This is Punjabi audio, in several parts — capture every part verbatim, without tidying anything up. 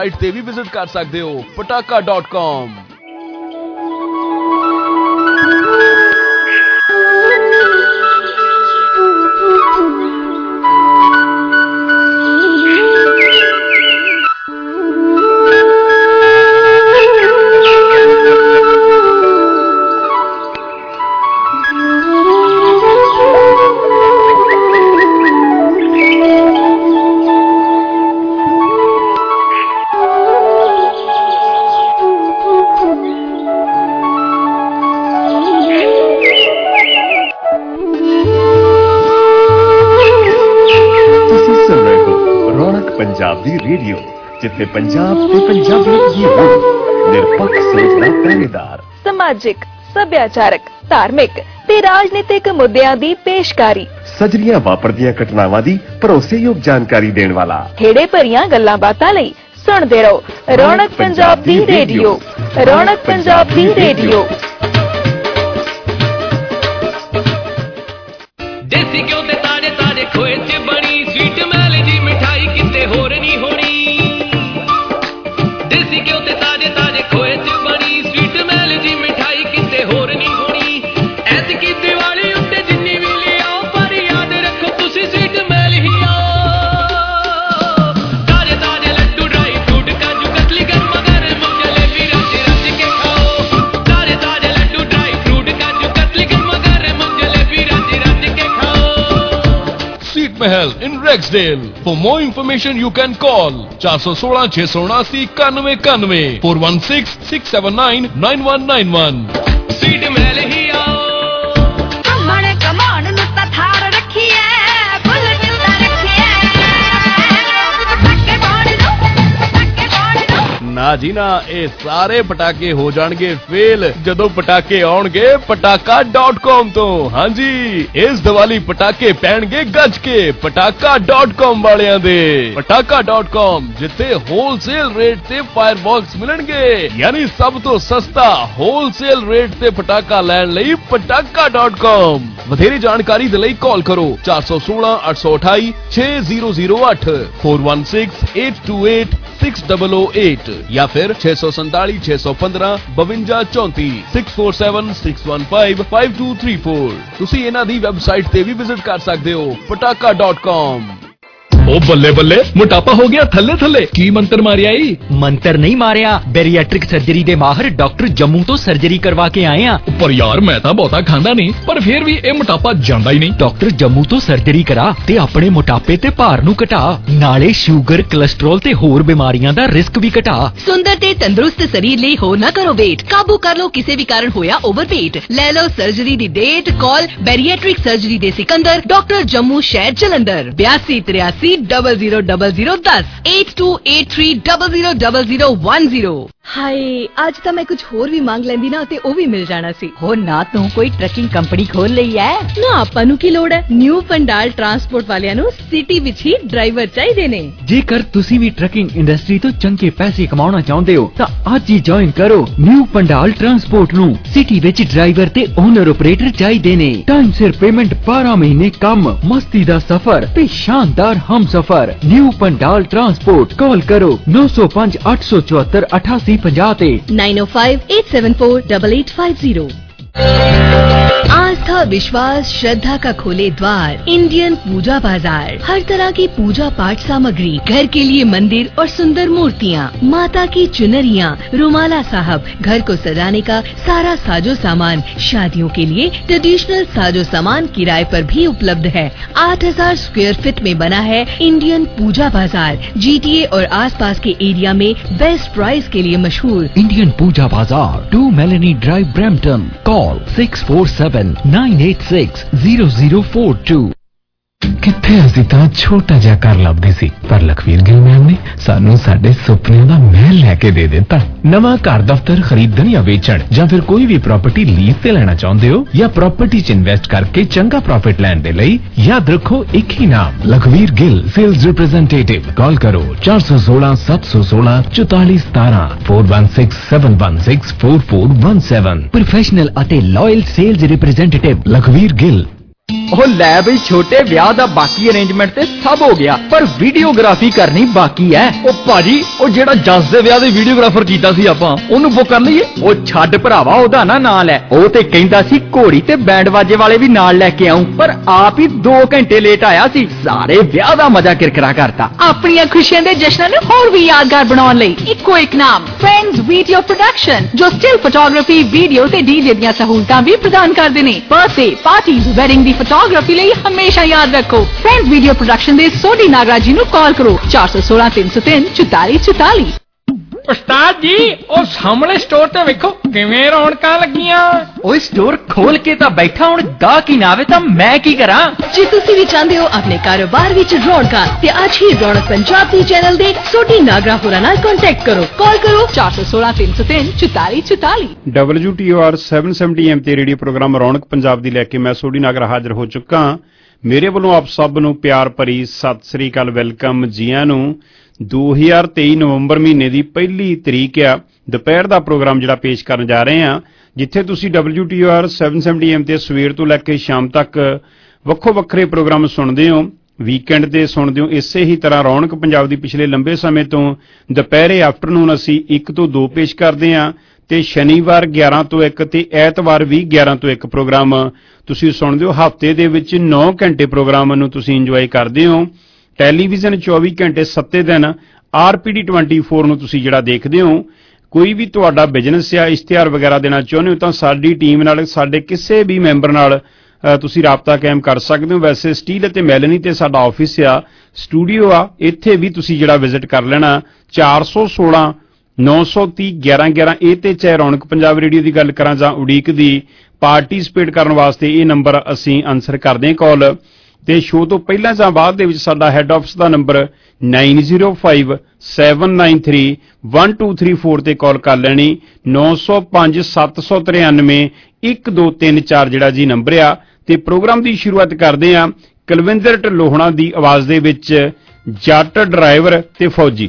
ਸਾਈਟ ਤੇ ਵੀ ਵਿਜ਼ਿਟ ਕਰ ਸਕਦੇ ਹੋ ਪਟਾਕਾ ਡਾਟ ਕਾਮ। पंजाब दी रेडियो जिथे पंजाब ते पंजाबियत दी होड़ निरपक्ष सोच दा पहरेदार समाजिक सभ्याचारक धार्मिक ते राजनीतिक मुद्दियां दी पेशकारी सजरियां वापरदियां घटनावां दी भरोसेयोग जानकारी देने वाला खेड़े भरियां गल्लां बातां लई सुनदे रहो रौनक पंजाब दी रेडियो। रौनक पंजाब दी रेडियो। देसी घ्यो ते ताजे ताजे खोए च बनी स्वीट मैल दी मिठाई किते होर नहीं होनी। देसी घ्यो ते ताजे ताजे खोए च बनी स्वीट मैल दी मिठाई किते होर नहीं होनी। ऐतकी दिवाली उत्ते जिन्नी भी ले आओ पर याद रखो तुसी स्वीट मैल ही आओ। ताजे ताजे लड्डू ड्राई फ्रूट काजू कतली गर्मा गर्म जलेबी रच रच के खाओ। ताजे ताजे लड्डू ड्राई फ्रूट काजू कतली गर्मा गर्म जलेबी रच रच के Sweet Mahal in Rexdale. For more information, you can call four one six six unaसी इक्यानवे इक्यानवे four one six six seven nine nine one nine one. Sweet Mahal ही आओ। कमण कमान नुता थार रखी है, बुलेट नुता रखी है। पटाके बाण दो, पटाके बाण दो। ना जी ना, ये सारे पटाके हो जाणगे फेल जदों पटाके आउणगे पटाका डॉट कॉम तो। हाँ जी, इस दिवाली पटाके पैणगे गज के पटाका डॉट कॉम वालियां दे। पटाका डॉट कॉम जिथे होलसेल रेट ते फायरबॉक्स मिलणगे, यानी सब तो सस्ता होलसेल रेट ते पटाका लैण लई पटाका डॉट कॉम। ਵਧੇਰੇ ਜਾਣਕਾਰੀ ਦੇ ਲਈ ਕਾਲ ਕਰੋ four one six eight two eight six zero zero eight four one six eight two eight six zero zero eight या फिर six seven seven six one five five two four six four seven six one five five two three four। ਤੁਸੀਂ ਇਹਨਾਂ ਦੀ ਵੈਬਸਾਈਟ ਤੇ ਵੀ ਵਿਜ਼ਿਟ ਕਰ ਸਕਦੇ ਹੋ ਪਟਾਕਾ ਡਾਟ ਕਾਮ। ओ बल्ले बल्ले मोटापा हो गया थल्ले थल्ले की मंत्र मारिया ही? मंत्र नहीं मारिया, बैरिएट्रिक सर्जरी दे माहिर डॉक्टर जम्मू तो सर्जरी करवा के आए हैं। पर यार मैं तो बहुता खांदा नहीं, पर फिर भी ये मोटापा जांदा ही नहीं। डॉक्टर जम्मू तो सर्जरी करा ते अपने मोटापे ते भार नू घटा, नाले शुगर कोलेस्ट्रोल ते होर बीमारियां दा रिस्क भी घटा। सुंदर ते तंदुरुस्त शरीर ਲਈ हो ना करो वेट, काबू कर लो किसी भी कारण होया ओवरवेट। ले लो सर्जरी दी डेट, कॉल बैरिएट्रिक सर्जरी दे सिकंदर डॉक्टर जम्मू शहर जलंधर बयासी तिरासी डबल जीरो डबल जीरो दस eight two eight three double zero double zero one zero. Hi, आज तो मैं कुछ होर भी मांग लेंदी ना ते ओ भी मिल जाना सी। हो ना तू कोई ट्रकिंग कंपनी खोल लई है ना, आपां नू की लोड़ है। न्यू पंडाल ट्रांसपोर्ट वालियां नू सिटी विच ही ड्राइवर चाहिए ने। जेकर तुसी भी ट्रकिंग इंडस्ट्री तो चंगे पैसे कमाना चाहते हो तो आज ही ज्वाइन करो न्यू पंडाल ट्रांसपोर्ट नू। सिटी विच ड्राइवर ते ओनर ऑपरेटर चाहिए ने। टाइम सिर पेमेंट, बारह महीने कम, मस्ती दा सफर ते शानदार हम सफर। न्यू पंडाल ट्रांसपोर्ट, कॉल करो नौ सौ पांच आठ सौ चौहत्तर अठासी Punjab nine O five eight seven four double eight five zero. आस्था विश्वास श्रद्धा का खोले द्वार इंडियन पूजा बाजार। हर तरह की पूजा पाठ सामग्री, घर के लिए मंदिर और सुंदर मूर्तियाँ, माता की चुनरियाँ, रुमाला साहब, घर को सजाने का सारा साजो सामान, शादियों के लिए ट्रेडिशनल साजो सामान किराए पर भी उपलब्ध है। आठ हजार स्क्वायर फीट में बना है इंडियन पूजा बाजार। जीटीए और आसपास के एरिया में बेस्ट प्राइस के लिए मशहूर Indian Puja Bazaar, two Melanie drive, Brampton. Call six four seven nine eight six zero zero four two। किथे ਅਸੀਂ ਤਾਂ ਛੋਟਾ ਜਿਹਾ ਘਰ ਲੱਭਦੇ ਸੀ, ਪਰ ਲਖਵੀਰ ਗਿੱਲ ਮੈਮ ਨੇ ਸਾਨੂੰ ਸਾਡੇ ਸੁਪਨਿਆਂ ਦਾ ਮਹਿਲ ਲੈ ਕੇ ਦੇ ਦਿੱਤਾ। ਨਵਾਂ ਘਰ ਦਫ਼ਤਰ ਖਰੀਦਣ ਜਾਂ ਵੇਚਣ ਜਾਂ ਫਿਰ ਕੋਈ ਵੀ ਪ੍ਰਾਪਰਟੀ ਲੀਜ਼ ਤੇ ਲੈਣਾ ਚਾਹੁੰਦੇ ਹੋ ਜਾਂ ਪ੍ਰਾਪਰਟੀ 'ਚ ਇਨਵੈਸਟ ਕਰਕੇ ਚੰਗਾ ਪ੍ਰੋਫਿਟ ਲੈਣ ਦੇ ਲਈ ਯਾਦ ਰੱਖੋ ਇੱਕ ਹੀ ਨਾਮ, Lakhvir Gill sales representative. Call ਕਰੋ ਚਾਰ ਸੌ ਸੋਲਾਂ ਸੱਤ ਸੌ ਸੋਲਾਂ ਚੁਤਾਲੀ ਸਤਾਰਾਂ four one six seven one six four four one seven। Professional ਅਤੇ loyal sales representative Lakhvir Gill. ਉਹ ਲੈ ਬਈ ਛੋਟੇ ਵਿਆਹ ਦਾ ਬਾਕੀ ਅਰੇਂਜਮੈਂਟ ਤੇ ਸਭ ਹੋ ਗਿਆ, ਪਰ ਵੀਡੀਓਗ੍ਰਾਫੀ ਕਰਨੀ ਬਾਕੀ ਹੈ। ਉਹ ਭਾਜੀ ਉਹ ਜਿਹੜਾ ਜੱਸ ਦੇ ਵਿਆਹ ਦੇ ਵੀਡੀਓਗ੍ਰਾਫਰ ਕੀਤਾ ਸੀ ਆਪਾਂ, ਉਹਨੂੰ ਬੁੱਕ ਕਰ ਲਈਏ। ਉਹ ਛੱਡ ਭਰਾਵਾ ਉਹਦਾ ਨਾ ਨਾਂ ਲੈ, ਉਹ ਤੇ ਕਹਿੰਦਾ ਸੀ ਘੋੜੀ ਤੇ ਬੈਂਡ ਵਾਜੇ ਵਾਲੇ ਵੀ ਨਾਲ ਲੈ ਕੇ ਆਉਂ, ਪਰ ਆਪ ਹੀ ਦੋ ਘੰਟੇ ਲੇਟ ਆਇਆ ਸੀ। ਸਾਰੇ ਵਿਆਹ ਦਾ ਮਜ਼ਾ ਕਿਰਕਿਰਾ ਕਰਤਾ। ਆਪਣੀਆਂ ਖੁਸ਼ੀਆਂ ਦੇ ਜਸ਼ਨਾਂ ਨੂੰ ਹੋਰ ਵੀ ਯਾਦਗਾਰ ਬਣਾਉਣ ਲਈ ਇੱਕੋ ਇੱਕ ਨਾਮ ਫਰੈਂਡਸ ਵੀਡੀਓ ਪ੍ਰੋਡਕਸ਼ਨ, ਜੋ ਸਟਿਲ ਫੋਟੋਗ੍ਰਾਫੀ, ਵੀਡੀਓ ਤੇ ਡੀਜੇ ਦੀਆਂ ਸਹੂਲਤਾਂ ਵੀ ਪ੍ਰਦਾਨ ਕਰਦੇ ਨੇ। ਬਰਥਡੇ ਪਾਰਟੀਜ਼, ਵੈਡਿੰਗ ਦੀ ਫੋਟੋਗ੍ਰਾਫੀ ਲਈ ਹਮੇਸ਼ਾ ਯਾਦ ਰੱਖੋ ਫਰੈਂਡਸ ਵੀਡੀਓ ਪ੍ਰੋਡਕਸ਼ਨ ਦੇ ਸੋਢੀ ਨਾਗਰਾ ਜੀ ਨੂੰ ਕਾਲ ਕਰੋ ਚਾਰ ਸੌ ਸੋਲਾਂ ਤਿੰਨ ਸੌ ਤਿੰਨ ਚੁਤਾਲੀ ਚੁਤਾਲੀ। ਉਸਤਾਦ ਜੀ ਉਹ ਸਾਹਮਣੇ ਸਟੋਰ ਤੇ ਵੇਖੋ ਕਿਵੇਂ ਰੌਣਕਾਂ ਲੱਗੀਆਂ। ਓਏ ਸਟੋਰ ਖੋਲ ਕੇ ਤਾਂ ਬੈਠਾ, ਹੁਣ ਗਾਹਕ ਹੀ ਨਾ ਆਵੇ ਤਾਂ ਮੈਂ ਕੀ ਕਰਾਂ। ਜੇ ਤੁਸੀਂ ਵੀ ਚਾਹੁੰਦੇ ਹੋ ਆਪਣੇ ਕਾਰੋਬਾਰ ਵਿੱਚ ਰੌਣਕਾਂ, ਤੇ ਅੱਜ ਹੀ ਰੌਣਕ ਪੰਜਾਬ ਦੇ ਚੈਨਲ ਦੇ ਸੋਢੀ ਨਾਗਰਾ ਹੋਰਾਂ ਨਾਲ ਕੰਟੈਕਟ ਕਰੋ। ਕਾਲ ਕਰੋ ਚਾਰ ਸੌ ਸੋਲਾਂ ਤਿੰਨ ਸੌ ਤਿੰਨ ਚੁਤਾਲੀ ਚੁਤਾਲੀ। ਡਬਲਯੂ ਟੀ ਓ ਆਰ ਸੱਤ ਸੌ ਸੱਤਰ ਐਮ ਤੇ ਰੇਡੀਓ ਪ੍ਰੋਗਰਾਮ ਰੌਣਕ ਪੰਜਾਬ ਦੀ ਲੈ ਕੇ ਮੈਂ ਸੋਢੀ ਨਾਗਰਾ ਹਾਜ਼ਰ ਹੋ ਚੁੱਕਾ ਹਾਂ। ਮੇਰੇ ਵੱਲੋਂ ਆਪ ਸਭ ਨੂੰ ਪਿਆਰ ਭਰੀ ਸਤਿ ਸ੍ਰੀ ਅਕਾਲ, ਵੈਲਕਮ ਜੀਆਂ ਨੂੰ। ਦੋ ਹਜ਼ਾਰ ਤੇਈ ਨਵੰਬਰ ਮਹੀਨੇ ਦੀ ਪਹਿਲੀ ਤਰੀਕ ਆ, ਦੁਪਹਿਰ ਦਾ ਪ੍ਰੋਗਰਾਮ ਜਿਹੜਾ ਪੇਸ਼ ਕਰਨ ਜਾ ਰਹੇ ਹਾਂ, ਜਿੱਥੇ ਤੁਸੀਂ ਡਬਲਯੂ ਟੀ ਓ ਆਰ ਸੱਤ ਸੌ ਸੱਤਰ ਐਮ ਤੇ ਸਵੇਰ ਤੋਂ ਲੈ ਕੇ ਸ਼ਾਮ ਤੱਕ ਵੱਖੋ ਵੱਖਰੇ ਪ੍ਰੋਗਰਾਮ ਸੁਣਦੇ ਹੋ। ਵੀਕਐਂਡ ਤੇ ਸੁਣਦੇ ਹੋ ਇਸੇ ਹੀ ਤਰ੍ਹਾਂ ਰੌਣਕ ਪੰਜਾਬ ਦੀ ਪਿਛਲੇ ਲੰਬੇ ਸਮੇਂ ਤੋਂ ਦੁਪਹਿਰੇ ਆਫਟਰਨੂਨ ਅਸੀਂ ਇੱਕ ਤੋਂ ਦੋ ਪੇਸ਼ ਕਰਦੇ ਹਾਂ, ਤੇ ਸ਼ਨੀਵਾਰ ਗਿਆਰਾਂ ਤੋਂ ਇੱਕ ਤੇ ਐਤਵਾਰ ਵੀ ਗਿਆਰਾਂ ਤੋਂ ਇੱਕ ਪ੍ਰੋਗਰਾਮ ਤੁਸੀਂ ਸੁਣਦੇ ਹੋ। ਹਫ਼ਤੇ ਦੇ ਵਿੱਚ ਨੌ ਘੰਟੇ ਪ੍ਰੋਗਰਾਮ ਨੂੰ ਤੁਸੀਂ ਇੰਜੋਏ ਕਰਦੇ ਹੋ। ਟੈਲੀਵਿਜ਼ਨ ਚੌਵੀ ਘੰਟੇ ਸੱਤੇ ਦਿਨ ਆਰ ਪੀ ਡੀ ਚੌਬੀ ਨੂੰ ਤੁਸੀਂ ਜਿਹੜਾ ਦੇਖਦੇ ਹੋ। ਕੋਈ ਵੀ ਤੁਹਾਡਾ ਬਿਜ਼ਨਸ ਜਾਂ ਇਸ਼ਤਿਹਾਰ ਵਗੈਰਾ ਦੇਣਾ ਚਾਹੁੰਦੇ ਹੋ ਤਾਂ ਸਾਡੀ ਟੀਮ ਨਾਲ, ਸਾਡੇ ਕਿਸੇ ਵੀ ਮੈਂਬਰ ਨਾਲ ਤੁਸੀਂ ਰਾਬਤਾ ਕਾਇਮ ਕਰ ਸਕਦੇ ਹੋ। ਵੈਸੇ ਸਟੀਲ ਅਤੇ ਮੈਲਨੀ ਤੇ ਸਾਡਾ ਆਫਿਸ ਆ, ਸਟੂਡੀਓ ਆ, ਇੱਥੇ ਵੀ ਤੁਸੀਂ ਜਿਹੜਾ ਵਿਜ਼ਿਟ ਕਰ ਲੈਣਾ। ਚਾਰ ਸੌ ਸੋਲਾਂ ਨੌ ਸੌ ਤੀਹ ਗਿਆਰਾਂ ਗਿਆਰਾਂ ਇਹ ਤੇ ਚਾਹੇ ਰੌਣਕ ਪੰਜਾਬ ਰੇਡੀਓ ਦੀ ਗੱਲ ਕਰਾਂ ਜਾਂ ਉਡੀਕ ਦੀ, ਪਾਰਟੀਸਪੇਟ ਕਰਨ ਵਾਸਤੇ ਇਹ ਨੰਬਰ ਅਸੀਂ ਆਨਸਰ ਕਰਦੇ ਹਾਂ ਕਾਲ। ਤੇ ਸ਼ੋਅ ਤੋਂ ਪਹਿਲਾਂ ਜਾਂ ਬਾਅਦ ਦੇ ਵਿੱਚ ਸਾਡਾ ਹੈੱਡ ਆਫਿਸ ਦਾ number nine zero five seven nine three one two three four ਤੇ ਕਾਲ ਕਰ ਲੈਣੀ। ਨੌ ਸੌ ਪੰਜ ਸੱਤ ਸੌ ਤਰਿਆਨਵੇਂ ਇੱਕ ਦੋ ਤਿੰਨ ਚਾਰ ਜਿਹੜਾ ਜੀ ਨੰਬਰ ਆ। ਤੇ ਪ੍ਰੋਗਰਾਮ ਦੀ ਸ਼ੁਰੂਆਤ ਕਰਦੇ ਹਾਂ ਕੁਲਵਿੰਦਰ ਢਲੋਹਣਾ ਦੀ ਆਵਾਜ਼ ਦੇ ਵਿੱਚ, ਜੱਟ ਡਰਾਈਵਰ ਤੇ ਫੌਜੀ।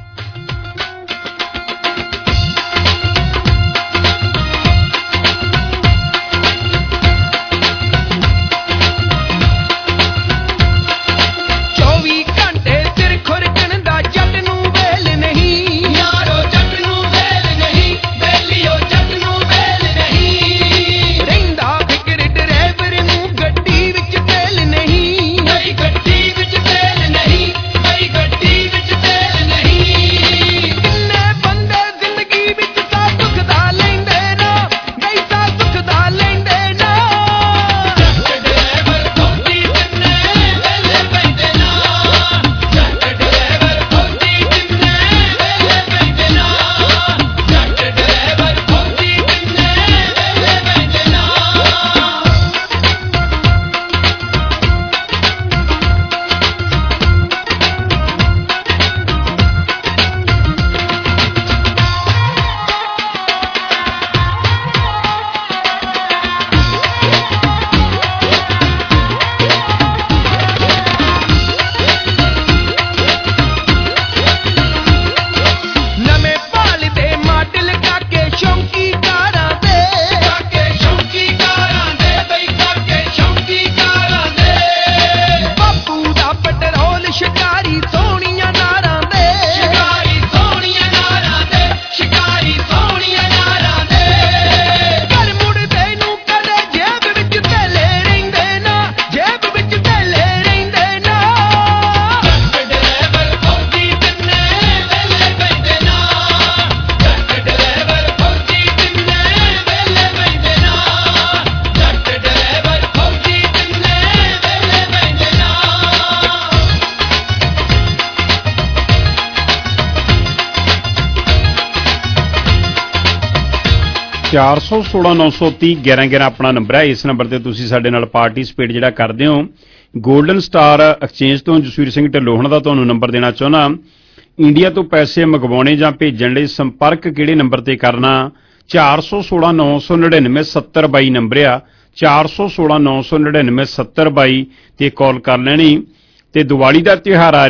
ਚਾਰ ਸੌ ਸੋਲਾਂ ਨੌ ਸੌ ਤੀਹ ਗਿਆਰਾਂ ਗਿਆਰਾਂ ਆਪਣਾ ਨੰਬਰ ਹੈ। ਇਸ ਨੰਬਰ ਤੇ ਤੁਸੀਂ ਸਾਡੇ ਨਾਲ ਪਾਰਟੀਸਪੇਟ ਜਿਹੜਾ ਕਰਦੇ ਹੋ। ਗੋਲਡਨ ਸਟਾਰ ਐਕਸਚੇਂਜ ਤੋਂ ਜਸਵੀਰ ਸਿੰਘ ਢਲੋਹਣਾ ਦਾ ਤੁਹਾਨੂੰ ਨੰਬਰ ਦੇਣਾ ਚਾਹੁੰਦਾ। ਇੰਡੀਆ ਤੋਂ ਪੈਸੇ ਮੰਗਵਾਉਣੇ ਜਾਂ ਭੇਜਣ ਲਈ ਸੰਪਰਕ ਕਿਹੜੇ ਨੰਬਰ ਤੇ ਕਰਨਾ? ਚਾਰ ਸੌ ਸੋਲਾਂ ਨੌ ਸੌ ਨੜਿਨਵੇਂ ਸੱਤਰ ਬਾਈ ਨੰਬਰ ਆ। ਚਾਰ ਸੌ ਸੋਲਾਂ ਨੌ ਸੌ ਨੜਿਨਵੇਂ ਸੱਤਰ ਬਾਈ ਤੇ ਕਾਲ ਕਰ ਲੈਣੀ। ਤੇ ਦੀਵਾਲੀ ਦਾ ਤਿਉਹਾਰ ਆ ਰਿਹਾ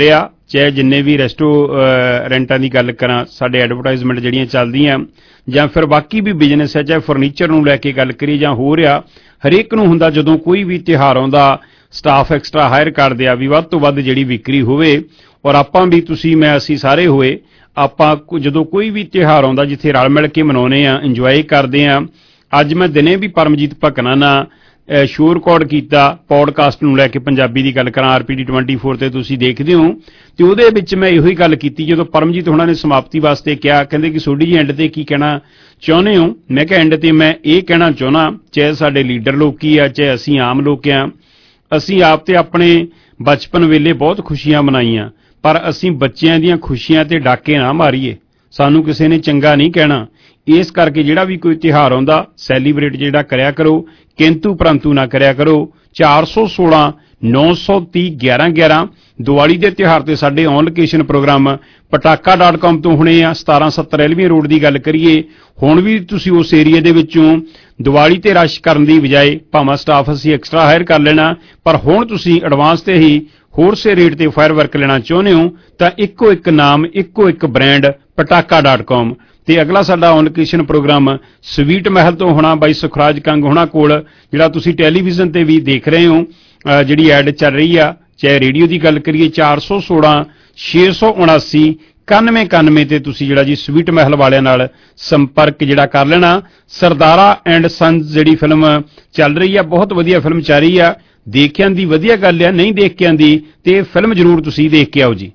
ਚਾਹੇ ਜਿੰਨੇ ਵੀ ਰੈਸਟੋਰੈਂਟਾਂ ਦੀ ਗੱਲ ਕਰਾਂ, ਸਾਡੇ ਐਡਵਰਟਾਈਜ਼ਮੈਂਟ ਜਿਹੜੀਆਂ ਚੱਲਦੀਆਂ, ਜਾਂ ਫਿਰ ਬਾਕੀ ਵੀ ਬਿਜ਼ਨਸ ਹੈ, ਚਾਹੇ ਫਰਨੀਚਰ ਨੂੰ ਲੈ ਕੇ ਗੱਲ ਕਰੀਏ ਜਾਂ ਹੋ ਰਿਹਾ, ਹਰੇਕ ਨੂੰ ਹੁੰਦਾ ਜਦੋਂ ਕੋਈ ਵੀ ਤਿਉਹਾਰ ਆਉਂਦਾ ਸਟਾਫ ਐਕਸਟਰਾ ਹਾਇਰ ਕਰਦੇ ਆ ਵੀ ਵੱਧ ਤੋਂ ਵੱਧ ਜਿਹੜੀ ਵਿਕਰੀ ਹੋਵੇ। ਔਰ ਆਪਾਂ ਵੀ, ਤੁਸੀਂ ਮੈਂ ਅਸੀਂ ਸਾਰੇ ਹੋਏ, ਆਪਾਂ ਜਦੋਂ ਕੋਈ ਵੀ ਤਿਉਹਾਰ ਆਉਂਦਾ ਜਿੱਥੇ ਰਲ ਮਿਲ ਕੇ ਮਨਾਉਂਦੇ ਆ, ਇੰਜੋਏ ਕਰਦੇ ਆ। ਅੱਜ ਮੈਂ ਦਿਨੇ ਵੀ ਪਰਮਜੀਤ ਭਕਨਾ ਨਾਲ ਸ਼ੋਅ ਰਿਕਾਰਡ ਕੀਤਾ ਪੌਡਕਾਸਟ ਨੂੰ ਲੈ ਕੇ, ਪੰਜਾਬੀ ਦੀ ਗੱਲ ਕਰਾਂ, R P D twenty four ਤੇ ਤੁਸੀਂ ਦੇਖਦੇ ਹੋ, ਤੇ ਉਹਦੇ ਵਿੱਚ ਮੈਂ ਇਹੋ ਹੀ ਗੱਲ ਕੀਤੀ ਜਦੋਂ ਪਰਮਜੀਤ ਹੋਣਾ ਨੇ ਸਮਾਪਤੀ ਵਾਸਤੇ ਕਿਹਾ, ਕਹਿੰਦੇ ਕਿ ਸੋਢੀ ਜੀ ਐਂਡ ਤੇ ਕੀ ਕਹਿਣਾ ਚਾਹੁੰਦੇ ਹੋ? ਮੈਂ ਕਿਹਾ ਐਂਡ ਤੇ ਮੈਂ ਇਹ ਕਹਿਣਾ ਚਾਹੁੰਦਾ, ਚਾਹੇ ਸਾਡੇ ਲੀਡਰ ਲੋਕੀ ਆ, ਚਾਹੇ ਅਸੀਂ ਆਮ ਲੋਕ ਆ, ਅਸੀਂ ਆਪ ਤੇ ਆਪਣੇ ਬਚਪਨ ਵੇਲੇ ਬਹੁਤ ਖੁਸ਼ੀਆਂ ਮਨਾਈਆਂ, ਪਰ ਅਸੀਂ ਬੱਚਿਆਂ ਦੀਆਂ ਖੁਸ਼ੀਆਂ ਤੇ ਡਾਕੇ ਨਾ ਮਾਰੀਏ, ਸਾਨੂੰ ਕਿਸੇ ਨੇ ਚੰਗਾ ਨਹੀਂ ਕਹਿਣਾ। ਇਸ ਕਰਕੇ ਜਿਹੜਾ ਵੀ ਕੋਈ ਤਿਉਹਾਰ ਆਉਂਦਾ ਸੈਲੀਬ੍ਰੇਟ ਜਿਹੜਾ ਕਰਿਆ ਕਰੋ, ਕਿੰਤੂ ਪਰੰਤੂ ਨਾ ਕਰਿਆ ਕਰੋ। ਚਾਰ ਸੌ ਸੋਲਾਂ ਨੌ ਸੌ ਤੀਹ ਗਿਆਰਾਂ ਗਿਆਰਾਂ ਦੀਵਾਲੀ ਦੇ ਤਿਉਹਾਰ ਤੇ ਸਾਡੇ on location program Pataka dot com ਤੋਂ ਹੋਣੇ ਆ। ਸਤਾਰਾਂ ਸੱਤਰ ਐਲਵੀਂ ਰੋਡ ਦੀ ਗੱਲ ਕਰੀਏ, ਹੁਣ ਵੀ ਤੁਸੀਂ ਉਸ ਏਰੀਏ ਦੇ ਵਿੱਚੋਂ ਦੀਵਾਲੀ ਤੇ ਰਸ਼ ਕਰਨ ਦੀ ਬਜਾਏ ਭਾਵੇਂ ਸਟਾਫ ਅਸੀਂ ਐਕਸਟਰਾ ਹਾਇਰ ਕਰ ਲੈਣਾ, ਪਰ ਹੁਣ ਤੁਸੀਂ ਐਡਵਾਂਸ ਤੇ ਹੀ ਹੋਰ ਸੇ ਰੇਟ ਤੇ ਫਾਇਰ ਵਰਕ ਲੈਣਾ ਚਾਹੁੰਦੇ ਹੋ ਤਾਂ ਇੱਕੋ ਇੱਕ ਨਾਮ, ਇੱਕੋ ਇੱਕ ਬ੍ਰਾਂਡ ਪਟਾਕਾ ਡਾਟ ਕਾਮ। ਤੇ ਅਗਲਾ ਸਾਡਾ on location program sweet Mahal ਤੋਂ ਹੋਣਾ, ਬਾਈ ਸੁਖਰਾਜ ਕੰਗ ਹੋਣਾ ਕੋਲ, ਜਿਹੜਾ ਤੁਸੀਂ ਟੈਲੀਵਿਜ਼ਨ ਤੇ ਵੀ ਦੇਖ ਰਹੇ ਹੋ, ਜਿਹੜੀ ਐਡ ਚੱਲ ਰਹੀ ਆ। ਚਾਹੇ ਰੇਡੀਓ ਦੀ ਗੱਲ ਕਰੀਏ, ਚਾਰ ਸੌ ਸੋਲਾਂ ਛੇ ਸੌ ਉਨਾਸੀ ਇਕਾਨਵੇਂ ਇਕਾਨਵੇਂ ਤੇ ਤੁਸੀਂ ਜਿਹੜਾ ਜੀ ਸਵੀਟ ਮਹਿਲ ਵਾਲਿਆਂ ਨਾਲ ਸੰਪਰਕ ਜਿਹੜਾ ਕਰ ਲੈਣਾ। ਸਰਦਾਰਾ ਐਂਡ ਸੰਸ ਜਿਹੜੀ ਫਿਲਮ ਚੱਲ ਰਹੀ ਆ, ਬਹੁਤ ਵਧੀਆ ਫਿਲਮ ਚੱਲ ਰਹੀ ਆ, ਦੇਖ ਕੇ ਆਂਦੀ ਵਧੀਆ ਗੱਲ ਆ, ਨਹੀਂ ਦੇਖ ਕੇ ਆਂਦੀ ਤੇ ਫਿਲਮ ਜ਼ਰੂਰ ਤੁਸੀਂ ਦੇਖ ਕੇ ਆਓ ਜੀ।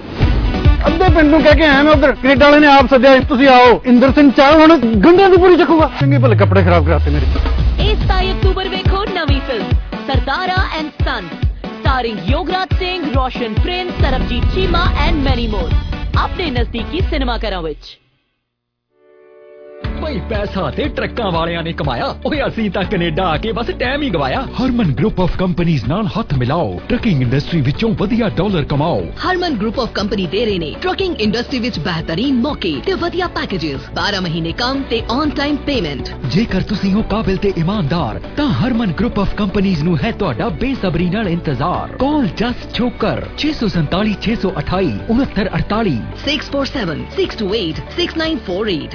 ਅੱਧੇ ਪਿੰਡ ਨੂੰ ਕਹਿ ਕੇ ਆਇਆ ਮੈਂ, ਉਧਰ ਕੈਨੇਡਾ ਵਾਲੇ ਨੇ ਆਪ ਸੱਦਿਆ, ਤੁਸੀਂ ਆਓ। ਇੰਦਰ ਸਿੰਘ ਚਾਹ ਹੁਣ ਗੰਢਿਆਂ ਦੀ ਪੂਰੀ ਚੱਕੂਗਾ, ਚੰਗੇ ਭਲੇ ਕੱਪੜੇ ਖਰਾਬ ਕਰਾਤੇ ਮੇਰੇ। ਇਸ ਸਤਾਈ ਅਕਤੂਬਰ ਵੇਖੋ ਨਵੀਂ film Sardaara and sons, starring Yograj Singh, Roshan Prince, Sarbjit Cheema and many more, ਆਪਣੇ ਨਜ਼ਦੀਕੀ ਸਿਨੇਮਾ ਘਰਾਂ ਵਿੱਚ। ਭਾਈ ਪੈਸਾ ਤੇ ਟਰੱਕਾਂ ਵਾਲਿਆਂ ਨੇ ਕਮਾਇਆ, ਓਏ ਅਸੀਂ ਤਾਂ ਕੈਨੇਡਾ ਆ ਕੇ ਬਸ ਟਾਈਮ ਹੀ ਗਵਾਇਆ। ਹਰਮਨ ਗਰੁੱਪ ਆਫ ਕੰਪਨੀਆਂ ਨਾਲ ਹੱਥ ਮਿਲਾਓ, ਟਰੱਕਿੰਗ ਇੰਡਸਟਰੀ ਵਿੱਚੋਂ ਵਧੀਆ ਡਾਲਰ ਕਮਾਓ। ਹਰਮਨ ਗਰੁੱਪ ਆਫ ਕੰਪਨੀ ਦੇ ਰਹੇ ਨੇ ਟਰੱਕਿੰਗ ਇੰਡਸਟਰੀ ਵਿੱਚ ਬਿਹਤਰੀਨ ਮੌਕੇ ਤੇ ਵਧੀਆ ਪੈਕੇजेस, ਬਾਰਾਂ ਮਹੀਨੇ ਕੰਮ ਤੇ ਔਨ ਟਾਈਮ ਪੇਮੈਂਟ। ਜੇਕਰ ਤੁਸੀਂ ਹੋ ਕਾਬਿਲ ਤੇ ਇਮਾਨਦਾਰ ਤਾਂ ਹਰਮਨ ਗਰੁੱਪ ਆਫ ਕੰਪਨੀਆਂ ਨੂੰ ਹੈ ਤੁਹਾਡਾ ਬੇਸਬਰੀ ਨਾਲ ਇੰਤਜ਼ਾਰ। ਕਾਲ ਜਸਟ ਛੋਕਰ ਛੇ ਸੌ ਸੰਤਾਲੀ ਛੇ ਸੌ ਅਠਾਈ ਉਨੱਤਰ ਅੜਤਾਲੀ six four seven six two eight six nine four eight.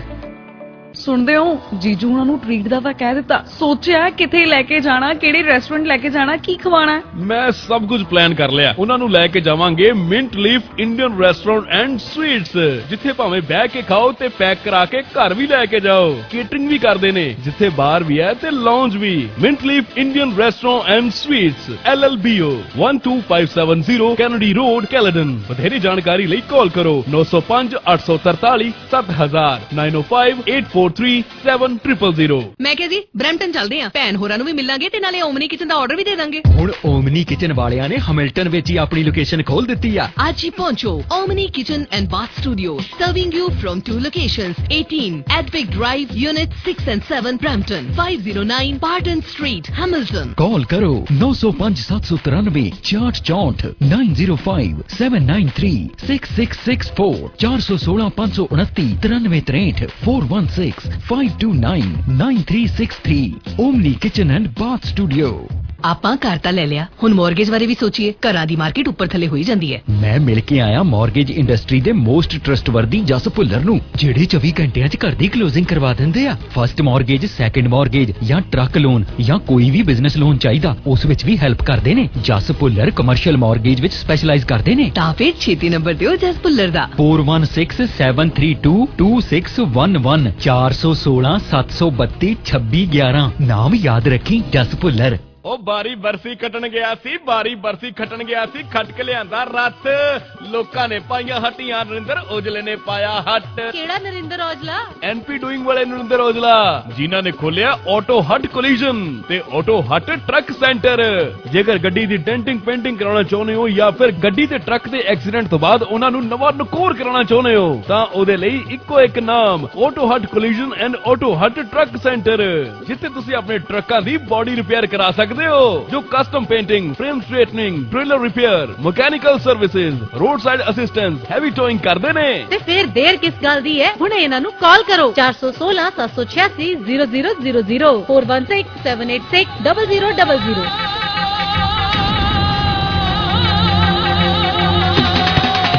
ਸੁਣਦੇ ਹੋ, ਜੀਜੂ ਉਹਨਾਂ ਨੂੰ ਟ੍ਰੀਟ ਦਾ ਤਾਂ ਕਹਿ ਦਿੱਤਾ, ਸੋਚਿਆ ਕਿੱਥੇ ਲੈ ਕੇ ਜਾਣਾ, ਕਿਹੜੇ ਰੈਸਟੋਰੈਂਟ ਲੈ ਕੇ ਜਾਣਾ, ਕੀ ਖਵਾਣਾ। ਮੈਂ ਸਭ ਕੁਝ ਪਲਾਨ ਕਰ ਲਿਆ। ਉਹਨਾਂ ਨੂੰ ਲੈ ਕੇ ਜਾਵਾਂਗੇ mint leaf Indian restaurant and sweets, ਜਿੱਥੇ ਭਾਵੇਂ ਬਹਿ ਕੇ ਖਾਓ ਤੇ ਪੈਕ ਕਰਾ ਕੇ ਘਰ ਵੀ ਲੈ ਕੇ ਜਾਓ। ਕੇਟਰਿੰਗ ਵੀ ਕਰਦੇ ਨੇ, ਜਿੱਥੇ ਬਾਰ ਵੀ ਹੈ ਤੇ ਲਾਉਂਜ ਵੀ। Mint leaf Indian restaurant and sweets, L L B O one two five seven zero Kennedy road, Caledon. ਵਧੇਰੀ ਜਾਣਕਾਰੀ ਲਈ ਕਾਲ ਕਰੋ ਨੌ ਸੌ ਪੰਜ ਅੱਠ ਸੌ ਤਰਤਾਲੀ ਸੱਤ ਹਜ਼ਾਰ nine oh five eight four three seven zero zero zero। ਮੈਂ ਕਿਹਾ ਜੀ ਬ੍ਰੈਂਪਟਨ ਚੱਲਦੇ ਆਂ, ਭੈਣ ਹੋਰਾਂ ਨੂੰ ਵੀ ਮਿਲਾਂਗੇ ਤੇ ਨਾਲੇ ਓਮਨੀ ਕਿਚਨ ਦਾ ਆਰਡਰ ਵੀ ਦੇ ਦਾਂਗੇ। ਹੁਣ ਓਮਨੀ ਕਿਚਨ ਵਾਲਿਆਂ ਨੇ ਹੈਮਿਲਟਨ ਵਿੱਚ ਹੀ ਆਪਣੀ ਲੋਕੇਸ਼ਨ ਖੋਲ ਦਿੱਤੀ ਆ। ਅੱਜ ਹੀ ਪਹੁੰਚੋ Omni kitchen and bath studio, serving you from two locations, eighteen Advic Drive, Unit six and seven, Brampton, five oh nine Barton Street, Hamilton। Call ਕਰੋ ਨੌ ਸੌ ਪੰਜ ਸੱਤ ਸੌ ਤਰਾਨਵੇਂ ਛਿਆਹਠ ਚੌਂਹਠ nine zero five seven nine three six six six four ਚਾਰ ਸੌ ਸੋਲਾਂ ਪੰਜ ਸੌ ਉਨੱਤੀ ਤਰਾਨਵੇਂ ਤਰੇਹਠ four one six five two nine nine three six three। Omni kitchen and bath studio. ਆਪਾਂ ਘਰ ਤਾਂ ਲੈ ਲਿਆ, ਹੁਣ ਮੌਰਗੇਜ ਬਾਰੇ ਵੀ ਸੋਚੀਏ। ਘਰਾਂ ਦੀ ਮਾਰਕੀਟ ਉੱਪਰ ਥੱਲੇ ਹੋਈ ਜਾਂਦੀ ਹੈ। ਮੈਂ ਮਿਲ ਕੇ ਆਇਆ ਮੌਰਗੇਜ ਇੰਡਸਟਰੀ ਦੇ ਮੋਸਟ ਟਰਸਟਵਰਦੀ ਜਸ ਭੁੱਲਰ ਨੂੰ, ਜਿਹੜੇ ਚੌਵੀ ਘੰਟਿਆਂ 'ਚ ਘਰ ਦੀ ਕਲੋਜ਼ਿੰਗ ਕਰਵਾ ਦਿੰਦੇ ਆ। ਫਸਟ ਮੌਰਗੇਜ, ਸੈਕੰਡ ਮੌਰਗੇਜ ਜਾਂ ਟਰੱਕ ਲੋਨ ਜਾਂ ਕੋਈ ਵੀ ਬਿਜ਼ਨਸ ਲੋਨ ਚਾਹੀਦਾ, ਉਸ ਵਿੱਚ ਵੀ ਹੈਲਪ ਕਰਦੇ ਨੇ। ਜਸ ਭੁੱਲਰ ਕਮਰਸ਼ੀਅਲ ਮੌਰਗੇਜ ਵਿੱਚ ਸਪੈਸ਼ਲਾਈਜ਼ ਕਰਦੇ ਨੇ। ਤਾਂ ਫਿਰ ਛੇਤੀ ਨੰਬਰ ਦਿਓ ਜਸ ਭੁੱਲਰ ਦਾ four one six seven three two two six one one ਚਾਰ ਸੌ ਸੋਲਾਂ ਸੱਤ ਸੌ ਬੱਤੀ ਛੱਬੀ ਗਿਆਰਾਂ। ਨਾਮ ਯਾਦ ਰੱਖੀ, ਜਸ ਭੁੱਲਰ। ਉਹ ਬਾਰੀ ਬਰਸੀ ਕੱਟਣ ਗਿਆ ਸੀ, ਬਾਰੀ ਬਰਸੀ ਖੱਟਣ ਗਿਆ ਸੀ, ਖੱਟ ਕੇ ਲਿਆਂਦਾ ਰੱਥ। ਲੋਕਾਂ ਨੇ ਪਾਈਆਂ ਹੱਟੀਆਂ, ਨਰਿੰਦਰ ਔਜਲੇ ਨੇ ਪਾਇਆ ਹੱਟ। ਕਿਹੜਾ ਨਰਿੰਦਰ ਔਜਲਾ? ਐਨਪੀ ਡੂਇੰਗ ਵਾਲੇ ਨਰਿੰਦਰ ਔਜਲਾ, ਜਿਨ੍ਹਾਂ ਨੇ ਖੋਲਿਆ ਆਟੋ ਹੱਟ ਕੋਲੀਜਨ ਤੇ ਆਟੋ ਹੱਟ ਟਰੱਕ ਸੈਂਟਰ। ਜੇਕਰ ਗੱਡੀ ਦੀ ਡੈਂਟਿੰਗ ਪੇਂਟਿੰਗ ਕਰਾਉਣਾ ਚਾਹੁੰਦੇ ਹੋ ਜਾਂ ਫਿਰ ਗੱਡੀ ਤੇ ਟਰੱਕ ਦੇ ਐਕਸੀਡੈਂਟ ਤੋਂ ਬਾਅਦ ਉਹਨਾਂ ਨੂੰ ਨਵਾਂ ਨਕੋਰ ਕਰਾਉਣਾ ਚਾਹੁੰਦੇ ਹੋ ਤਾਂ ਉਹਦੇ ਲਈ ਇੱਕੋ ਇੱਕ ਨਾਮ, auto hut collision and auto hut truck centre, ਜਿੱਥੇ ਤੁਸੀਂ ਆਪਣੇ ਟਰੱਕਾਂ ਦੀ ਬਾਡੀ ਰਿਪੇਅਰ ਕਰਾ ਸਕਦੇ ਹੋ। ਜੋ custom painting, frame straightening, trailer repair, mechanical services, road side assistance, heavy towing ਕਰਦੇ ਨੇ। ਤੇ ਫਿਰ ਦੇਰ ਕਿਸ ਗੱਲ ਦੀ ਹੈ, ਹੁਣੇ ਇਹਨਾਂ ਨੂੰ ਕਾਲ ਕਰੋ ਚਾਰ ਸੌ ਸੋਲਾਂ ਸੱਤ ਸੌ ਛਿਆਸੀ zero zero zero zero four one six seven eight six zero zero zero zero।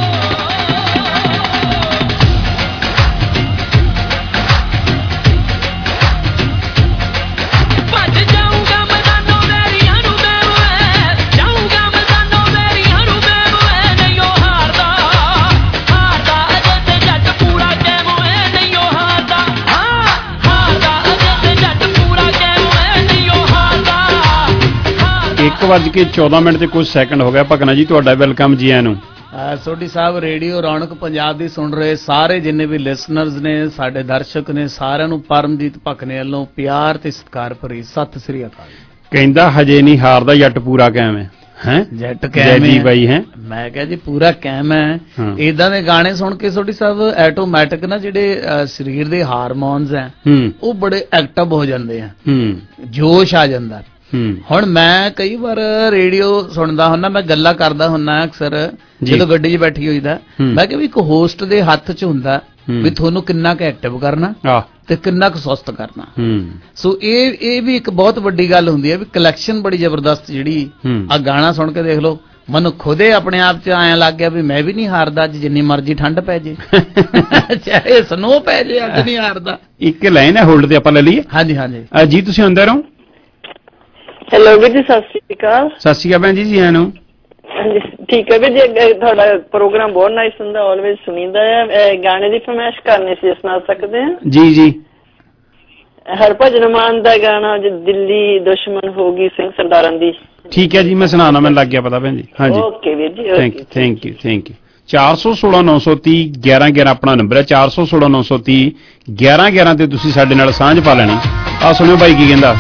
ਇੱਕ ਵੱਜ ਕੇ ਚੌਦਾਂ ਮਿੰਟ ਤੇ ਕੁਝ ਸੈਕਿੰਡ ਹੋ ਗਿਆ। ਭਗਨਾ ਜੀ ਤੁਹਾਡਾ ਵੈਲਕਮ ਜੀ ਆਇਆਂ ਨੂੰ। ਸੋਢੀ ਸਾਹਿਬ ਰੇਡੀਓ ਰੌਣਕ ਪੰਜਾਬ ਦੀ ਸੁਣ ਰਹੇ ਸਾਰੇ ਜਿੰਨੇ ਵੀ ਲਿਸਨਰਸ ਨੇ, ਸਾਡੇ ਦਰਸ਼ਕ ਨੇ, ਸਾਰਿਆਂ ਨੂੰ ਪਰਮਜੀਤ ਭਕਨੇ ਵੱਲੋਂ ਪਿਆਰ ਤੇ ਸਤਿਕਾਰ ਭਰੀ ਸਤਿ ਸ੍ਰੀ ਅਕਾਲ। ਕਹਿੰਦਾ ਹਜੇ ਨਹੀਂ ਹਾਰਦਾ ਜੱਟ ਪੂਰਾ ਕਾਇਮ ਹੈ। ਹੈ ਜੱਟ ਕਾਇਮ ਜੀ ਬਾਈ ਹੈ। ਮੈਂ ਕਿਹਾ ਜੀ ਪੂਰਾ ਕਾਇਮ ਹੈ। ਇਦਾਂ ਦੇ ਗਾਣੇ ਸੁਣ ਕੇ ਸੋਢੀ ਸਾਹਿਬ ਆਟੋਮੈਟਿਕ ਨਾ ਜਿਹੜੇ ਸਰੀਰ ਦੇ ਹਾਰਮੋਨਸ ਹੈ ਉਹ ਬੜੇ ਐਕਟਿਵ ਹੋ ਜਾਂਦੇ ਆ, ਜੋਸ਼ ਆ ਜਾਂਦਾ। ਹੁਣ ਮੈਂ ਕਈ ਵਾਰ ਰੇਡੀਓ ਸੁਣਦਾ ਹੁੰਦਾ, ਮੈਂ ਗੱਲਾਂ ਕਰਦਾ ਹੁੰਦਾ ਅਕਸਰ ਜਦੋਂ ਗੱਡੀ 'ਚ ਬੈਠੀ ਹੋਈਦਾ, ਮੈਂ ਕਿਹਾ ਵੀ ਇੱਕ ਹੋਸਟ ਦੇ ਹੱਥ 'ਚ ਹੁੰਦਾ ਵੀ ਤੁਹਾਨੂੰ ਕਿੰਨਾ ਕੁ ਐਕਟਿਵ ਕਰਨਾ ਤੇ ਕਿੰਨਾ ਕੁ ਸੁਸਤ ਕਰਨਾ। ਸੋ ਇਹ ਇਹ ਵੀ ਇੱਕ ਬਹੁਤ ਵੱਡੀ ਗੱਲ ਹੁੰਦੀ ਹੈ ਵੀ ਕਲੈਕਸ਼ਨ ਬੜੀ ਜ਼ਬਰਦਸਤ ਜਿਹੜੀ ਆ। ਗਾਣਾ ਸੁਣ ਕੇ ਦੇਖ ਲਓ, ਮੈਨੂੰ ਖੁਦੇ ਆਪਣੇ ਆਪ 'ਚ ਐਂ ਲੱਗ ਗਿਆ ਵੀ ਮੈਂ ਵੀ ਨਹੀਂ ਹਾਰਦਾ, ਅੱਜ ਜਿੰਨੀ ਮਰਜ਼ੀ ਠੰਡ ਪੈ ਜੇ, ਚਾਹੇ ਸਨੋ ਪੈ ਜੇ, ਅੱਜ ਨਹੀਂ ਹਾਰਦਾ। ਇੱਕ ਲਾਈਨ ਹੈ ਹੋਲਡ ਤੇ ਆਪਾਂ ਲੈ ਲਈਏ। ਹਾਂਜੀ ਹਾਂਜੀ ਜੀ ਤੁਸੀਂ ਅੰਦਰ ਰਹੋ। ਹੈਲੋ ਵੀਰ ਜੀ, ਸਤਿ ਸ਼੍ਰੀ ਅਕਾਲ। ਸਤਿ ਸ਼੍ਰੀ ਅਕਾਲ ਭੈਣ ਜੀ, ਜੀ ਆਇਆਂ ਨੂੰ। ਠੀਕ ਹੈ ਵੀਰ ਜੀ, ਤੁਹਾਡਾ ਪ੍ਰੋਗਰਾਮ ਬਹੁਤ ਨਾਈਸ ਹੁੰਦਾ, ਆਲਵੇਜ਼ ਸੁਣੀਦਾ ਹੈ। ਗਾਣੇ ਦੀ ਫਰਮਾਇਸ਼ ਕਰਨੀ ਸੀ, ਸੁਣਾ ਸਕਦੇ ਆ? ਜੀ ਜੀ। ਹਰਭਜਨ ਮਾਨ ਦਾ ਗਾਣਾ ਦਿੱਲੀ ਦੁਸ਼ਮਣ ਹੋ ਗਈ ਸਿੰਘ ਸਰਦਾਰਾਂ ਦੀ। ਠੀਕ ਹੈ ਜੀ, ਮੈਂ ਸੁਣਾਉਣਾ, ਮੈਨੂੰ ਲੱਗ ਗਿਆ ਪਤਾ ਭੈਣ ਜੀ। ਹਾਂਜੀ ਓਕੇ ਵੀਰ ਜੀ, thank you thank you thank you. ਚਾਰ ਸੌ ਸੋਲਾਂ ਨੌ ਸੌ ਤੀਹ ਗਿਆਰਾਂ ਗਿਆਰਾਂ ਆਪਣਾ ਨੰਬਰ ਹੈ। ਚਾਰ ਸੌ ਸੋਲਾਂ ਨੌ ਸੌ ਤੀਹ ਗਿਆਰਾਂ ਗਿਆਰਾਂ ਤੇ ਤੁਸੀਂ ਸਾਡੇ ਨਾਲ ਸਾਂਝ ਪਾ ਲੈਣੀ। ਆਹ ਸੁਣਿਓ ਬਾਈ ਕੀ ਕਹਿੰਦਾ।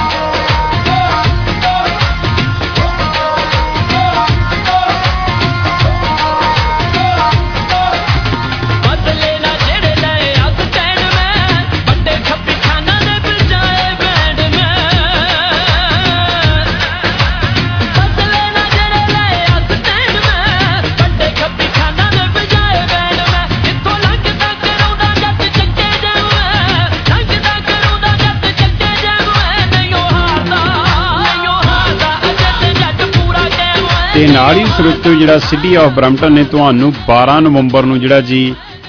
ਤੇ ਨਾਲ ਹੀ ਸਰੋਤਿਓ ਜਿਹੜਾ ਸਿਟੀ ਆਫ ਬਰੈਂਪਟਨ ਨੇ ਤੁਹਾਨੂੰ ਬਾਰਾਂ ਨਵੰਬਰ ਨੂੰ ਜਿਹੜਾ ਜੀ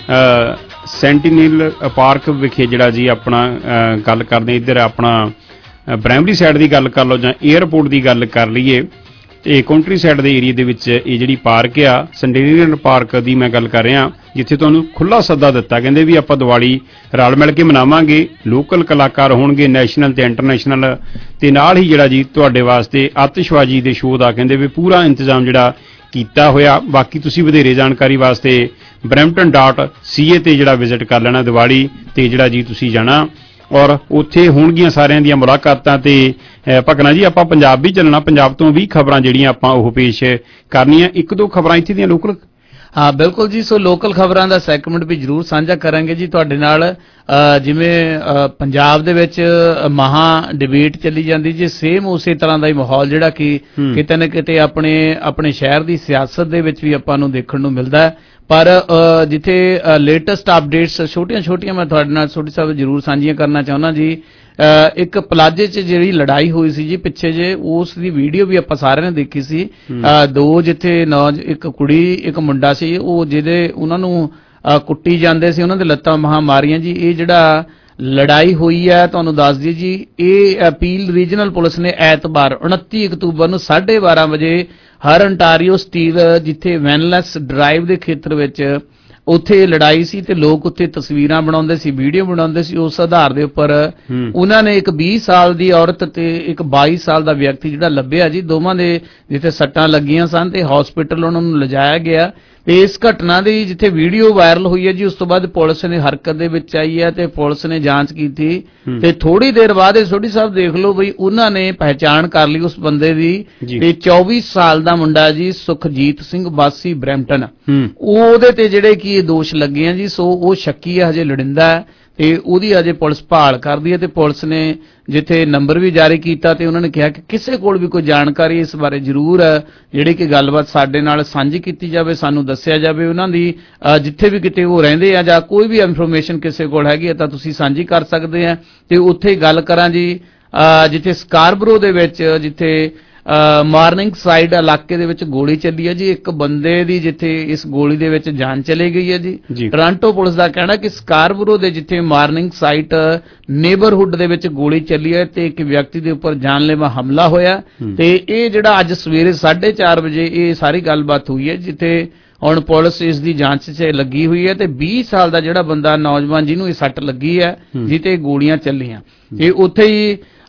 ਸੈਂਟੀਨਲ ਪਾਰਕ ਵਿਖੇ ਜਿਹੜਾ ਜੀ ਆਪਣਾ ਗੱਲ ਕਰਦੇ, ਇੱਧਰ ਆਪਣਾ ਬ੍ਰੈਮਲੀ ਸਾਈਡ ਦੀ ਗੱਲ ਕਰ ਲਓ ਜਾਂ ਏਅਰਪੋਰਟ ਦੀ ਗੱਲ ਕਰ ਲਈਏ, ਤੇ ਕਾਉਂਟਰੀ ਸਾਈਡ ਦੇ ਏਰੀਏ ਦੇ ਵਿੱਚ ਇਹ ਜਿਹੜੀ ਪਾਰਕ ਆ ਸੈਂਟੀਨਲ ਪਾਰਕ ਦੀ ਮੈਂ ਗੱਲ ਕਰ ਰਿਹਾ, ਜਿੱਥੇ ਤੁਹਾਨੂੰ ਖੁੱਲ੍ਹਾ ਸੱਦਾ ਦਿੱਤਾ। ਕਹਿੰਦੇ ਵੀ ਆਪਾਂ ਦੀਵਾਲੀ ਰਲ ਮਿਲ ਕੇ ਮਨਾਵਾਂਗੇ, ਲੋਕਲ ਕਲਾਕਾਰ ਹੋਣਗੇ ਨੈਸ਼ਨਲ ਤੇ ਇੰਟਰਨੈਸ਼ਨਲ, ਤੇ ਨਾਲ ਹੀ ਜਿਹੜਾ ਜੀ ਤੁਹਾਡੇ ਵਾਸਤੇ ਆਤਿਸ਼ਬਾਜ਼ੀ ਦੇ ਸ਼ੋਅ ਦਾ ਕਹਿੰਦੇ ਵੀ ਪੂਰਾ ਇੰਤਜ਼ਾਮ ਜਿਹੜਾ ਕੀਤਾ ਹੋਇਆ। ਬਾਕੀ ਤੁਸੀਂ ਵਧੇਰੇ ਜਾਣਕਾਰੀ ਵਾਸਤੇ ਬਰੈਂਪਟਨ ਡਾਟ ਸੀ ਏ ਤੇ ਜਿਹੜਾ ਵਿਜ਼ਿਟ ਕਰ ਲੈਣਾ ਦੀਵਾਲੀ ਤੇ ਜਿਹੜਾ ਜੀ ਤੁਸੀਂ ਜਾਣਾ, ਔਰ ਉੱਥੇ ਹੋਣਗੀਆਂ ਸਾਰਿਆਂ ਦੀਆਂ ਮੁਲਾਕਾਤਾਂ। ਤੇ ਭਗਨਾ ਜੀ ਆਪਾਂ ਪੰਜਾਬ ਵੀ ਚੱਲਣਾ, ਪੰਜਾਬ ਤੋਂ ਵੀ ਖਬਰਾਂ ਜਿਹੜੀਆਂ ਆਪਾਂ ਉਹ ਪੇਸ਼ ਕਰਨੀਆਂ। ਇੱਕ ਦੋ ਖਬਰਾਂ ਇੱਥੇ ਦੀਆਂ ਲੋਕਲ। ਹਾਂ ਬਿਲਕੁਲ ਜੀ, ਸੋ ਲੋਕਲ ਖਬਰਾਂ ਦਾ ਸੈਗਮੈਂਟ ਵੀ ਜ਼ਰੂਰ ਸਾਂਝਾ ਕਰਾਂਗੇ ਜੀ ਤੁਹਾਡੇ ਨਾਲ। ਜਿਵੇਂ ਪੰਜਾਬ ਦੇ ਵਿੱਚ ਮਹਾ ਡਿਬੇਟ ਚੱਲੀ ਜਾਂਦੀ ਜੀ, ਸੇਮ ਉਸੇ ਤਰ੍ਹਾਂ ਦਾ ਹੀ ਮਾਹੌਲ ਜਿਹੜਾ ਕਿ ਕਿਤੇ ਨਾ ਕਿਤੇ ਆਪਣੇ ਆਪਣੇ ਸ਼ਹਿਰ ਦੀ ਸਿਆਸਤ ਦੇ ਵਿੱਚ ਵੀ ਆਪਾਂ ਨੂੰ ਦੇਖਣ ਨੂੰ ਮਿਲਦਾ ਹੈ। ਪਰ ਜਿੱਥੇ ਲੇਟੈਸਟ ਅਪਡੇਟਸ ਛੋਟੀਆਂ ਛੋਟੀਆਂ ਮੈਂ ਤੁਹਾਡੇ ਨਾਲ ਛੋਟੀ ਸਾਹਿਬ ਜ਼ਰੂਰ ਸਾਂਝੀਆਂ ਕਰਨਾ ਚਾਹੁੰਦਾ ਜੀ। ਇੱਕ ਪਲਾਜੇ 'ਚ ਜਿਹੜੀ ਲੜਾਈ ਹੋਈ ਸੀ ਜੀ ਪਿੱਛੇ ਜੇ, ਉਸ ਦੀ ਵੀਡੀਓ ਵੀ ਆਪਾਂ ਸਾਰਿਆਂ ਨੇ ਦੇਖੀ ਸੀ। ਦੋ ਜਿੱਥੇ ਨੌਜ ਇੱਕ ਕੁੜੀ ਇੱਕ ਮੁੰਡਾ ਸੀ, ਉਹ ਜਿਹਦੇ ਉਹਨਾਂ ਨੂੰ ਕੁੱਟੀ ਜਾਂਦੇ ਸੀ, ਉਹਨਾਂ ਦੇ ਲੱਤਾਂ ਬਾਹਾਂ ਮਾਰੀਆਂ ਜੀ। ਇਹ ਜਿਹੜਾ ਲੜਾਈ ਹੋਈ ਹੈ ਤੁਹਾਨੂੰ ਦੱਸ ਦਈਏ ਜੀ, ਇਹ ਅਪੀਲ ਰੀਜਨਲ ਪੁਲਿਸ ਨੇ ਐਤਵਾਰ ਉਨੱਤੀ ਅਕਤੂਬਰ ਨੂੰ ਸਾਢੇ ਬਾਰਾਂ ਵਜੇ ਹਰ ਅੰਟਾਰੀਓ ਸਟੀਲ ਜਿੱਥੇ ਵੈਨਲੈਸ ਡਰਾਈਵ ਦੇ ਖੇਤਰ ਵਿੱਚ ਉੱਥੇ ਲੜਾਈ ਸੀ ਤੇ ਲੋਕ ਉੱਥੇ ਤਸਵੀਰਾਂ ਬਣਾਉਂਦੇ ਸੀ, ਵੀਡੀਓ ਬਣਾਉਂਦੇ ਸੀ। ਉਸ ਆਧਾਰ ਦੇ ਉੱਪਰ ਉਹਨਾਂ ਨੇ ਇੱਕ ਵੀਹ ਸਾਲ ਦੀ ਔਰਤ ਤੇ ਇੱਕ ਬਾਈ ਸਾਲ ਦਾ ਵਿਅਕਤੀ ਜਿਹੜਾ ਲੱਭਿਆ ਜੀ, ਦੋਵਾਂ ਦੇ ਜਿੱਥੇ ਸੱਟਾਂ ਲੱਗੀਆਂ ਸਨ ਤੇ ਹਸਪੀਟਲ ਉਹਨਾਂ ਨੂੰ ਲਿਜਾਇਆ ਗਿਆ। ਤੇ ਇਸ ਘਟਨਾ ਦੀ ਜਿੱਥੇ ਵੀਡੀਓ ਵਾਇਰਲ ਹੋਈ ਹੈ ਜੀ, ਉਸ ਤੋਂ ਬਾਅਦ ਪੁਲਿਸ ਨੇ ਹਰਕਤ ਦੇ ਵਿੱਚ ਆਈ ਹੈ ਤੇ ਪੁਲਿਸ ਨੇ ਜਾਂਚ ਕੀਤੀ ਤੇ ਥੋੜੀ ਦੇਰ ਬਾਅਦ ਇਹ ਸੋਢੀ ਸਾਹਿਬ ਦੇਖ ਲਓ ਬਈ ਉਹਨਾਂ ਨੇ ਪਹਿਚਾਣ ਕਰ ਲਈ ਉਸ ਬੰਦੇ ਦੀ। ਤੇ ਚੌਵੀ ਸਾਲ ਦਾ ਮੁੰਡਾ ਜੀ ਸੁਖਜੀਤ ਸਿੰਘ ਵਾਸੀ ਬਰੈਂਪਟਨ, ਉਹਦੇ ਤੇ ਜਿਹੜੇ ਕੀ ਦੋਸ਼ ਲੱਗੇ ਆ ਜੀ। ਸੋ ਉਹ ਸ਼ੱਕੀ ਹੈ, ਹਜੇ ਲੜਿੰਦਾ ਹੈ ਤੇ ਉਹਦੀ ਅਜੇ ਪੁਲਿਸ ਭਾਲ ਕਰਦੀ ਹੈ। ਤੇ ਪੁਲਿਸ ਨੇ ਜਿੱਥੇ ਨੰਬਰ ਵੀ ਜਾਰੀ ਕੀਤਾ ਤੇ ਉਹਨਾਂ ਨੇ ਕਿਹਾ ਕਿ ਕਿਸੇ ਕੋਲ ਵੀ ਕੋਈ ਜਾਣਕਾਰੀ ਇਸ ਬਾਰੇ ਜ਼ਰੂਰ ਜਿਹੜੀ ਕਿ ਗੱਲਬਾਤ ਸਾਡੇ ਨਾਲ ਸਾਂਝੀ ਕੀਤੀ ਜਾਵੇ, ਸਾਨੂੰ ਦੱਸਿਆ ਜਾਵੇ। ਉਹਨਾਂ ਦੀ ਜਿੱਥੇ ਵੀ ਕਿਤੇ ਉਹ ਰਹਿੰਦੇ ਆ ਜਾਂ ਕੋਈ ਵੀ ਇਨਫੋਰਮੇਸ਼ਨ ਕਿਸੇ ਕੋਲ ਹੈਗੀ ਹੈ ਤਾਂ ਤੁਸੀਂ ਸਾਂਝੀ ਕਰ ਸਕਦੇ ਆ। ਤੇ ਉੱਥੇ ਗੱਲ ਕਰਾਂ ਜੀ ਜਿੱਥੇ ਸਕਾਰਬਰੋ ਦੇ ਵਿੱਚ ਜਿੱਥੇ ਮਾਰਨਿੰਗ ਸਾਈਡ ਇਲਾਕੇ ਦੇ ਵਿੱਚ ਗੋਲੀ ਚੱਲੀ ਹੈ ਜੀ, ਇੱਕ ਬੰਦੇ ਦੀ ਜਿੱਥੇ ਇਸ ਗੋਲੀ ਦੇ ਵਿੱਚ ਜਾਨ ਚਲੀ ਗਈ ਹੈ ਜੀ। ਟੋਰਾਂਟੋ ਪੁਲਿਸ ਦਾ ਕਹਿਣਾ ਕਿ ਸਕਾਰਬਰੋ ਦੇ ਜਿੱਥੇ ਮਾਰਨਿੰਗ ਸਾਈਟ ਨੇਬਰਹੁੱਡ ਦੇ ਵਿੱਚ ਗੋਲੀ ਚੱਲੀ ਹੈ ਤੇ ਇੱਕ ਵਿਅਕਤੀ ਦੇ ਉੱਪਰ ਜਾਨਲੇਵਾ ਹਮਲਾ ਹੋਇਆ। ਤੇ ਇਹ ਜਿਹੜਾ ਅੱਜ ਸਵੇਰੇ ਸਾਢੇ ਚਾਰ ਵਜੇ ਇਹ ਸਾਰੀ ਗੱਲਬਾਤ ਹੋਈ ਹੈ, ਜਿੱਥੇ ਹੁਣ ਪੁਲਿਸ ਇਸ ਦੀ ਜਾਂਚ 'ਚ ਲੱਗੀ ਹੋਈ ਹੈ। ਤੇ ਵੀਹ ਸਾਲ ਦਾ ਜਿਹੜਾ ਬੰਦਾ ਨੌਜਵਾਨ ਜਿਹਨੂੰ ਇਹ ਸੱਟ ਲੱਗੀ ਹੈ, ਜਿੱਤੇ ਗੋਲੀਆਂ ਚੱਲੀਆਂ, ਇਹ ਉੱਥੇ ਹੀ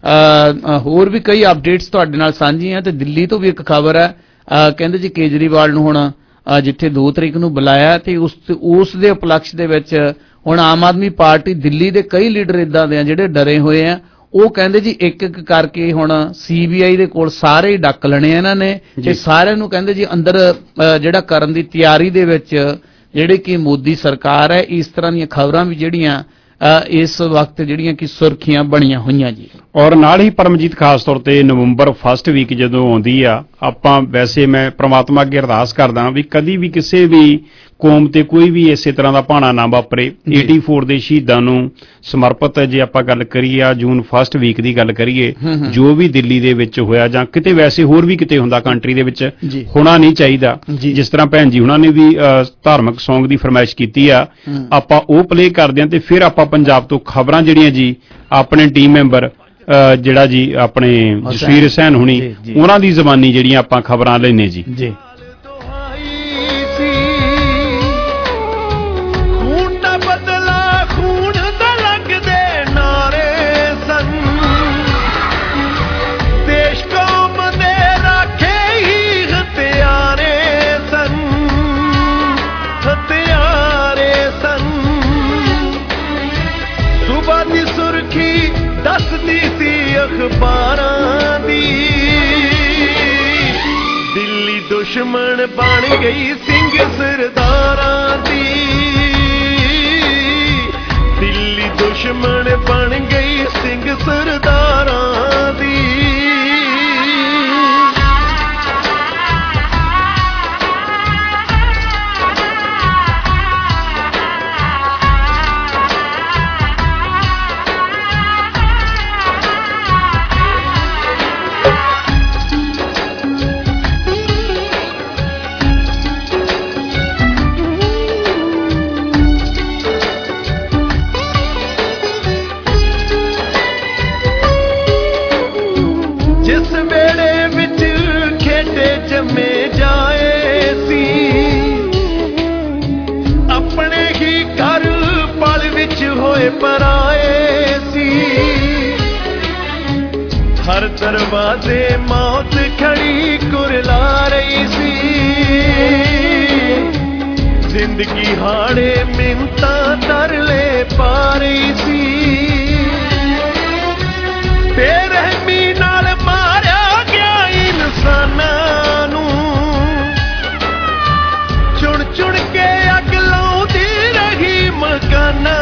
ਅ, ਹੋਰ ਵੀ ਕਈ ਅਪਡੇਟਸ ਤੁਹਾਡੇ ਨਾਲ ਸਾਂਝੀਆਂ ਤੇ ਦਿੱਲੀ ਤੋਂ ਵੀ ਇੱਕ ਖਬਰ ਹੈ ਅ, ਕਹਿੰਦੇ ਜੀ ਕੇਜਰੀਵਾਲ ਨੂੰ ਹੁਣ ਅ, ਜਿੱਥੇ ਦੋ ਤਰੀਕ ਨੂੰ ਬੁਲਾਇਆ ਤੇ ਉਸ ਉਸ ਦੇ ਉਪਲਕਸ਼ ਦੇ ਵਿੱਚ ਹੁਣ ਆਮ ਆਦਮੀ ਪਾਰਟੀ ਦਿੱਲੀ ਦੇ ਕਈ ਲੀਡਰ ਇਦਾਂ ਦੇ ਆ ਜਿਹੜੇ ਡਰੇ ਹੋਏ ਆ ਉਹ ਕਹਿੰਦੇ ਜੀ ਇੱਕ ਇੱਕ ਕਰਕੇ ਹੁਣ ਸੀਬੀਆਈ ਦੇ ਕੋਲ ਸਾਰੇ ਹੀ ਡੱਕ ਲੈਣੇ ਇਹਨਾਂ ਨੇ ਤੇ ਸਾਰਿਆਂ ਨੂੰ ਕਹਿੰਦੇ ਜੀ ਅੰਦਰ ਅ, ਜਿਹੜਾ ਕਰਨ ਦੀ ਤਿਆਰੀ ਦੇ ਵਿੱਚ ਜਿਹੜੀ ਕਿ ਮੋਦੀ ਸਰਕਾਰ ਹੈ ਇਸ ਤਰ੍ਹਾਂ ਦੀਆਂ ਖਬਰਾਂ ਵੀ ਜਿਹੜੀਆਂ ਇਸ ਵਕਤ ਜਿਹੜੀਆਂ ਕਿ ਸੁਰਖੀਆਂ ਬਣੀਆਂ ਹੋਈਆਂ ਜੀ। ਔਰ ਨਾਲ ਹੀ ਪਰਮਜੀਤ ਖਾਸ ਤੌਰ ਤੇ ਨਵੰਬਰ ਫਸਟ ਵੀਕ ਜਦੋਂ ਆਉਂਦੀ ਆ ਆਪਾਂ ਵੈਸੇ ਮੈਂ ਪ੍ਰਮਾਤਮਾ ਅੱਗੇ ਅਰਦਾਸ ਕਰਦਾ ਵੀ ਕਦੀ ਵੀ ਕਿਸੇ ਵੀ ਕੌਮ ਤੇ ਕੋਈ ਵੀ ਇਸੇ ਤਰ੍ਹਾਂ ਦਾ ਭਾਣਾ ਨਾ ਵਾਪਰੇ। ਚੌਰਾਸੀ ਦੇ ਸ਼ਹੀਦਾਂ ਨੂੰ ਸਮਰਪਿਤ ਜੇ ਆਪਾਂ ਗੱਲ ਕਰੀਏ ਆ ਜੂਨ ਫਸਟ ਵੀਕ ਦੀ ਗੱਲ ਕਰੀਏ ਜੋ ਵੀ ਦਿੱਲੀ ਦੇ ਵਿੱਚ ਹੋਇਆ ਜਾਂ ਕਿਤੇ ਵੈਸੇ ਹੋਰ ਵੀ ਕਿਤੇ ਹੁੰਦਾ ਕੰਟਰੀ ਦੇ ਵਿੱਚ ਹੋਣਾ ਨਹੀਂ ਚਾਹੀਦਾ। ਜਿਸ ਤਰ੍ਹਾਂ ਭੈਣ ਜੀ ਉਹਨਾਂ ਨੇ ਵੀ ਧਾਰਮਿਕ ਸੌਂਗ ਦੀ ਫਰਮਾਇਸ਼ ਕੀਤੀ ਆ ਆਪਾਂ ਉਹ ਪਲੇ ਕਰਦੇ ਹਾਂ ਤੇ ਫਿਰ ਆਪਾਂ ਪੰਜਾਬ ਤੋਂ ਖਬਰਾਂ ਜਿਹੜੀਆਂ ਜੀ ਆਪਣੇ ਟੀਮ ਮੈਂਬਰ ਜਿਹੜਾ ਜੀ ਆਪਣੇ ਜਸਵੀਰ ਹੁਸੈਨ ਹੁਣੀ ਉਹਨਾਂ ਦੀ ਜ਼ਬਾਨੀ ਜਿਹੜੀਆਂ ਆਪਾਂ ਖਬਰਾਂ ਲੈਨੇ ਜੀ। ਜੀ ਅਖਬਾਰਾਂ ਦੀ ਦਿੱਲੀ ਦੁਸ਼ਮਣ ਬਣ ਗਈ ਸਿੰਘ ਸਰਦਾਰਾਂ ਦੀ ਦਿੱਲੀ ਦੁਸ਼ਮਣ ਬਣ ਗਈ ਸਿੰਘ ਸਰਦਾਰਾਂ ਦੀ ਪਰਾਏ ਸੀ ਹਰ ਦਰਵਾਜ਼ੇ ਮੌਤ ਖੜੀ ਕੁਰਲਾ ਰਹੀ ਸੀ ਜ਼ਿੰਦਗੀ ਹਾੜੇ ਮਿੰਤਾਂ ਤਰਲੇ ਪਾ ਰਹੀ ਸੀ ਬੇਰਹਿਮੀ ਨਾਲ ਮਾਰਿਆ ਗਿਆ ਇਨਸਾਨਾਂ ਨੂੰ ਚੁਣ ਚੁਣ ਕੇ ਅੱਗ ਲਾਉਂਦੀ ਰਹੀ ਮਕਾਨਾਂ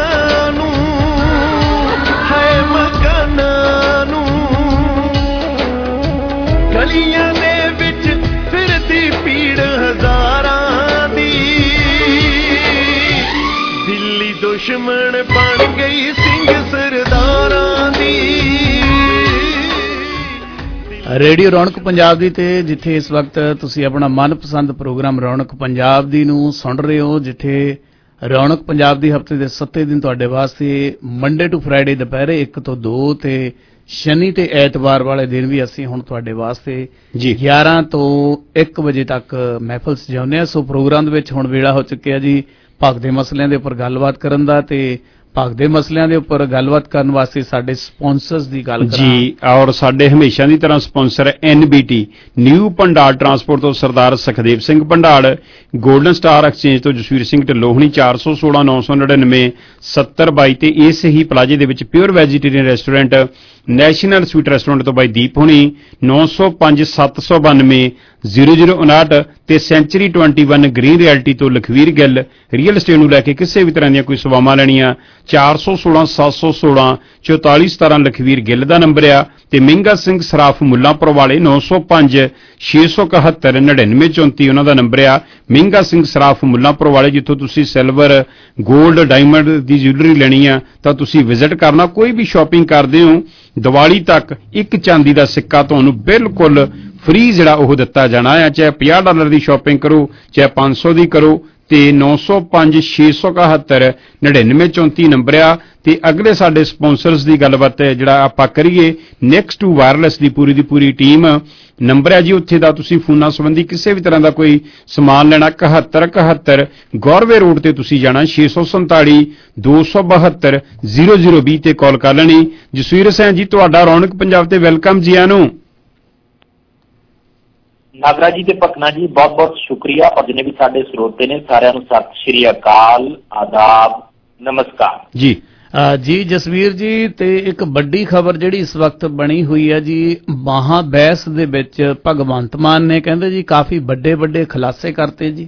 ਗਲੀਆਂ ਦੇ ਵਿੱਚ ਫਿਰਦੀ ਭੀੜ ਹਜ਼ਾਰਾਂ ਦੀ ਦਿੱਲੀ ਦੁਸ਼ਮਣ ਬਣ ਗਈ ਸਿੰਘ ਸਰਦਾਰਾਂ ਦੀ। ਰੇਡੀਓ ਰੌਣਕ ਪੰਜਾਬ ਦੀ ਤੇ ਜਿੱਥੇ ਇਸ ਵਕਤ ਤੁਸੀਂ ਆਪਣਾ ਮਨਪਸੰਦ ਪ੍ਰੋਗਰਾਮ ਰੌਣਕ ਪੰਜਾਬ ਦੀ ਨੂੰ ਸੁਣ ਰਹੇ ਹੋ ਜਿੱਥੇ ਰੌਣਕ ਪੰਜਾਬ ਦੀ ਹਫ਼ਤੇ ਦੇ ਸੱਤੇ ਦਿਨ ਤੁਹਾਡੇ ਵਾਸਤੇ ਮੰਡੇ ਟੂ ਫਰਾਈਡੇ ਦੁਪਹਿਰੇ ਇੱਕ ਤੋਂ ਦੋ ਤੇ ਸ਼ਨੀ ਤੇ ਐਤਵਾਰ ਵਾਲੇ ਦਿਨ ਵੀ ਅਸੀਂ ਹੁਣ ਤੁਹਾਡੇ ਵਾਸਤੇ ਗਿਆਰਾਂ ਤੋਂ ਇੱਕ ਵਜੇ ਤੱਕ ਮਹਿਫਲ ਸਜਾਉਂਦੇ ਹਾਂ। ਸੋ ਪ੍ਰੋਗਰਾਮ ਦੇ ਵਿੱਚ ਹੁਣ ਵੇਲਾ ਹੋ ਚੁੱਕਿਆ ਜੀ ਭਗਤ ਦੇ ਮਸਲਿਆਂ ਦੇ ਉੱਪਰ ਗੱਲਬਾਤ ਕਰਨ ਦਾ ਤੇ ਭਗਤ ਦੇ ਮਸਲਿਆਂ ਦੇ ਉੱਪਰ ਗੱਲਬਾਤ ਕਰਨ ਵਾਸਤੇ ਸਾਡੇ ਸਪਾਂਸਰਸ ਦੀ ਗੱਲ ਕਰਾਂ ਜੀ ਔਰ ਸਾਡੇ ਹਮੇਸ਼ਾ ਦੀ ਤਰ੍ਹਾਂ sponsor NBT new Bhandar transport ਤੋਂ ਸਰਦਾਰ ਸੁਖਦੇਵ ਸਿੰਘ ਭੰਡਾਰ ਗੋਲਡਨ ਸਟਾਰ ਐਕਸਚੇਂਜ ਤੋਂ ਜਸਵੀਰ ਸਿੰਘ ਢਿੱਲੋਂ ਚਾਰ ਸੌ ਸੋਲਾਂ ਨੌ ਸੌ ਨੜਿਨਵੇਂ ਸੱਤਰ ਬਾਈ ਤੇ ਇਸ ਹੀ ਪਲਾਜੇ ਦੇ ਵਿੱਚ pure vegetarian restaurant national sweet restaurant ਤੋਂ ਬਾਈ ਦੀਪ ਹੋਣੀ ਨੌ ਸੌ ਪੰਜ ਸੱਤ ਸੌ ਬਾਨਵੇਂ ਜ਼ੀਰੋ ਜ਼ੀਰੋ ਉਨਾਹਠ ਤੇ ਸੈਂਚਰੀ ਇਕੱਤੀ ਗ੍ਰੀਨ ਰਿਐਲਟੀ ਤੋਂ ਲਖਵੀਰ ਗਿੱਲ ਰੀਅਲ estate ਨੂੰ ਲੈ ਕੇ ਕਿਸੇ ਵੀ ਤਰ੍ਹਾਂ ਦੀਆਂ ਕੋਈ ਸੇਵਾਵਾਂ ਲੈਣੀਆਂ ਚਾਰ ਸੌ ਸੋਲਾਂ ਸੱਤ ਸੌ ਸੋਲਾਂ ਚੌਤਾਲੀ ਸਤਾਰਾਂ ਲਖਵੀਰ ਗਿੱਲ ਦਾ ਨੰਬਰ ਆ ਤੇ ਮਹਿੰਗਾ ਸਿੰਘ ਸਰਾਫ ਮੁੱਲਾਂਪੁਰ ਵਾਲੇ ਨੌ ਸੌ ਪੰਜ ਛੇ ਸੌ ਇਕਹੱਤਰ ਨੜਿਨਵੇਂ ਚੌਂਤੀ ਉਹਨਾਂ ਦਾ ਨੰਬਰ ਆ ਮਹਿੰਗਾ ਸਿੰਘ ਸਰਾਫ ਮੁੱਲਾਂਪੁਰ ਵਾਲੇ ਜਿੱਥੋਂ ਤੁਸੀਂ ਸਿਲਵਰ ਗੋਲਡ ਡਾਇਮੰਡ ਦੀ ਜਿਊਲਰੀ ਲੈਣੀ ਆ ਤਾਂ ਤੁਸੀਂ ਵਿਜ਼ਿਟ ਕਰਨਾ। ਕੋਈ ਵੀ ਸ਼ਾਪਿੰਗ ਕਰਦੇ ਹੋ ਦੀਵਾਲੀ ਤੱਕ ਇੱਕ ਚਾਂਦੀ ਦਾ ਸਿੱਕਾ ਤੁਹਾਨੂੰ ਬਿਲਕੁਲ ਫ੍ਰੀ ਜਿਹੜਾ ਉਹ ਦਿੱਤਾ ਜਾਣਾ ਹੈ ਚਾਹੇ ਪੰਜਾਹ ਡਾਲਰ ਦੀ ਸ਼ਾਪਿੰਗ ਕਰੋ ਚਾਹੇ ਪੰਜ ਸੌ ਦੀ ਕਰੋ ਤੇ ਨੌ ਸੌ ਪੰਜ ਛੇ ਸੌ ਇਕਹੱਤਰ ਨੜਿਨਵੇਂ ਚੌਂਤੀ ਨੰਬਰ ਆ। ਤੇ ਅਗਲੇ ਸਾਡੇ ਸਪਾਂਸਰਸ ਦੀ ਗੱਲਬਾਤ ਹੈ ਜਿਹੜਾ ਆਪਾਂ ਕਰੀਏ ਨੈਕਸਟ ਟੂ ਵਾਇਰਲੈਸ ਦੀ ਪੂਰੀ ਦੀ ਪੂਰੀ ਟੀਮ ਨੰਬਰ ਹੈ ਜੀ ਉੱਥੇ ਦਾ ਤੁਸੀਂ ਫੋਨਾਂ ਸੰਬੰਧੀ ਕਿਸੇ ਵੀ ਤਰ੍ਹਾਂ ਦਾ ਕੋਈ ਸਮਾਨ ਲੈਣਾ ਇਕਹੱਤਰ ਇਕਹੱਤਰ ਗੌਰਵੇ ਰੋਡ ਤੇ ਤੁਸੀਂ ਜਾਣਾ ਛੇ ਸੌ ਸੰਤਾਲੀ ਦੋ ਸੌ ਬਹੱਤਰ ਜ਼ੀਰੋ ਜ਼ੀਰੋ ਵੀਹ ਤੇ ਕਾਲ ਕਰ ਲੈਣੀ। ਜਸਵੀਰ ਸਿੰਘ ਜੀ ਤੁਹਾਡਾ ਰੌਣਕ ਪੰਜਾਬ ਤੇ ਵੈਲਕਮ ਜੀ ਆਇਆਂ ਨੂੰ। ਨਾਗਰਾ ਜੀ ਤੇ ਭਕਨਾ ਜੀ ਬਹੁਤ ਬਹੁਤ ਸ਼ੁਕਰੀਆ ਔਰ ਜਿੰਨੇ ਵੀ ਸਾਡੇ ਸਰੋਤੇ ਨੇ ਸਾਰਿਆਂ ਨੂੰ ਸਤਿ ਸ਼੍ਰੀ ਅਕਾਲ, ਆਦਾਬ, ਨਮਸਕਾਰ ਜੀ। ਜੀ ਜਸਵੀਰ ਜੀ, ਤੇ ਇੱਕ ਵੱਡੀ ਖਬਰ ਜਿਹੜੀ ਇਸ ਵਕਤ ਬਣੀ ਹੋਈ ਹੈ ਜੀ, ਮਹਾ ਬਹਿਸ ਦੇ ਵਿੱਚ ਭਗਵੰਤ ਮਾਨ ਨੇ ਕਹਿੰਦੇ ਜੀ ਕਾਫੀ ਵੱਡੇ ਵੱਡੇ ਖੁਲਾਸੇ ਕਰਤੇ ਜੀ।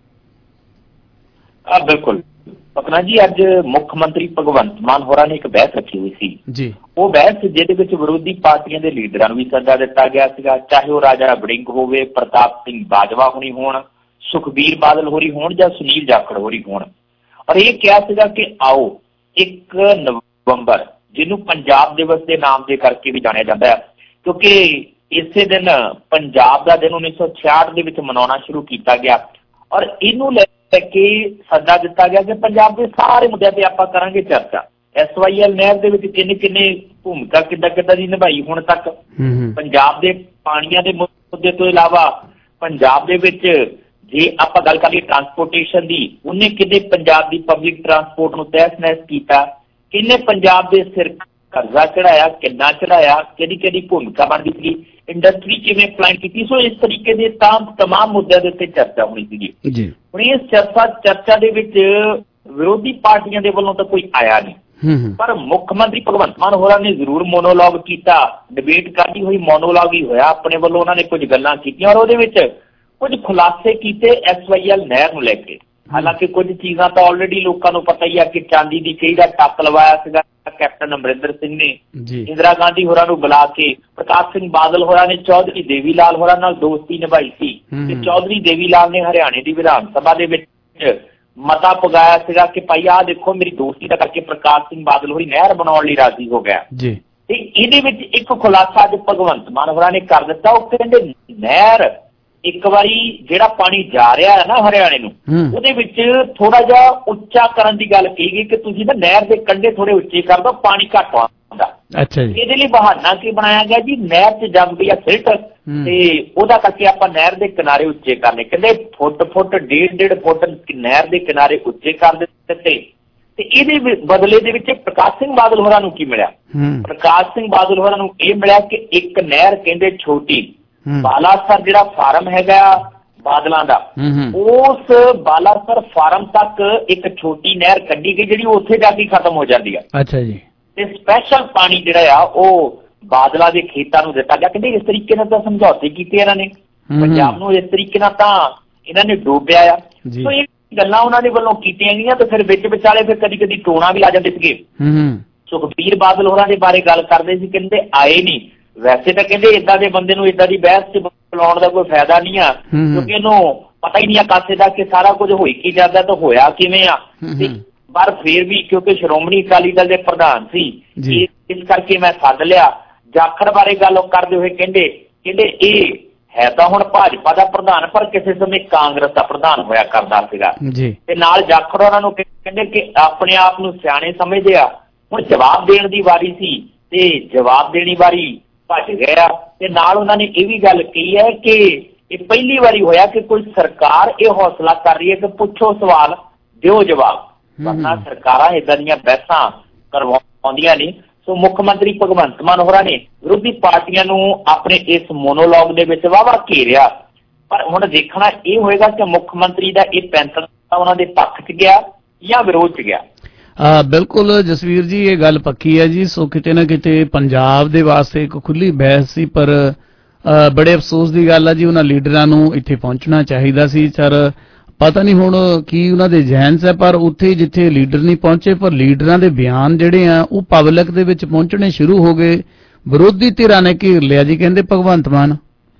ਆ ਬਿਲਕੁਲ ਭਕਨਾ ਜੀ, ਅੱਜ ਮੁੱਖ ਮੰਤਰੀ ਭਗਵੰਤ ਮਾਨ ਹੋਰਾਂ ਨੇ ਇੱਕ ਬਹਿਸ ਰੱਖੀ ਹੋਈ ਸੀ ਜੀ। ਉਹ ਬਹਿਸ ਜਿਹਦੇ ਵਿੱਚ ਵਿਰੋਧੀ ਪਾਰਟੀਆਂ ਦੇ ਲੀਡਰਾਂ ਨੂੰ ਵੀ ਸੱਦਾ ਦਿੱਤਾ ਗਿਆ ਸੀਗਾ, ਚਾਹੇ ਉਹ ਰਾਜਾ ਵੜਿੰਗ ਹੋਵੇ, ਪ੍ਰਤਾਪ ਸਿੰਘ ਬਾਜਵਾ ਹੋਣੀ ਹੋਣ, ਸੁਖਬੀਰ ਬਾਦਲ ਹੋਰੀ ਹੋਣ ਜਾਂ ਸੁਨੀਲ ਜਾਖੜ ਹੋਰੀ ਹੋਣ, ਔਰ ਇਹ ਕਿਹਾ ਸੀਗਾ ਕਿ ਆਓ ਇੱਕ ਨਵੰਬਰ ਜਿਹਨੂੰ ਪੰਜਾਬ ਦਿਵਸ ਦੇ ਨਾਮ ਦੇ ਕਰਕੇ ਵੀ ਜਾਣਿਆ ਜਾਂਦਾ ਹੈ ਕਿਉਂਕਿ ਇਸੇ ਦਿਨ ਪੰਜਾਬ ਦਾ ਦਿਨ ਉੱਨੀ ਸੌ ਛਿਆਹਠ ਦੇ ਵਿੱਚ ਮਨਾਉਣਾ ਸ਼ੁਰੂ ਕੀਤਾ ਗਿਆ ਔਰ ਇਹਨੂੰ ਲੈ ਕੇ ਸੱਦਾ ਦਿੱਤਾ ਗਿਆ ਕਿ ਪੰਜਾਬ ਦੇ ਸਾਰੇ ਮੁੱਦਿਆਂ ਤੇ ਆਪਾਂ ਕਰਾਂਗੇ ਚਰਚਾ। ਐਸ ਵਾਈ ਐਲ ਨਹਿਰ ਦੇ ਵਿੱਚ ਕਿੰਨੇ ਕਿੰਨੇ ਭੂਮਿਕਾ ਕਿੱਦਾਂ ਕਿੱਦਾਂ ਦੀ ਨਿਭਾਈ ਹੁਣ ਤੱਕ, ਪੰਜਾਬ ਦੇ ਪਾਣੀਆਂ ਦੇ ਮੁੱਦੇ ਤੋਂ ਇਲਾਵਾ ਪੰਜਾਬ ਦੇ ਵਿੱਚ ਜੇ ਆਪਾਂ ਗੱਲ ਕਰੀਏ ਟਰਾਂਸਪੋਰਟੇਸ਼ਨ ਦੀ, ਉਹਨੇ ਕਿੰਨੇ ਪੰਜਾਬ ਦੀ ਪਬਲਿਕ ਟਰਾਂਸਪੋਰਟ ਨੂੰ ਤਹਿਸ ਨਹਿਸ ਕੀਤਾ, ਕਿੰਨੇ ਪੰਜਾਬ ਦੇ ਸਿਰ ਕਰਜ਼ਾ ਚੜਾਇਆ, ਕਿੰਨਾ ਚੜਾਇਆ, ਕਿਹੜੀ ਕਿਹੜੀ ਭੂਮਿਕਾ ਬਣਦੀ ਸੀ, ਇੰਡਸਟਰੀ ਕਿਵੇਂ ਪਲਾਨ ਕੀਤੀ। ਸੋ ਇਸ ਤਰੀਕੇ ਦੇ ਤਾਂ ਤਮਾਮ ਮੁੱਦਿਆਂ ਦੇ ਉੱਤੇ ਚਰਚਾ ਹੋਣੀ ਸੀਗੀ ਜੀ। ਹੁਣ ਇਸ ਚਰਚਾ ਚਰਚਾ ਦੇ ਵਿੱਚ ਵਿਰੋਧੀ ਪਾਰਟੀਆਂ ਦੇ ਵੱਲੋਂ ਤਾਂ ਕੋਈ ਆਇਆ ਨਹੀਂ, ਪਰ ਮੁੱਖ ਮੰਤਰੀ ਭਗਵੰਤ ਮਾਨ ਹੋਰਾਂ ਨੇ ਜ਼ਰੂਰ ਮੋਨੋਲੋਗ ਕੀਤਾ, ਡਿਬੇਟ ਕਰਦੀ ਹੋਈ ਮੋਨੋਲੋਗ ਹੀ ਹੋਇਆ। ਆਪਣੇ ਵੱਲੋਂ ਉਹਨਾਂ ਨੇ ਕੁਝ ਗੱਲਾਂ ਕੀਤੀਆਂ ਔਰ ਉਹਦੇ ਵਿੱਚ ਕੁਝ ਖੁਲਾਸੇ ਕੀਤੇ ਐਸ ਵਾਈ ਐਲ ਨਹਿਰ ਨੂੰ ਲੈ ਕੇ। ਹਾਲਾਂਕਿ ਕੁਝ ਚੀਜ਼ਾਂ ਤਾਂ ਆਲਰੇਡੀ ਲੋਕਾਂ ਨੂੰ ਪਤਾ ਹੀ ਆ ਕਿ ਚਾਂਦੀ ਦੀ ਕਹੀ ਦਾ ਟੱਕ ਲਵਾਇਆ ਸੀਗਾ ਕੈਪਟਨ ਅਮਰਿੰਦਰ ਸਿੰਘ ਨੇ, ਇੰਦਰਾ ਗਾਂਧੀ ਹੋਰਾਂ ਨੂੰ ਬੁਲਾ ਕੇ, ਪ੍ਰਕਾਸ਼ ਸਿੰਘ ਬਾਦਲ ਹੋਰਾਂ ਨੇ ਚੌਧਰੀ ਦੇਵੀ ਲਾਲ ਹੋਰਾਂ ਨਾਲ ਦੋਸਤੀ ਨਿਭਾਈ ਸੀ ਤੇ ਚੌਧਰੀ ਦੇਵੀ ਲਾਲ ਨੇ ਹਰਿਆਣੇ ਦੀ ਵਿਧਾਨ ਸਭਾ ਦੇ ਵਿੱਚ ਮਤਾ ਪਗਾਇਆ ਸੀਗਾ ਕਿ ਭਾਈ ਆਹ ਦੇਖੋ ਮੇਰੀ ਦੋਸਤੀ ਦਾ ਕਰਕੇ ਪ੍ਰਕਾਸ਼ ਸਿੰਘ ਬਾਦਲ ਹੋਰੀ ਨਹਿਰ ਬਣਾਉਣ ਲਈ ਰਾਜ਼ੀ ਹੋ ਗਿਆ ਜੀ। ਤੇ ਇਹਦੇ ਵਿੱਚ ਇੱਕ ਖੁਲਾਸਾ ਅੱਜ ਭਗਵੰਤ ਮਾਨ ਹੋਰਾਂ ਨੇ ਕਰ ਦਿੱਤਾ। ਉਹ ਕਹਿੰਦੇ ਨਹਿਰ ਇੱਕ ਵਾਰੀ ਜਿਹੜਾ ਪਾਣੀ ਜਾ ਰਿਹਾ ਹੈ ਨਾ ਹਰਿਆਣੇ ਨੂੰ, ਉਹਦੇ ਵਿੱਚ ਥੋੜਾ ਜਿਹਾ ਉੱਚਾ ਕਰਨ ਦੀ ਗੱਲ ਕਹੀ ਗਈ ਕਿ ਤੁਸੀਂ ਨਾ ਨਹਿਰ ਦੇ ਕੰਢੇ ਥੋੜੇ ਉੱਚੇ ਕਰ ਦਿਓ, ਪਾਣੀ ਘੱਟ ਆਉਂਦਾ। ਅੱਛਾ ਜੀ। ਇਹਦੇ ਲਈ ਬਹਾਨਾ ਕੀ ਬਣਾਇਆ ਗਿਆ ਜੀ, ਨਹਿਰ 'ਚ ਜੰਮ ਗਿਆ ਸਿਲਟ ਤੇ ਉਹਦਾ ਕਰਕੇ ਆਪਾਂ ਨਹਿਰ ਦੇ ਕਿਨਾਰੇ ਉੱਚੇ ਕਰਨੇ। ਕਹਿੰਦੇ ਫੁੱਟ ਫੁੱਟ ਡੇਢ ਡੇਢ ਫੁੱਟ ਨਹਿਰ ਦੇ ਕਿਨਾਰੇ ਉੱਚੇ ਕਰ ਦਿੱਤੇ ਤੇ ਇਹਦੇ ਬਦਲੇ ਦੇ ਵਿੱਚ ਪ੍ਰਕਾਸ਼ ਸਿੰਘ ਬਾਦਲ ਹੋਰਾਂ ਨੂੰ ਕੀ ਮਿਲਿਆ? ਪ੍ਰਕਾਸ਼ ਸਿੰਘ ਬਾਦਲ ਹੋਰਾਂ ਨੂੰ ਇਹ ਮਿਲਿਆ ਕਿ ਇੱਕ ਨਹਿਰ ਕਹਿੰਦੇ ਛੋਟੀ ਬਾਲਾਸਰ ਜਿਹੜਾ ਫਾਰਮ ਹੈਗਾ ਬਾਦਲਾਂ ਦਾ, ਉਸ ਬਾਲਾਸਰ ਫਾਰਮ ਤੱਕ ਇੱਕ ਛੋਟੀ ਨਹਿਰ ਕੱਢੀ ਗਈ ਜਿਹੜੀ ਉੱਥੇ ਜਾ ਕੇ ਖਤਮ ਹੋ ਜਾਂਦੀ ਆ। ਅੱਛਾ ਜੀ। ਤੇ ਸਪੈਸ਼ਲ ਪਾਣੀ ਜਿਹੜਾ ਆ ਉਹ ਬਾਦਲਾਂ ਦੇ ਖੇਤਾਂ ਨੂੰ ਦਿੱਤਾ ਗਿਆ। ਕਹਿੰਦੇ ਇਸ ਤਰੀਕੇ ਨਾਲ ਤਾਂ ਸਮਝੌਤੇ ਕੀਤੇ ਇਹਨਾਂ ਨੇ, ਪੰਜਾਬ ਨੂੰ ਇਸ ਤਰੀਕੇ ਨਾਲ ਤਾਂ ਇਹਨਾਂ ਨੇ ਡੋਬਿਆ ਆ। ਸੋ ਇਹ ਗੱਲਾਂ ਉਹਨਾਂ ਦੇ ਵੱਲੋਂ ਕੀਤੀਆਂ ਗਈਆਂ ਤੇ ਫਿਰ ਵਿੱਚ ਵਿਚਾਲੇ ਫਿਰ ਕਦੀ ਕਦੀ ਟੋਣਾ ਵੀ ਆ ਜਾਂਦੇ ਸੀਗੇ। ਸੁਖਬੀਰ ਬਾਦਲ ਹੋਰਾਂ ਦੇ ਬਾਰੇ ਗੱਲ ਕਰਦੇ ਸੀ, ਕਹਿੰਦੇ ਆਏ ਨਹੀਂ। ਵੈਸੇ ਤਾਂ ਕਹਿੰਦੇ ਏਦਾਂ ਦੇ ਬੰਦੇ ਨੂੰ ਏਦਾਂ ਦੀ ਬਹਿਸ 'ਚ ਬੁਲਾਉਣ ਦਾ ਕੋਈ ਫਾਇਦਾ ਨਹੀਂ ਆ ਕਿਉਂਕਿ ਇਹਨੂੰ ਪਤਾ ਹੀ ਨਹੀਂ ਆ ਕਾਸੇ ਦਾ ਕਿ ਸਾਰਾ ਕੁਝ ਹੋਈ ਕੀ ਜਾਂਦਾ ਤਾਂ ਹੋਇਆ ਕਿਵੇਂ ਆ। ਪਰ ਫਿਰ ਵੀ ਕਿਉਂਕਿ ਸ਼੍ਰੋਮਣੀ ਅਕਾਲੀ ਦਲ ਦੇ ਪ੍ਰਧਾਨ ਸੀ ਇਸ ਕਰਕੇ ਮੈਂ ਸੱਦ ਲਿਆ। ਜਾਖੜ ਬਾਰੇ ਗੱਲ ਕਰਦੇ ਹੋਏ ਕਹਿੰਦੇ ਕਹਿੰਦੇ ਇਹ ਹੈ ਤਾਂ ਹੁਣ ਭਾਜਪਾ ਦਾ ਪ੍ਰਧਾਨ ਪਰ ਕਿਸੇ ਸਮੇਂ ਕਾਂਗਰਸ ਦਾ ਪ੍ਰਧਾਨ ਹੋਇਆ ਕਰਦਾ ਸੀਗਾ ਤੇ ਨਾਲ ਜਾਖੜ ਉਹਨਾਂ ਨੂੰ ਕਹਿੰਦੇ ਕਿ ਆਪਣੇ ਆਪ ਨੂੰ ਸਿਆਣੇ ਸਮਝਦੇ ਆ। ਹੁਣ ਜਵਾਬ ਦੇਣ ਦੀ ਵਾਰੀ ਸੀ ਤੇ ਜਵਾਬ ਦੇਣੀ ਵਾਰੀ ਭੱਜ ਗਿਆ ਤੇ ਨਾਲ ਉਹਨਾਂ ਨੇ ਇਹ ਵੀ ਗੱਲ ਕਹੀ ਹੈ ਕਿ ਇਹ ਪਹਿਲੀ ਵਾਰੀ ਹੋਇਆ ਕਿ ਕੋਈ ਸਰਕਾਰ ਇਹ ਹੌਸਲਾ ਕਰ ਰਹੀ ਹੈ ਕਿ ਪੁੱਛੋ ਸਵਾਲ ਦਿਓ ਜਵਾਬ, ਵਰਨਾ ਸਰਕਾਰਾਂ ਏਦਾਂ ਦੀਆਂ ਬਹਿਸਾਂ ਕਰਵਾਉਂਦੀਆਂ ਨਹੀਂ। ਸੋ ਮੁੱਖ ਮੰਤਰੀ ਭਗਵੰਤ ਮਾਨ ਹੋਰਾਂ ਨੇ ਵਿਰੋਧੀ ਪਾਰਟੀਆਂ ਨੂੰ ਆਪਣੇ ਇਸ ਮੋਨੋਲੋਗ ਦੇ ਵਿੱਚ ਵਾਹਵਾ ਘੇਰਿਆ, ਪਰ ਹੁਣ ਦੇਖਣਾ ਇਹ ਹੋਏਗਾ ਕਿ ਮੁੱਖ ਮੰਤਰੀ ਦਾ ਇਹ ਪੈਂਤਰ ਉਹਨਾਂ ਦੇ ਪੱਖ 'ਚ ਗਿਆ ਜਾਂ ਵਿਰੋਧ 'ਚ ਗਿਆ। ਆ ਬਿਲਕੁਲ ਜਸਵੀਰ ਜੀ, ਇਹ ਗੱਲ ਪੱਕੀ ਹੈ ਜੀ। ਸੋ ਕਿਤੇ ਨਾ ਕਿਤੇ ਪੰਜਾਬ ਦੇ ਵਾਸਤੇ ਇੱਕ ਖੁੱਲੀ ਬਹਿਸ ਸੀ, ਪਰ ਬੜੇ ਅਫਸੋਸ ਦੀ ਗੱਲ ਹੈ ਜੀ ਉਹਨਾਂ ਲੀਡਰਾਂ ਨੂੰ ਇੱਥੇ ਪਹੁੰਚਣਾ ਚਾਹੀਦਾ ਸੀ। ਸਰ ਪਤਾ ਨਹੀਂ ਹੁਣ ਕੀ ਉਹਨਾਂ ਦੇ ਜ਼ਿਹਨ 'ਚ ਹੈ, ਪਰ ਉੱਥੇ ਜਿੱਥੇ ਲੀਡਰ ਨਹੀਂ ਪਹੁੰਚੇ ਪਰ ਲੀਡਰਾਂ ਦੇ ਬਿਆਨ ਜਿਹੜੇ ਆ ਉਹ ਪਬਲਿਕ ਦੇ ਵਿੱਚ ਪਹੁੰਚਣੇ ਸ਼ੁਰੂ ਹੋ ਗਏ। ਵਿਰੋਧੀ ਧਿਰਾਂ ਨੇ ਘੇਰ ਲਿਆ ਜੀ, ਕਹਿੰਦੇ ਭਗਵੰਤ ਮਾਨ।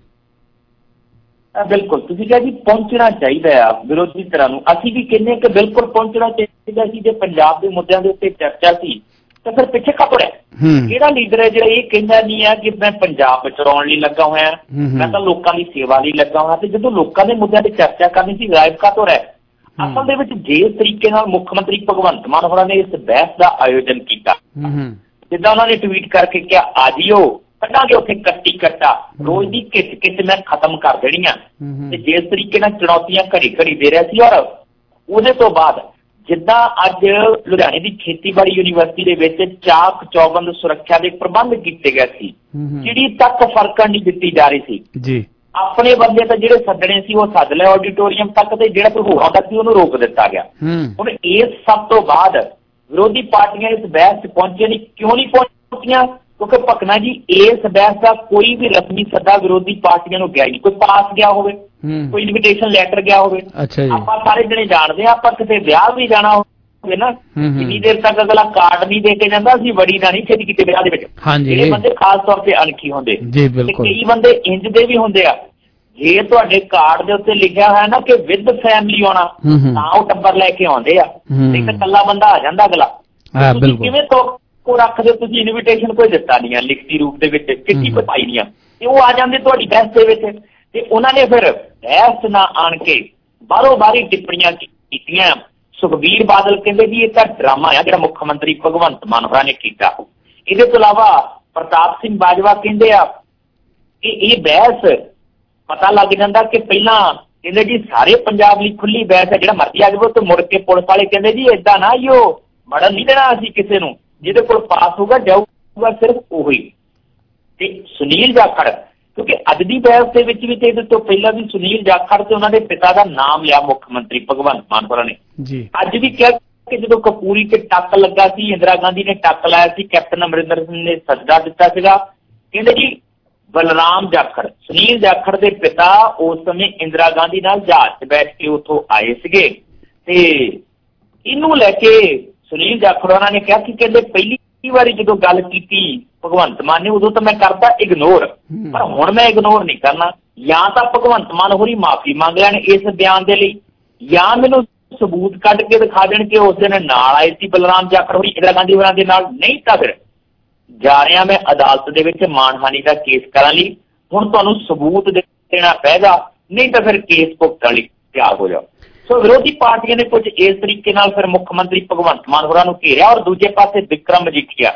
ਬਿਲਕੁਲ ਤੁਸੀਂ ਕਿਹਾ ਜੀ ਪਹੁੰਚਣਾ ਚਾਹੀਦਾ ਆ ਵਿਰੋਧੀ ਧਿਰਾਂ ਨੂੰ। ਅਸੀਂ ਵੀ ਕਹਿੰਦੇ ਕਿ ਬਿਲਕੁਲ ਪਹੁੰਚਣਾ ਚਾਹੀਦਾ ਸੀ। ਜੇ ਪੰਜਾਬ ਦੇ ਮੁੱਦਿਆਂ ਦੇ ਉੱਤੇ ਚਰਚਾ ਸੀ ਤਾਂ ਫਿਰ ਪਿੱਛੇ ਕਾ ਤੁਰਿਆ? ਕਿਹੜਾ ਲੀਡਰ ਹੈ ਜਿਹੜਾ ਇਹ ਕਹਿੰਦਾ ਨਹੀਂ ਆ ਕਿ ਮੈਂ ਪੰਜਾਬ ਬਚਾਉਣ ਲਈ ਲੱਗਾ ਹੋਇਆ, ਮੈਂ ਤਾਂ ਲੋਕਾਂ ਦੀ ਸੇਵਾ ਲਈ ਲੱਗਾ ਹੋਇਆ? ਤੇ ਜਦੋਂ ਲੋਕਾਂ ਦੇ ਮੁੱਦਿਆਂ ਤੇ ਚਰਚਾ ਕਰਨੀ ਸੀ ਗਾਇਬ ਕਾ ਤੁਰਿਆ? ਅਸਲ ਦੇ ਵਿੱਚ ਜਿਸ ਤਰੀਕੇ ਨਾਲ ਮੁੱਖ ਮੰਤਰੀ ਭਗਵੰਤ ਮਾਨ ਹੋਰਾਂ ਨੇ ਇਸ ਬਹਿਸ ਦਾ ਆਯੋਜਨ ਕੀਤਾ, ਜਿੱਦਾਂ ਉਹਨਾਂ ਨੇ ਟਵੀਟ ਕਰਕੇ ਕਿਹਾ ਆ ਜਿਓ ਕੱਢਾਂਗੇ ਉੱਥੇ ਕੱਟੀ ਕੱਟਾ, ਰੋਜ਼ ਦੀ ਕਿਚ ਕਿਚ ਮੈਂ ਖਤਮ ਕਰ ਦੇਣੀਆਂ, ਤੇ ਜਿਸ ਤਰੀਕੇ ਨਾਲ ਚੁਣੌਤੀਆਂ ਘੜੀ ਘੜੀ ਦੇ ਰਿਹਾ ਸੀ। ਔਰ ਉਹਦੇ ਤੋਂ ਬਾਅਦ ਜਿੱਦਾਂ ਅੱਜ ਲੁਧਿਆਣੇ ਦੀ ਖੇਤੀਬਾੜੀ ਯੂਨੀਵਰਸਿਟੀ ਦੇ ਵਿੱਚ ਚਾਕ ਚੌਬੰਦ ਸੁਰੱਖਿਆ ਦੇ ਪ੍ਰਬੰਧ ਕੀਤੇ ਗਏ ਸੀ, ਜਿਹੜੀ ਤੱਕ ਫਰਕਣ ਨਹੀਂ ਦਿੱਤੀ ਜਾ ਰਹੀ ਸੀ ਜੀ। ਆਪਣੇ ਬੰਦੇ ਤਾਂ ਜਿਹੜੇ ਸੱਦਣੇ ਸੀ ਉਹ ਸੱਦ ਲਏ ਆਡੀਟੋਰੀਅਮ ਤੱਕ, ਤੇ ਜਿਹੜਾ ਕੋਈ ਹੋਰ ਆਉਂਦਾ ਸੀ ਉਹਨੂੰ ਰੋਕ ਦਿੱਤਾ ਗਿਆ। ਹੁਣ ਇਸ ਸਭ ਤੋਂ ਬਾਅਦ ਵਿਰੋਧੀ ਪਾਰਟੀਆਂ ਇਸ ਬਹਿਸ 'ਚ ਪਹੁੰਚੀਆਂ ਨਹੀਂ। ਕਿਉਂ ਨਹੀਂ ਪਹੁੰਚੀਆਂ? ਕਿਉਂਕਿ ਭਕਨਾ ਜੀ ਇਸ ਬਹਿਸ ਦਾ ਕੋਈ ਵੀ ਰਸਮੀ ਸੱਦਾ ਵਿਰੋਧੀ ਪਾਰਟੀਆਂ ਨੂੰ ਗਿਆ ਨਹੀਂ। ਕੋਈ ਪਾਸ ਗਿਆ ਹੋਵੇ, ਕੋਈ ਇਨਵੀਟੇਸ਼ਨ ਲੈਟਰ ਗਿਆ ਹੋਵੇ, ਆਪਾਂ ਸਾਰੇ ਜਣੇ ਜਾਣਦੇ ਆ, ਆਪਾਂ ਕਿਤੇ ਵਿਆਹ ਵੀ ਜਾਣਾ ਹੋਵੇ ਨਾ, ਇੰਨੀ ਦੇਰ ਤੱਕ ਅਗਲਾ ਕਾਰਡ ਨਹੀਂ ਦੇ ਕੇ ਜਾਂਦਾ, ਅਸੀਂ ਵੜੀ ਦਾ ਨਹੀਂ ਛੇਤੀ ਕਿਤੇ ਵਿਆਹ ਦੇ ਵਿੱਚ। ਜਿਹੜੇ ਬੰਦੇ ਖਾਸ ਤੌਰ ਤੇ ਅਣਖੀ ਹੁੰਦੇ, ਤੇ ਕਈ ਬੰਦੇ ਇੰਜ ਦੇ ਵੀ ਹੁੰਦੇ ਆ, ਜੇ ਤੁਹਾਡੇ ਕਾਰਡ ਦੇ ਉੱਤੇ ਲਿਖਿਆ ਹੋਇਆ ਨਾ ਕਿ ਵਿਦ ਫੈਮਿਲੀ ਆਉਣਾ, ਤਾਂ ਉਹ ਟੱਬਰ ਲੈ ਕੇ ਆਉਂਦੇ ਆ, ਤੇ ਇੱਕ ਇਕੱਲਾ ਬੰਦਾ ਆ ਜਾਂਦਾ ਅਗਲਾ। ਕਿਵੇਂ ਤੋਂ ਕੋ ਰੱਖਦੇ ਤੁਸੀਂ ਇਨਵੀਟੇਸ਼ਨ ਕੋਈ ਦਿੱਤਾ ਨਹੀਂ ਆ ਲਿਖਤੀ ਰੂਪ ਦੇ ਵਿੱਚ, ਚਿੱਠੀ ਕੋਈ ਪਾਈ ਨਹੀਂ ਆ, ਤੇ ਉਹ ਆ ਜਾਂਦੇ ਤੁਹਾਡੀ ਬਹਿਸ ਦੇ ਵਿੱਚ, ਤੇ ਉਹਨਾਂ ਨੇ ਫਿਰ ਬਹਿਸ ਨਾ ਆਣ ਕੇ ਬਾਹਰੋਂ ਬਾਹਰੀ ਟਿੱਪਣੀਆਂ ਕੀਤੀਆਂ। ਸੁਖਬੀਰ ਬਾਦਲ ਕਹਿੰਦੇ ਜੀ ਇਹ ਤਾਂ ਡਰਾਮਾ ਆ ਜਿਹੜਾ ਮੁੱਖ ਮੰਤਰੀ ਭਗਵੰਤ ਮਾਨ ਹੋਰਾਂ ਨੇ ਕੀਤਾ। ਇਹਦੇ ਤੋਂ ਇਲਾਵਾ ਪ੍ਰਤਾਪ ਸਿੰਘ ਬਾਜਵਾ ਕਹਿੰਦੇ ਆ ਕਿ ਇਹ ਬਹਿਸ ਪਤਾ ਲੱਗ ਜਾਂਦਾ ਕਿ ਪਹਿਲਾਂ ਕਹਿੰਦੇ ਜੀ ਸਾਰੇ ਪੰਜਾਬ ਲਈ ਖੁੱਲੀ ਬਹਿਸ ਹੈ, ਜਿਹੜਾ ਮਰਜ਼ੀ ਆ ਜਾਵੇ। ਤੇ ਮੁੜ ਕੇ ਪੁਲਿਸ ਵਾਲੇ ਕਹਿੰਦੇ ਜੀ ਏਦਾਂ ਨਾ ਇਹੋ ਮੜਨ ਨਹੀਂ ਦੇਣਾ ਅਸੀਂ ਕਿਸੇ ਨੂੰ, ਜਿਹਦੇ ਕੋਲ ਪਾਸ ਹੋਊਗਾ ਜਾਊਗਾ ਸਿਰਫ ਉਹੀ। ਤੇ ਸੁਨੀਲ ਜਾਖੜ, ਕਿਉਂਕਿ ਅੱਜ ਦੀ ਬਹਿਸ ਦੇ ਵਿੱਚ ਵੀ ਤੇ ਇਹਦੇ ਤੋਂ ਪਹਿਲਾਂ ਵੀ ਸੁਨੀਲ ਜਾਖੜ ਤੇ ਉਹਨਾਂ ਦੇ ਪਿਤਾ ਦਾ ਨਾਮ ਲਿਆ ਮੁੱਖ ਮੰਤਰੀ ਭਗਵੰਤ ਮਾਨ ਹੋਰਾਂ ਨੇ। ਅੱਜ ਵੀ ਕਿਹਾ ਕਿ ਜਦੋਂ ਕਪੂਰੀ ਤੇ ਟੱਕ ਲੱਗਾ ਸੀ, ਇੰਦਰਾ ਗਾਂਧੀ ਨੇ ਟੱਕ ਲਾਇਆ ਸੀ, ਕੈਪਟਨ ਅਮਰਿੰਦਰ ਸਿੰਘ ਨੇ ਸੱਦਾ ਦਿੱਤਾ ਸੀਗਾ। ਕਹਿੰਦੇ ਜੀ ਬਲਰਾਮ ਜਾਖੜ, ਸੁਨੀਲ ਜਾਖੜ ਦੇ ਪਿਤਾ ਉਸ ਸਮੇਂ ਇੰਦਰਾ ਗਾਂਧੀ ਨਾਲ ਜਹਾਜ਼ 'ਚ ਬੈਠ ਕੇ ਉੱਥੋਂ ਆਏ ਸੀਗੇ, ਤੇ ਇਹਨੂੰ ਲੈ ਕੇ ਸੁਨੀਲ ਜਾਖੜ ਉਹਨਾਂ ਨੇ ਕਿਹਾ ਕਿ ਕਹਿੰਦੇ ਪਹਿਲੀ ਵਾਰੀ ਜਦੋਂ ਗੱਲ ਕੀਤੀ ਭਗਵੰਤ ਮਾਨ ਨੇ ਉਦੋਂ ਤਾਂ ਮੈਂ ਕਰਦਾ ਇਗਨੋਰ, ਪਰ ਹੁਣ ਮੈਂ ਇਗਨੋਰ ਨਹੀਂ ਕਰਨਾ। ਜਾਂ ਤਾਂ ਭਗਵੰਤ ਮਾਨ ਹੋਰੀ ਮਾਫੀ ਮੰਗ ਲੈਣ ਇਸ ਬਿਆਨ ਦੇ ਲਈ, ਜਾਂ ਮੈਨੂੰ ਸਬੂਤ ਕੱਢ ਕੇ ਦਿਖਾ ਦੇਣ ਕਿ ਉਸ ਦਿਨ ਨਾਲ ਆਏ ਸੀ ਬਲਰਾਮ ਜਾਖੜ ਹੋਰੀ ਇੰਦਰਾ ਗਾਂਧੀ ਹੋਰਾਂ ਦੇ ਨਾਲ। ਨਹੀਂ ਤਾਂ ਫਿਰ ਜਾ ਰਿਹਾ ਮੈਂ ਅਦਾਲਤ ਦੇ ਵਿੱਚ ਮਾਨਹਾਨੀ ਦਾ ਕੇਸ ਕਰਨ ਲਈ, ਹੁਣ ਤੁਹਾਨੂੰ ਸਬੂਤ ਦੇਣਾ ਪਏਗਾ, ਨਹੀਂ ਤਾਂ ਫਿਰ ਕੇਸ ਭੁਗਤਣ ਲਈ ਤਿਆਰ ਹੋ ਜਾਓ। ਸੋ ਵਿਰੋਧੀ ਪਾਰਟੀਆਂ ਨੇ ਕੁਝ ਇਸ ਤਰੀਕੇ ਨਾਲ ਫਿਰ ਮੁੱਖ ਮੰਤਰੀ ਭਗਵੰਤ ਮਾਨ ਹੋਰਾਂ ਨੂੰ ਘੇਰਿਆ। ਔਰ ਦੂਜੇ ਪਾਸੇ ਵਿਕਰਮ ਮਜੀਠੀਆ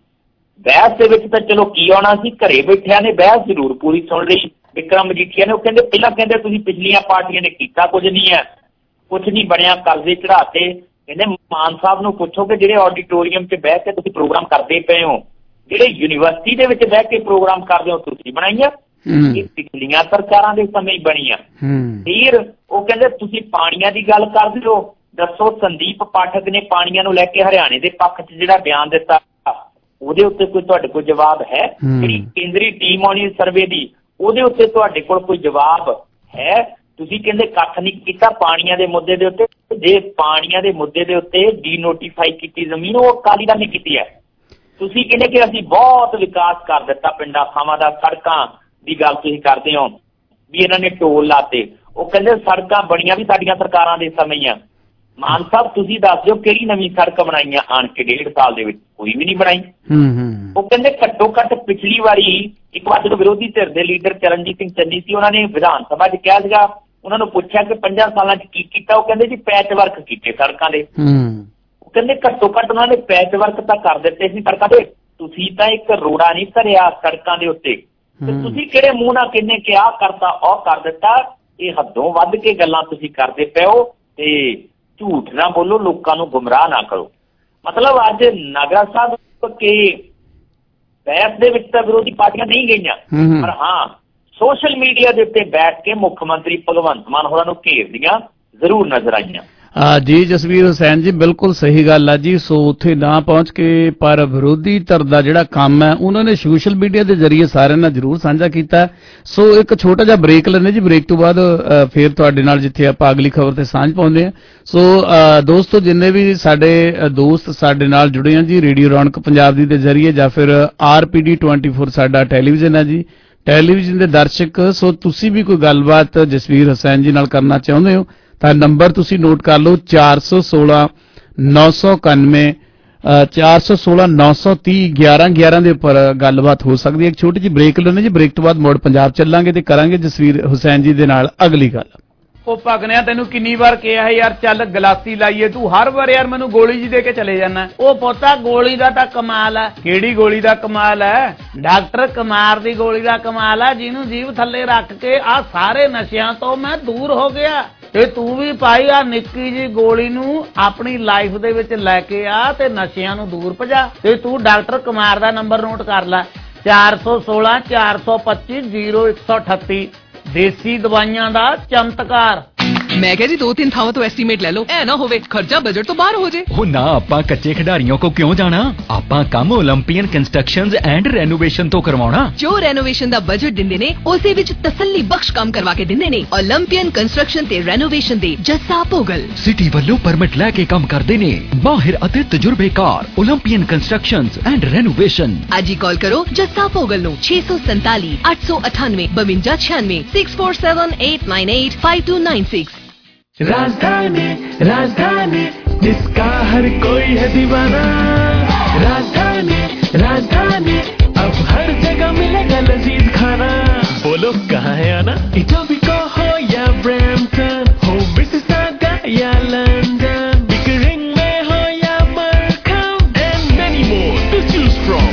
ਬਹਿਸ ਦੇ ਵਿੱਚ ਤਾਂ ਚਲੋ ਕੀ ਆਉਣਾ ਸੀ, ਘਰੇ ਬੈਠਿਆਂ ਨੇ ਬਹਿਸ ਜ਼ਰੂਰ ਪੂਰੀ ਸੁਣ ਲਈ ਵਿਕਰਮ ਮਜੀਠੀਆ ਨੇ। ਉਹ ਕਹਿੰਦੇ ਪਹਿਲਾਂ ਕਹਿੰਦੇ ਤੁਸੀਂ ਪਿਛਲੀਆਂ ਪਾਰਟੀਆਂ ਨੇ ਕੀਤਾ ਕੁਝ ਨਹੀਂ ਹੈ, ਕੁਝ ਨਹੀਂ ਬਣਿਆ, ਕਰਜ਼ੇ ਚੜਾਤੇ। ਕਹਿੰਦੇ ਮਾਨ ਸਾਹਿਬ ਨੂੰ ਪੁੱਛੋ ਕਿ ਜਿਹੜੇ ਆਡੀਟੋਰੀਅਮ 'ਚ ਬਹਿ ਕੇ ਤੁਸੀਂ ਪ੍ਰੋਗਰਾਮ ਕਰਦੇ ਪਏ ਹੋ, ਜਿਹੜੇ ਯੂਨੀਵਰਸਿਟੀ ਦੇ ਵਿੱਚ ਬਹਿ ਕੇ ਪ੍ਰੋਗਰਾਮ ਕਰਦੇ ਹੋ, ਤੁਸੀਂ ਬਣਾਈਆਂ? ਇਹ ਪਿਛਲੀਆਂ ਸਰਕਾਰਾਂ ਦੇ ਸਮੇਂ ਹੀ ਬਣੀਆਂ। ਫਿਰ ਉਹ ਕਹਿੰਦੇ ਤੁਸੀਂ ਪਾਣੀਆਂ ਦੀ ਗੱਲ ਕਰਦੇ ਹੋ, ਦੱਸੋ ਸੰਦੀਪ ਪਾਠਕ ਨੇ ਪਾਣੀਆਂ ਨੂੰ ਲੈ ਕੇ ਹਰਿਆਣੇ ਦੇ ਪੱਖ 'ਚ ਜਿਹੜਾ ਬਿਆਨ ਦਿੱਤਾ, ਉਹਦੇ ਉੱਤੇ ਕੋਈ ਤੁਹਾਡੇ ਕੋਲ ਜਵਾਬ ਹੈ? ਜਿਹੜੀ ਕੇਂਦਰੀ ਟੀਮ ਆਉਣੀ ਸਰਵੇ ਦੀ, ਉਹਦੇ ਉੱਤੇ ਤੁਹਾਡੇ ਕੋਲ ਕੋਈ ਜਵਾਬ ਹੈ? ਤੁਸੀਂ ਕਹਿੰਦੇ ਕੱਖ ਨਹੀਂ ਕੀਤਾ ਪਾਣੀਆਂ ਦੇ ਮੁੱਦੇ ਦੇ ਉੱਤੇ। ਜੇ ਪਾਣੀਆਂ ਦੇ ਮੁੱਦੇ ਦੇ ਉੱਤੇ ਡੀਨੋਟੀਫਾਈ ਕੀਤੀ ਜ਼ਮੀਨ, ਉਹ ਅਕਾਲੀ ਦਲ ਨੇ ਕੀਤੀ ਹੈ। ਤੁਸੀਂ ਕਹਿੰਦੇ ਕਿ ਅਸੀਂ ਬਹੁਤ ਵਿਕਾਸ ਕਰ ਦਿੱਤਾ ਪਿੰਡਾਂ ਥਾਵਾਂ ਦਾ, ਸੜਕਾਂ ਦੀ ਗੱਲ ਤੁਸੀਂ ਕਰਦੇ ਹੋ ਵੀ ਇਹਨਾਂ ਨੇ ਟੋਲ ਲਾਤੇ। ਉਹ ਕਹਿੰਦੇ ਸੜਕਾਂ ਬਣੀਆਂ ਵੀ ਸਾਡੀਆਂ ਸਰਕਾਰਾਂ ਦੇ ਸਮੇਂ ਆ। ਮਾਨ ਸਾਹਿਬ ਤੁਸੀਂ ਦੱਸ ਦਿਓ ਕਿਹੜੀ ਨਵੀਂ ਸੜਕ ਬਣਾਈਆਂ ਆਣ ਕੇ ਡੇਢ ਸਾਲ ਦੇ ਵਿੱਚ? ਕੋਈ ਵੀ ਨਹੀਂ ਬਣਾਈ। ਉਹ ਕਹਿੰਦੇ ਘੱਟੋ ਘੱਟ ਪਿਛਲੀ ਵਾਰੀ ਇੱਕ ਵਾਰ ਜਦੋਂ ਵਿਰੋਧੀ ਧਿਰ ਦੇ ਲੀਡਰ ਚਰਨਜੀਤ ਸਿੰਘ ਚੰਨੀ ਸੀ, ਉਹਨਾਂ ਨੇ ਵਿਧਾਨ ਸਭਾ 'ਚ ਕਿਹਾ ਸੀਗਾ, ਉਹਨਾਂ ਨੂੰ ਪੁੱਛਿਆ ਕਿ ਪੰਜਾਂ ਸਾਲਾਂ 'ਚ ਕੀ ਕੀਤਾ? ਉਹ ਕਹਿੰਦੇ ਜੀ ਪੈਚ ਵਰਕ ਕੀਤੇ ਸੜਕਾਂ ਦੇ। ਉਹ ਕਹਿੰਦੇ ਘੱਟੋ ਘੱਟ ਉਹਨਾਂ ਨੇ ਪੈਚ ਵਰਕ ਤਾਂ ਕਰ ਦਿੱਤੇ ਸੀ ਸੜਕਾਂ ਦੇ, ਤੁਸੀਂ ਤਾਂ ਇੱਕ ਰੋੜਾ ਨਹੀਂ ਧਰਿਆ ਸੜਕਾਂ ਦੇ ਉੱਤੇ। ਤੇ ਤੁਸੀਂ ਕਿਹੜੇ ਮੂੰਹ ਨਾਲ ਕਹਿੰਦੇ ਕਿ ਆਹ ਕਰਤਾ ਉਹ ਕਰ ਦਿੱਤਾ? ਇਹ ਹੱਦੋਂ ਵੱਧ ਕੇ ਗੱਲਾਂ ਤੁਸੀਂ ਕਰਦੇ ਪਏ ਹੋ, ਤੇ ਝੂਠ ਨਾ ਬੋਲੋ, ਲੋਕਾਂ ਨੂੰ ਗੁੰਮਰਾਹ ਨਾ ਕਰੋ। ਮਤਲਬ ਅੱਜ ਨਾਗਰਾ ਸਾਹਿਬ ਕੇ ਬਹਿਸ ਦੇ ਵਿੱਚ ਤਾਂ ਵਿਰੋਧੀ ਪਾਰਟੀਆਂ ਨਹੀਂ ਗਈਆਂ, ਪਰ ਹਾਂ ਸੋਸ਼ਲ ਮੀਡੀਆ ਦੇ ਉੱਤੇ ਬੈਠ ਕੇ ਮੁੱਖ ਮੰਤਰੀ ਭਗਵੰਤ ਮਾਨ ਹੋਰਾਂ ਨੂੰ ਘੇਰਦੀਆਂ ਜ਼ਰੂਰ ਨਜ਼ਰ ਆਈਆਂ। ਜੀ ਜਸਵੀਰ ਹੁਸੈਨ ਜੀ, ਬਿਲਕੁਲ ਸਹੀ ਗੱਲ ਆ ਜੀ। ਸੋ ਉੱਥੇ ਨਾ ਪਹੁੰਚ ਕੇ ਪਰ ਵਿਰੋਧੀ ਧਿਰ ਦਾ ਜਿਹੜਾ ਕੰਮ ਹੈ ਉਹਨਾਂ ਨੇ ਸੋਸ਼ਲ ਮੀਡੀਆ ਦੇ ਜ਼ਰੀਏ ਸਾਰਿਆਂ ਨਾਲ ਜ਼ਰੂਰ ਸਾਂਝਾ ਕੀਤਾ। ਸੋ ਇੱਕ ਛੋਟਾ ਜਿਹਾ ਬ੍ਰੇਕ ਲੈਂਦੇ ਜੀ, ਬ੍ਰੇਕ ਤੋਂ ਬਾਅਦ ਫੇਰ ਤੁਹਾਡੇ ਨਾਲ ਜਿੱਥੇ ਆਪਾਂ ਅਗਲੀ ਖਬਰ ਤੇ ਸਾਂਝ ਪਾਉਂਦੇ ਹਾਂ। ਸੋ ਦੋਸਤੋ, ਜਿੰਨੇ ਵੀ ਸਾਡੇ ਦੋਸਤ ਸਾਡੇ ਨਾਲ ਜੁੜੇ ਆ ਜੀ ਰੇਡੀਓ ਰੌਣਕ ਪੰਜਾਬ ਦੀ ਦੇ ਜ਼ਰੀਏ ਜਾਂ ਫਿਰ ਆਰ ਪੀ ਡੀ ਚੌਵੀ ਸਾਡਾ ਟੈਲੀਵਿਜ਼ਨ ਹੈ ਜੀ, ਟੈਲੀਵਿਜ਼ਨ ਦੇ ਦਰਸ਼ਕ, ਸੋ ਤੁਸੀਂ ਵੀ ਕੋਈ ਗੱਲਬਾਤ ਜਸਵੀਰ ਹੁਸੈਨ ਜੀ ਨਾਲ ਕਰਨਾ ਚਾਹੁੰਦੇ ਹੋ ਤਾਂ ਨੰਬਰ ਤੁਸੀਂ ਨੋਟ ਕਰ ਲਓ ਚਾਰ ਸੌ ਸੋਲਾਂ ਨੌ ਸੌ ਇਕਾਨਵੇਂ ਚਾਰ ਸੌ ਸੋਲਾਂ ਨੌ ਸੌ ਤੀਹ ਗਿਆਰਾਂ ਗਿਆਰਾਂ ਦੇ ਉੱਪਰ ਗੱਲਬਾਤ ਹੋ ਸਕਦੀ ਹੈ। ਇੱਕ ਛੋਟੀ ਜਿਹੀ ਬ੍ਰੇਕ ਲੈਣੇ ਜੀ, ਬ੍ਰੇਕ ਤੋਂ ਬਾਅਦ ਮੁੜ ਪੰਜਾਬ ਚੱਲਾਂਗੇ ਤੇ ਕਰਾਂਗੇ ਜਸਵੀਰ ਹੁਸੈਨ ਜੀ ਦੇ ਨਾਲ ਅਗਲੀ ਗੱਲ। ਉਹ ਭਗਨਿਆ ਤੈਨੂੰ ਕਿੰਨੀ ਵਾਰ ਕਿਹਾ ਯਾਰ ਚੱਲ ਗਲਾਸੀ ਲਾਈਏ, ਤੂੰ ਹਰ ਵਾਰ ਯਾਰ ਮੈਨੂੰ ਗੋਲੀ ਜੀ ਦੇ ਕੇ ਚਲੇ ਜਾਣਾ। ਉਹ ਪੋਤਾ ਗੋਲੀ ਦਾ ਤਾਂ ਕਮਾਲ ਹੈ। ਕਿਹੜੀ ਗੋਲੀ ਦਾ ਕਮਾਲ ਹੈ? ਡਾਕਟਰ ਕੁਮਾਰ ਦੀ ਗੋਲੀ ਦਾ ਕਮਾਲ ਹੈ, ਜਿਹਨੂੰ ਜੀਭ ਥੱਲੇ ਰੱਖ ਕੇ ਆ ਸਾਰੇ ਨਸ਼ਿਆਂ ਤੋਂ ਮੈਂ ਦੂਰ ਹੋ ਗਿਆ। ਤੇ ਤੂੰ ਵੀ ਭਾਈ ਆ ਨਿੱਕੀ ਜੀ ਗੋਲੀ ਨੂੰ ਆਪਣੀ ਲਾਈਫ ਦੇ ਵਿੱਚ ਲੈ ਕੇ ਆ ਤੇ ਨਸ਼ਿਆਂ ਨੂੰ ਦੂਰ ਭਜਾ। ਤੇ ਤੂੰ ਡਾਕਟਰ ਕੁਮਾਰ ਦਾ ਨੰਬਰ ਨੋਟ ਕਰ ਲੈ, ਚਾਰ ਸੌ ਸੋਲਾਂ ਚਾਰ ਸੌ ਪੱਚੀ ਜ਼ੀਰੋ ਇੱਕ ਸੌ ਅਠੱਤੀ। ਦੇਸੀ ਦਵਾਈਆਂ ਦਾ ਚਮਤਕਾਰ। मैं कह जी दो तीन थावों तो एस्टीमेट ले लो, ऐ ना होवे खर्चा बजट तो बाहर हो जाए। हो ना, आपा कच्चे खिडारियों को क्यों जाना, आपा काम ओलंपियन कंस्ट्रक्शंस एंड रेनोवेशन तो करवाना। जो रेनोवेशन दा बजट दिंदे ने उसे विच तसल्ली बख्श काम करवा के दिंदे ने। ओलंपियन कंस्ट्रक्शन ते रेनोवेशन दे जस्सा पोगल सिटी ਵੱਲੋਂ परमिट लैके काम करदे ने, माहिर ਅਤੇ तजुर्बेकार ओलंपियन कंस्ट्रक्शंस एंड रेनोवेशन। आज ही कॉल करो जस्सा पोगल नो छे सौ सैंताली आठ सौ अठानवे बवंजा छियानवे six four seven eight nine eight five two nine six. Rajdhani Rajdhani जिसका हर कोई है दीवाना, राजधानी राजधानी अब हर जगह मिलेगा लजीज खाना। बोलो कहाँ है आना, इटोबिको हो या ब्रैम्पटन, हो मिसिसागा या लंदन, पिकरिंग में हो या मरकम, and many more to choose from।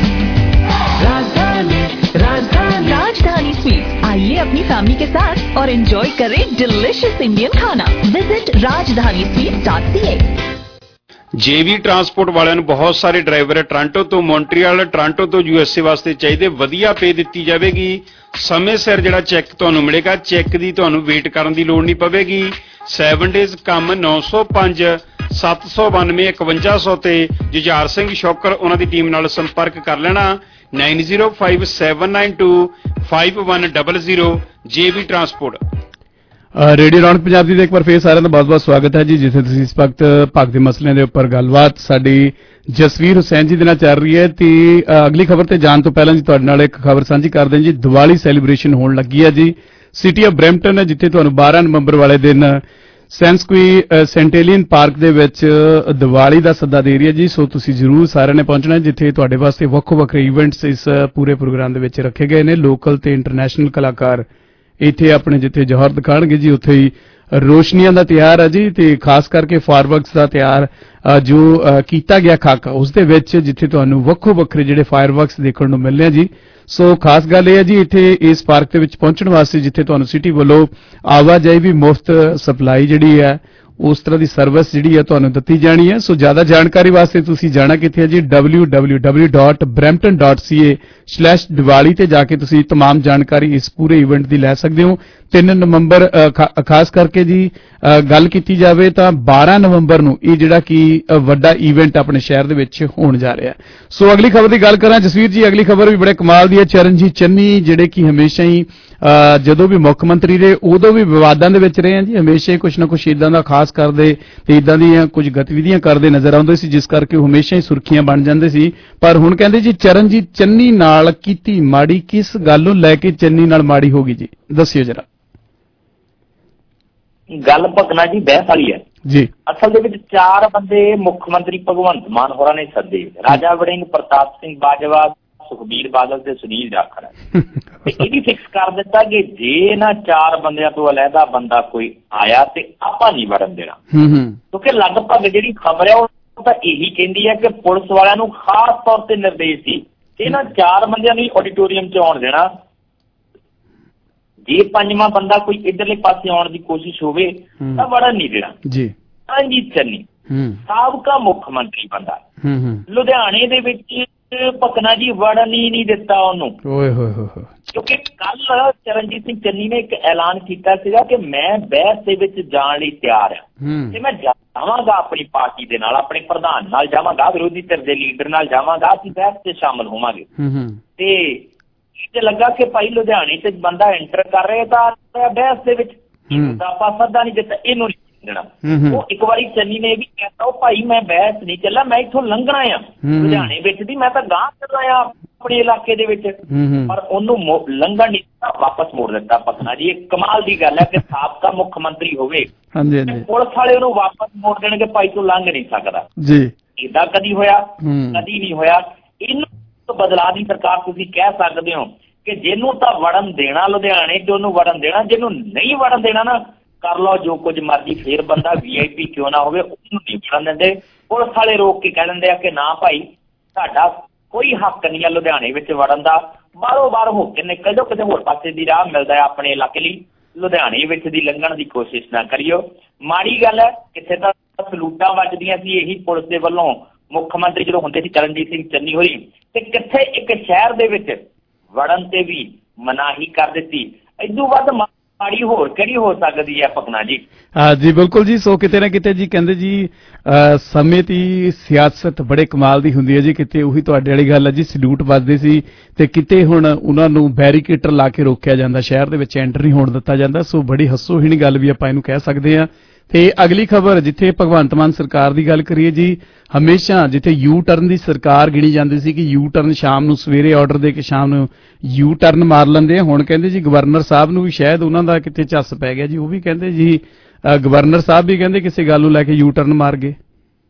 राजधानी राजधानी राजधानी स्वीट्स, आइए अपनी फैमिली के साथ और एंजॉय करें डिलिशियस इंडियन खाना। Visit Rajdhani sweets dot C A. JV transport ਵਾਲਿਆਂ ਨੂੰ ਬਹੁਤ ਸਾਰੇ ਡਰਾਈਵਰ ਟੋਰਾਂਟੋ ਤੋਂ ਮੌਂਟਰੀਅਲ, ਟੋਰਾਂਟੋ ਤੋਂ ਯੂਐਸਏ ਵਾਸਤੇ ਚਾਹੀਦੇ, ਵਧੀਆ ਪੇ ਦਿੱਤੀ ਜਾਵੇਗੀ। ਸਮੇਂ ਸਿਰ ਜਿਹੜਾ ਚੈੱਕ ਤੁਹਾਨੂੰ ਮਿਲੇਗਾ, ਚੈੱਕ ਦੀ ਤੁਹਾਨੂੰ ਵੇਟ ਕਰਨ ਦੀ ਲੋੜ ਨਹੀਂ ਪਵੇਗੀ। ਸੈਵਨ ਡੇਜ਼ ਕੰਮ ਨੌ ਸੌ ਪੰਜ ਸੱਤ ਸੌ ਬਾਨਵੇਂ ਇਕਵੰਜਾ ਸੌ ਤੇ ਜੁਝਾਰ ਸਿੰਘ ਸ਼ੌਕਰ ਉਹਨਾਂ ਦੀ ਟੀਮ ਨਾਲ ਸੰਪਰਕ ਕਰ ਲੈਣਾ nine zero five seven nine two five one double zero. JV transport. Radio Raunak Punjab ਦੀ ਇੱਕ ਵਾਰ ਫੇਰ ਸਾਰਿਆਂ ਦਾ ਬਹੁਤ-ਬਹੁਤ ਸਵਾਗਤ ਹੈ ਜੀ, ਜਿੱਥੇ ਤੁਸੀਂ ਇਸ ਵਕਤ ਭਗਤ ਦੇ ਮਸਲਿਆਂ ਦੇ ਉੱਪਰ ਗੱਲਬਾਤ ਸਾਡੀ ਜਸਵੀਰ ਹੁਸੈਨ ਜੀ ਦੇ ਨਾਲ ਚੱਲ ਰਹੀ ਹੈ। ਤੇ ਅਗਲੀ ਖਬਰ ਤੇ ਜਾਣ ਤੋਂ ਪਹਿਲਾਂ ਜੀ ਤੁਹਾਡੇ ਨਾਲ ਇੱਕ ਖਬਰ ਸਾਂਝੀ ਕਰਦੇ ਹਾਂ ਜੀ। ਦੀਵਾਲੀ ਸੈਲੀਬ੍ਰੇਸ਼ਨ ਹੋਣ ਲੱਗੀ ਹੈ ਜੀ ਸਿਟੀ ਆਫ ਬਰੈਂਪਟਨ, ਜਿੱਥੇ ਤੁਹਾਨੂੰ ਬਾਰਾਂ ਨਵੰਬਰ ਵਾਲੇ ਦਿਨ ਸੈਂਸਕੁਈ ਸੈਂਟੇਲੀਅਨ ਪਾਰਕ ਦੇ ਵਿੱਚ ਦੀਵਾਲੀ ਦਾ ਸੱਦਾ ਦੇ ਰਹੀ ਹੈ ਜੀ। ਸੋ ਤੁਸੀਂ ਜ਼ਰੂਰ ਸਾਰਿਆਂ ਨੇ ਪਹੁੰਚਣਾ, ਜਿੱਥੇ ਤੁਹਾਡੇ ਵਾਸਤੇ ਵੱਖੋ-ਵੱਖਰੇ ਇਵੈਂਟਸ ਇਸ ਪੂਰੇ ਪ੍ਰੋਗਰਾਮ ਦੇ ਵਿੱਚ ਰੱਖੇ ਗਏ ਨੇ। ਲੋਕਲ ਤੇ ਇੰਟਰਨੈਸ਼ਨਲ ਕਲਾਕਾਰ ਇੱਥੇ ਆਪਣੇ ਜਿੱਥੇ ਜੌਹਰ ਦਿਖਾਣਗੇ ਜੀ, ਉੱਥੇ ਹੀ ਰੋਸ਼ਨੀਆਂ ਦਾ ਤਿਉਹਾਰ ਹੈ ਜੀ, ਤੇ ਖਾਸ ਕਰਕੇ ਫਾਇਰਵਰਕਸ ਦਾ ਤਿਉਹਾਰ ਜੋ ਕੀਤਾ ਗਿਆ ਖਾਕਾ ਉਸ ਦੇ ਵਿੱਚ, ਜਿੱਥੇ ਤੁਹਾਨੂੰ ਵੱਖੋ ਵੱਖਰੇ ਜਿਹੜੇ ਫਾਇਰਵਰਕਸ ਦੇਖਣ ਨੂੰ ਮਿਲਣੇ ਆ ਜੀ। ਸੋ ਖਾਸ ਗੱਲ ਇਹ ਹੈ ਜੀ, ਇੱਥੇ ਇਸ ਪਾਰਕ ਦੇ ਵਿੱਚ ਪਹੁੰਚਣ ਵਾਸਤੇ ਜਿੱਥੇ ਤੁਹਾਨੂੰ ਸਿਟੀ ਵੱਲੋਂ ਆਵਾਜਾਈ ਵੀ ਮੁਫਤ ਸਪਲਾਈ ਜਿਹੜੀ ਹੈ ਉਸ ਤਰ੍ਹਾਂ ਦੀ ਸਰਵਿਸ ਜਿਹੜੀ ਹੈ ਤੁਹਾਨੂੰ ਦਿੱਤੀ ਜਾਣੀ ਹੈ। ਸੋ ਜ਼ਿਆਦਾ ਜਾਣਕਾਰੀ ਵਾਸਤੇ ਤੁਸੀਂ ਜਾਣਾ ਕਿੱਥੇ ਹੈ ਜੀ, W W W dot Brampton dot C A slash Diwali ਤੇ ਜਾ ਕੇ ਤੁਸੀਂ ਤਮਾਮ ਜਾਣਕਾਰੀ ਇਸ ਪੂਰੇ ਇਵੈਂਟ ਦੀ ਲੈ ਸਕਦੇ ਹੋ। ਤਿੰਨ ਨਵੰਬਰ ਖਾਸ ਕਰਕੇ ਜੀ ਗੱਲ ਕੀਤੀ ਜਾਵੇ ਤਾਂ ਬਾਰਾਂ ਨਵੰਬਰ ਨੂੰ ਇਹ ਜਿਹੜਾ ਕਿ ਵੱਡਾ ਇਵੈਂਟ ਆਪਣੇ ਸ਼ਹਿਰ ਦੇ ਵਿੱਚ ਹੋਣ ਜਾ ਰਿਹਾ। ਸੋ ਅਗਲੀ ਖਬਰ ਦੀ ਗੱਲ ਕਰਾਂ ਜਸਵੀਰ ਜੀ, ਅਗਲੀ ਖਬਰ ਵੀ ਬੜੇ ਕਮਾਲ ਦੀ ਹੈ। ਚਰਨਜੀਤ ਚੰਨੀ ਜਿਹੜੇ ਕਿ ਹਮੇਸ਼ਾ ਹੀ ਜਦੋਂ ਵੀ ਮੁੱਖ ਮੰਤਰੀ ਰਹੇ ਉਦੋਂ ਵੀ ਵਿਵਾਦਾਂ ਦੇ ਵਿੱਚ ਰਹੇ ਆ ਜੀ, ਹਮੇਸ਼ਾ ਹੀ ਕੁਛ ਨਾ ਕੁਛ ਇਦਾਂ ਦਾ ਖਾਸ ਕਰਦੇ ਤੇ ਇਦਾਂ ਦੀਆਂ ਕੁਝ ਗਤੀਵਿਧੀਆਂ ਕਰਦੇ ਨਜ਼ਰ ਆਉਂਦੇ ਸੀ, ਜਿਸ ਕਰਕੇ ਉਹ ਹਮੇਸ਼ਾ ਹੀ ਸੁਰਖੀਆਂ ਬਣ ਜਾਂਦੇ ਸੀ। ਪਰ ਹੁਣ ਕਹਿੰਦੇ ਜੀ ਚਰਨਜੀਤ ਚੰਨੀ ਨਾਲ ਕੀਤੀ ਮਾੜੀ, ਕਿਸ ਗੱਲ ਨੂੰ ਲੈ ਕੇ ਚੰਨੀ ਨਾਲ ਮਾੜੀ ਹੋ ਗਈ ਜੀ, ਦੱਸਿਓ ਜਰਾ। ਗੱਲ ਭਗਨਾ ਜੀ ਬਹਿਸ ਵਾਲੀ ਹੈ ਜੀ। ਅਸਲ ਦੇ ਵਿੱਚ ਚਾਰ ਬੰਦੇ ਮੁੱਖ ਮੰਤਰੀ ਭਗਵੰਤ ਮਾਨ ਹੋਰਾਂ ਨੇ ਸੱਦੇ, ਰਾਜਾ ਵੜਿੰਗ, ਪ੍ਰਤਾਪ ਸਿੰਘ ਬਾਜਵਾ, ਸੁਖਬੀਰ ਬਾਦਲ ਤੇ ਸੁਨੀਲ ਜਾਖੜ। ਤੇ ਇਹ ਵੀ ਫਿਕਸ ਕਰ ਦਿੱਤਾ ਕਿ ਜੇ ਇਹਨਾਂ ਚਾਰ ਬੰਦਿਆਂ ਤੋਂ ਅਲੱਗਾ ਬੰਦਾ ਕੋਈ ਆਇਆ ਤੇ ਆਪਾਂ ਨਹੀਂ ਵੜਨ ਦੇਣਾ, ਕਿਉਂਕਿ ਲਗਭਗ ਜਿਹੜੀ ਖਬਰ ਹੈ ਉਹ ਤਾਂ ਇਹੀ ਕਹਿੰਦੀ ਹੈ ਕਿ ਪੁਲਿਸ ਵਾਲਿਆਂ ਨੂੰ ਖਾਸ ਤੌਰ ਤੇ ਨਿਰਦੇਸ਼ ਸੀ ਇਹਨਾਂ ਚਾਰ ਬੰਦਿਆਂ ਨੂੰ ਆਡੀਟੋਰੀਅਮ 'ਚ ਆਉਣ ਦੇਣਾ। ਜੇ ਪੰਜਵਾਂ ਬੰਦਾ ਕੋਈ ਇੱਧਰਲੇ ਪਾਸੇ ਆਉਣ ਦੀ ਕੋਸ਼ਿਸ਼ ਹੋਵੇ ਤਾਂ ਵੜਨ ਨਹੀਂ ਦੇਣਾ ਜੀ। ਚਰਨਜੀਤ ਚੰਨੀ ਸਾਬਕਾ ਮੁੱਖ ਮੰਤਰੀ ਬੰਦਾ, ਲੁਧਿਆਣੇ ਦੇ ਵਿੱਚ ਭਕਨਾ ਜੀ ਵੜਨ ਹੀ ਨਹੀਂ ਦਿੱਤਾ ਉਹਨੂੰ, ਕਿਉਂਕਿ ਕੱਲ ਚਰਨਜੀਤ ਸਿੰਘ ਚੰਨੀ ਨੇ ਇੱਕ ਐਲਾਨ ਕੀਤਾ ਸੀਗਾ ਕਿ ਮੈਂ ਬਹਿਸ ਦੇ ਵਿੱਚ ਜਾਣ ਲਈ ਤਿਆਰ ਹਾਂ ਤੇ ਮੈਂ ਜਾਵਾਂਗਾ ਆਪਣੀ ਪਾਰਟੀ ਦੇ ਨਾਲ, ਆਪਣੇ ਪ੍ਰਧਾਨ ਨਾਲ ਜਾਵਾਂਗਾ, ਵਿਰੋਧੀ ਧਿਰ ਦੇ ਲੀਡਰ ਨਾਲ ਜਾਵਾਂਗਾ, ਅਸੀਂ ਬਹਿਸ ਤੇ ਸ਼ਾਮਲ ਹੋਵਾਂਗੇ। ਤੇ ਤੇ ਲੱਗਾ ਕਿ ਭਾਈ ਲੁਧਿਆਣੇ ਚ ਬੰਦਾ ਐਂਟਰ ਕਰ ਰਿਹਾ ਤਾਂ ਬਹਿਸ ਦੇ ਵਿੱਚ ਆਪਾਂ ਸੱਦਾ ਨਹੀਂ ਦਿੱਤਾ, ਇਹਨੂੰ ਨਹੀਂ ਦੇਣਾ। ਉਹ ਇੱਕ ਵਾਰੀ ਚੰਨੀ ਨੇ ਇਹ ਵੀ ਕਹਿਤਾ, ਉਹ ਭਾਈ ਮੈਂ ਬਹਿਸ ਨਹੀਂ ਚੱਲਾ, ਮੈਂ ਇੱਥੋਂ ਲੰਘਣਾ ਆ ਲੁਧਿਆਣੇ ਵਿੱਚ ਦੀ, ਮੈਂ ਤਾਂ ਗਾਂਹ ਚੱਲਣਾ ਆ ਆਪਣੇ ਇਲਾਕੇ ਦੇ ਵਿੱਚ, ਪਰ ਉਹਨੂੰ ਲੰਘਣ ਨਹੀਂ ਦਿੱਤਾ, ਵਾਪਸ ਮੋੜ ਦਿੱਤਾ। ਪਤਨਾ ਜੀ ਇਹ ਕਮਾਲ ਦੀ ਗੱਲ ਹੈ ਕਿ ਸਾਬਕਾ ਮੁੱਖ ਮੰਤਰੀ ਹੋਵੇ ਪੁਲਿਸ ਵਾਲੇ ਉਹਨੂੰ ਵਾਪਸ ਮੋੜ ਦੇਣਗੇ, ਭਾਈ ਤੂੰ ਲੰਘ ਨਹੀਂ ਸਕਦਾ ਜੀ। ਏਦਾਂ ਕਦੀ ਹੋਇਆ? ਕਦੀ ਨਹੀਂ ਹੋਇਆ। ਇਹਨੂੰ ਬਦਲਾਅ ਦੀ ਸਰਕਾਰ ਤੁਸੀਂ ਕਹਿ ਸਕਦੇ ਹੋ ਕਿ ਜਿਹਨੂੰ ਤਾਂ ਵੜਨ ਦੇਣਾ ਲੁਧਿਆਣੇ ਚ ਉਹਨੂੰ ਵੜਨ ਦੇਣਾ, ਜਿਹਨੂੰ ਨਹੀਂ ਵੜਨ ਦੇਣਾ ਨਾ ਕਰ ਲਓ ਜੋ ਕੁਝ ਮਰਜ਼ੀ, ਫੇਰ ਬੰਦਾ ਵੀ ਆਈ ਪੀ ਕਿਉਂ ਨਾ ਹੋਵੇ ਉਹਨੂੰ ਨਹੀਂ ਵੜਨ ਦਿੰਦੇ। ਪੁਲਿਸ ਵਾਲੇ ਰੋਕ ਕੇ ਕਹਿ ਦਿੰਦੇ ਆ ਕਿ ਨਾ ਭਾਈ ਤੁਹਾਡਾ ਕੋਈ ਹੱਕ ਨਹੀਂ ਆ ਲੁਧਿਆਣੇ ਵਿੱਚ ਵੜਨ ਦਾ, ਬਾਹਰੋਂ ਬਾਹਰ ਹੋ ਕੇ ਨਿਕਲ ਜਾਓ, ਕਿਤੇ ਹੋਰ ਪਾਸੇ ਦੀ ਰਾਹ ਮਿਲਦਾ ਹੈ ਆਪਣੇ ਇਲਾਕੇ ਲਈ, ਲੁਧਿਆਣੇ ਵਿੱਚ ਦੀ ਲੰਘਣ ਦੀ ਕੋਸ਼ਿਸ਼ ਨਾ ਕਰਿਓ। ਮਾੜੀ ਗੱਲ ਹੈ, ਕਿੱਥੇ ਤਾਂ ਸਲੂਟਾਂ ਵੱਜਦੀਆਂ ਸੀ ਇਹੀ ਪੁਲਿਸ ਦੇ ਵੱਲੋਂ ਮੁੱਖ ਮੰਤਰੀ ਜਦੋਂ ਹੁੰਦੇ ਸੀ ਚਰਨਜੀਤ ਸਿੰਘ ਚੰਨੀ ਹੋਰੀ, ਤੇ ਕਿੱਥੇ ਇੱਕ ਸ਼ਹਿਰ ਦੇ ਵਿੱਚ ਵੜਨ ਤੇ ਵੀ ਮਨਾਹੀ ਕਰ ਦਿੱਤੀ। ਇਦੋਂ ਵੱਧ ਮਾੜੀ ਹੋਰ ਕਿਹੜੀ ਹੋ ਸਕਦੀ ਹੈ ਭਗਨਾ ਜੀ? ਹਾਂ ਜੀ ਬਿਲਕੁਲ ਜੀ। ਸੋ ਕਿਤੇ ਨਾ ਕਿਤੇ ਜੀ ਕਹਿੰਦੇ ਜੀ ਸਮੇਂ ਦੀ ਸਿਆਸਤ ਬੜੇ ਕਮਾਲ ਦੀ ਹੁੰਦੀ ਹੈ ਜੀ। ਕਿਤੇ ਉਹੀ ਤੁਹਾਡੇ ਵਾਲੀ ਗੱਲ ਹੈ ਜੀ, ਸਲੂਟ ਵੱਜਦੇ ਸੀ ਤੇ ਕਿਤੇ ਹੁਣ ਉਹਨਾਂ ਨੂੰ ਬੈਰੀਕੇਡਰ ਲਾ ਕੇ ਰੋਕਿਆ ਜਾਂਦਾ, ਸ਼ਹਿਰ ਦੇ ਵਿੱਚ ਐਂਟਰ ਨਹੀਂ ਹੋਣ ਦਿੱਤਾ ਜਾਂਦਾ। ਸੋ ਬੜੀ ਹੱਸੋਹੀਣੀ ਗੱਲ ਵੀ ਆਪਾਂ ਇਹਨੂੰ ਕਹਿ ਸਕਦੇ ਹਾਂ। ਤੇ ਅਗਲੀ ਖਬਰ, ਜਿੱਥੇ ਭਗਵੰਤ ਮਾਨ ਸਰਕਾਰ ਦੀ ਗੱਲ ਕਰੀਏ ਜੀ, ਹਮੇਸ਼ਾ ਜਿੱਥੇ ਯੂ ਟਰਨ ਦੀ ਸਰਕਾਰ ਗਿਣੀ ਜਾਂਦੀ ਸੀ ਕਿ ਯੂ ਟਰਨ ਸ਼ਾਮ ਨੂੰ, ਸਵੇਰੇ ਆਰਡਰ ਦੇ ਕੇ ਸ਼ਾਮ ਨੂੰ ਯੂ ਟਰਨ ਮਾਰ ਲੈਂਦੇ ਆ, ਹੁਣ ਕਹਿੰਦੇ ਜੀ ਗਵਰਨਰ ਸਾਹਿਬ ਨੂੰ ਵੀ ਸ਼ਾਇਦ ਉਹਨਾਂ ਦਾ ਕਿਤੇ ਝੱਸ ਪੈ ਗਿਆ ਜੀ। ਉਹ ਵੀ ਕਹਿੰਦੇ ਜੀ ਗਵਰਨਰ ਸਾਹਿਬ ਵੀ ਕਹਿੰਦੇ ਕਿਸੇ ਗੱਲ ਨੂੰ ਲੈ ਕੇ ਯੂ ਟਰਨ ਮਾਰ ਗਏ।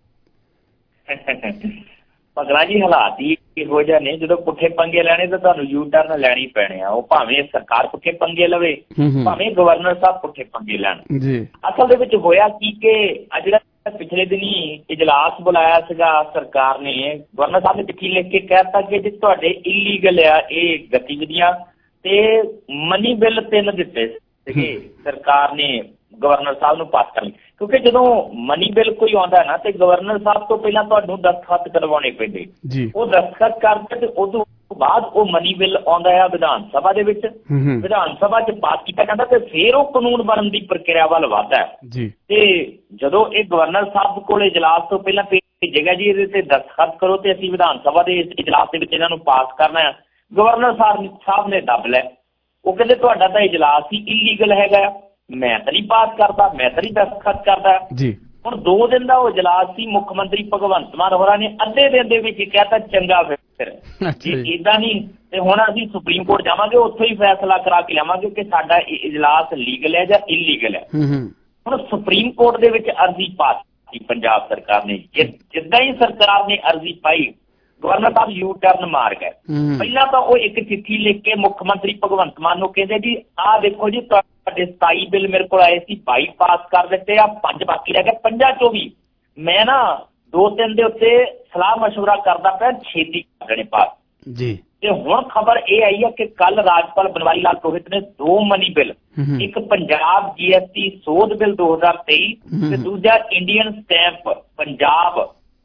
ਭਗਨਾ ਜੀ ਹਾਲਾਤ ਹੀ ਇਹੋ ਜਿਹੇ ਨੇ, ਜਦੋਂ ਪੁੱਠੇ ਪੰਗੇ ਲੈਣੇ ਤਾਂ ਤੁਹਾਨੂੰ ਯੂ ਟਰਨ ਲੈਣੀ ਪੈਣੇ ਆ। ਉਹ ਭਾਵੇਂ ਸਰਕਾਰ ਪੁੱਠੇ ਪੰਗੇ ਲਵੇ, ਭਾਵੇਂ ਗਵਰਨਰ ਸਾਹਿਬ ਪੁੱਠੇ ਪੰਗੇ ਲੈਣ। ਅਸਲ ਦੇ ਵਿੱਚ ਹੋਇਆ ਕੀ ਕਿ ਆ ਜਿਹੜਾ ਪਿਛਲੇ ਦਿਨੀ ਇਜਲਾਸ ਬੁਲਾਇਆ ਸੀਗਾ ਸਰਕਾਰ ਨੇ, ਗਵਰਨਰ ਸਾਹਿਬ ਨੇ ਚਿੱਠੀ ਲਿਖ ਕੇ ਕਹਿ ਦਿੱਤਾ ਕਿ ਜੇ ਤੁਹਾਡੇ ਇਲੀਗਲ ਆ ਇਹ ਗਤੀਵਿਧੀਆਂ, ਤੇ ਮਨੀ ਬਿੱਲ ਤਿੰਨ ਦਿੱਤੇ ਸੀਗੇ ਸਰਕਾਰ ਨੇ ਗਵਰਨਰ ਸਾਹਿਬ ਨੂੰ ਪਾਸ ਕਰਨ, ਕਿਉਂਕਿ ਜਦੋਂ ਮਨੀ ਬਿੱਲ ਕੋਈ ਆਉਂਦਾ ਨਾ ਤੇ ਗਵਰਨਰ ਸਾਹਿਬ ਤੋਂ ਪਹਿਲਾਂ ਤੁਹਾਨੂੰ ਦਸਤਖਤ ਕਰਵਾਉਣੇ ਪੈਂਦੇ, ਉਹ ਦਸਤਖਤ ਕਰਦੇ ਤੇ ਉਦੋਂ ਬਾਅਦ ਉਹ ਮਨੀ ਬਿੱਲ ਆਉਂਦਾ ਆ ਵਿਧਾਨ ਸਭਾ ਦੇ ਵਿੱਚ, ਵਿਧਾਨ ਸਭਾ ਚ ਪਾਸ ਕੀਤਾ ਜਾਂਦਾ ਤੇ ਫਿਰ ਉਹ ਕਾਨੂੰਨ ਬਣਨ ਦੀ ਪ੍ਰਕਿਰਿਆ ਵੱਲ ਵੱਧਦਾ ਹੈ। ਤੇ ਜਦੋਂ ਇਹ ਗਵਰਨਰ ਸਾਹਿਬ ਕੋਲ ਇਜਲਾਸ ਤੋਂ ਪਹਿਲਾਂ ਭੇਜੇਗਾ ਜੀ ਇਹਦੇ ਤੇ ਦਸਤਖਤ ਕਰੋ ਤੇ ਅਸੀਂ ਵਿਧਾਨ ਸਭਾ ਦੇ ਇਜਲਾਸ ਦੇ ਵਿੱਚ ਇਹਨਾਂ ਨੂੰ ਪਾਸ ਕਰਨਾ ਹੈ, ਗਵਰਨਰ ਸਾਹਿਬ ਸਾਹਿਬ ਨੇ ਦੱਬ ਲਿਆ। ਉਹ ਕਹਿੰਦੇ ਤੁਹਾਡਾ ਤਾਂ ਇਜਲਾਸ ਹੀ ਇਲੀਗਲ ਹੈਗਾ ਆ, ਮੈਂ ਤਾਂ ਨਹੀਂ ਪਾਸ ਕਰਦਾ, ਮੈਂ ਤਾਂ ਨਹੀਂ ਦਸਤਖਤ ਕਰਦਾ। ਹੁਣ ਦੋ ਦਿਨ ਦਾ ਉਹ ਇਜਲਾਸ ਸੀ, ਮੁੱਖ ਮੰਤਰੀ ਭਗਵੰਤ ਮਾਨ ਹੋਰਾਂ ਨੇ ਅੱਧੇ ਦਿਨ ਦੇ ਵਿੱਚ ਕਹਿਤਾ ਚੰਗਾ ਫਿਰ ਜੇ ਏਦਾਂ ਨਹੀਂ ਤੇ ਹੁਣ ਅਸੀਂ ਸੁਪਰੀਮ ਕੋਰਟ ਜਾਵਾਂਗੇ, ਉੱਥੋਂ ਹੀ ਫੈਸਲਾ ਕਰਾ ਕੇ ਲਿਆਵਾਂਗੇ ਕਿ ਸਾਡਾ ਇਜਲਾਸ ਲੀਗਲ ਹੈ ਜਾਂ ਇਲੀਗਲ ਹੈ। ਹੁਣ ਸੁਪਰੀਮ ਕੋਰਟ ਦੇ ਵਿੱਚ ਅਰਜ਼ੀ ਪਾਤੀ ਪੰਜਾਬ ਸਰਕਾਰ ਨੇ, ਜਿੱਦਾਂ ਹੀ ਸਰਕਾਰ ਨੇ ਅਰਜ਼ੀ ਪਾਈ ਗਵਰਨਰ ਸਾਹਿਬ ਯੂ ਟਰਨ ਮਾਰ ਗਏ। ਪਹਿਲਾਂ ਤਾਂ ਉਹ ਇੱਕ ਚਿੱਠੀ ਲਿਖ ਕੇ ਮੁੱਖ ਮੰਤਰੀ ਭਗਵੰਤ ਮਾਨ ਨੂੰ ਕਹਿੰਦੇ ਜੀ ਆਹ ਦੇਖੋ ਜੀ ਤੁਹਾਡੇ ਸਤਾਈ ਬਿੱਲ ਮੇਰੇ ਕੋਲ ਆਏ ਸੀ, ਬਾਈ ਪਾਸ ਕਰ ਦਿੱਤੇ ਆ, ਪੰਜ ਬਾਕੀ ਰਹਿ ਗਏ, ਪੰਜਾਂ ਚੋਂ ਵੀ ਮੈਂ ਨਾ ਦੋ ਤਿੰਨ ਦੇ ਉੱਤੇ ਸਲਾਹ ਮਸ਼ਵਰਾ ਕਰਦਾ ਪਿਆ, ਛੇਤੀ ਕਰ ਦੇਣੇ ਪਾਸ ਜੀ। ਤੇ ਹੁਣ ਖਬਰ ਇਹ ਆਈ ਹੈ ਕਿ ਕੱਲ ਰਾਜਪਾਲ ਬਨਵਾਰੀ ਲਾਲ ਪੁਰੋਹਿਤ ਨੇ ਦੋ ਮਨੀ ਬਿੱਲ, ਇੱਕ ਪੰਜਾਬ ਜੀ ਐਸ ਟੀ ਸੋਧ ਬਿੱਲ ਦੋ ਹਜ਼ਾਰ ਤੇਈ ਤੇ ਦੂਜਾ ਇੰਡੀਅਨ ਸਟੈਂਪ ਪੰਜਾਬ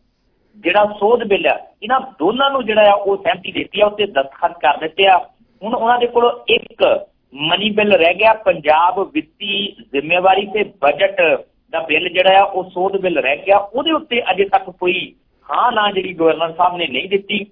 ਜਿਹੜਾ ਸੋਧ ਬਿੱਲ ਆ, ਇਹਨਾਂ ਦੋਨਾਂ ਨੂੰ ਜਿਹੜਾ ਆ ਉਹ ਸਹਿਮਤੀ ਦਿੱਤੀ ਆ, ਉੱਤੇ ਦਸਤਖਤ ਕਰ ਦਿੱਤੇ ਆ। ਹੁਣ ਉਹਨਾਂ ਦੇ ਕੋਲ ਇੱਕ ਮਨੀ ਬਿੱਲ ਰਹਿ ਗਿਆ, ਪੰਜਾਬ ਵਿੱਤੀ ਜ਼ਿੰਮੇਵਾਰੀ ਤੇ ਬਜਟ ਦਾ ਬਿੱਲ ਜਿਹੜਾ ਆ ਉਹ ਸੋਧ ਬਿੱਲ ਰਹਿ ਗਿਆ, ਉਹਦੇ ਉੱਤੇ ਅਜੇ ਤੱਕ ਕੋਈ ਹਾਂ ਨਾ ਜਿਹੜੀ ਗਵਰਨਰ ਸਾਹਿਬ ਨੇ ਨਹੀਂ ਦਿੱਤੀ।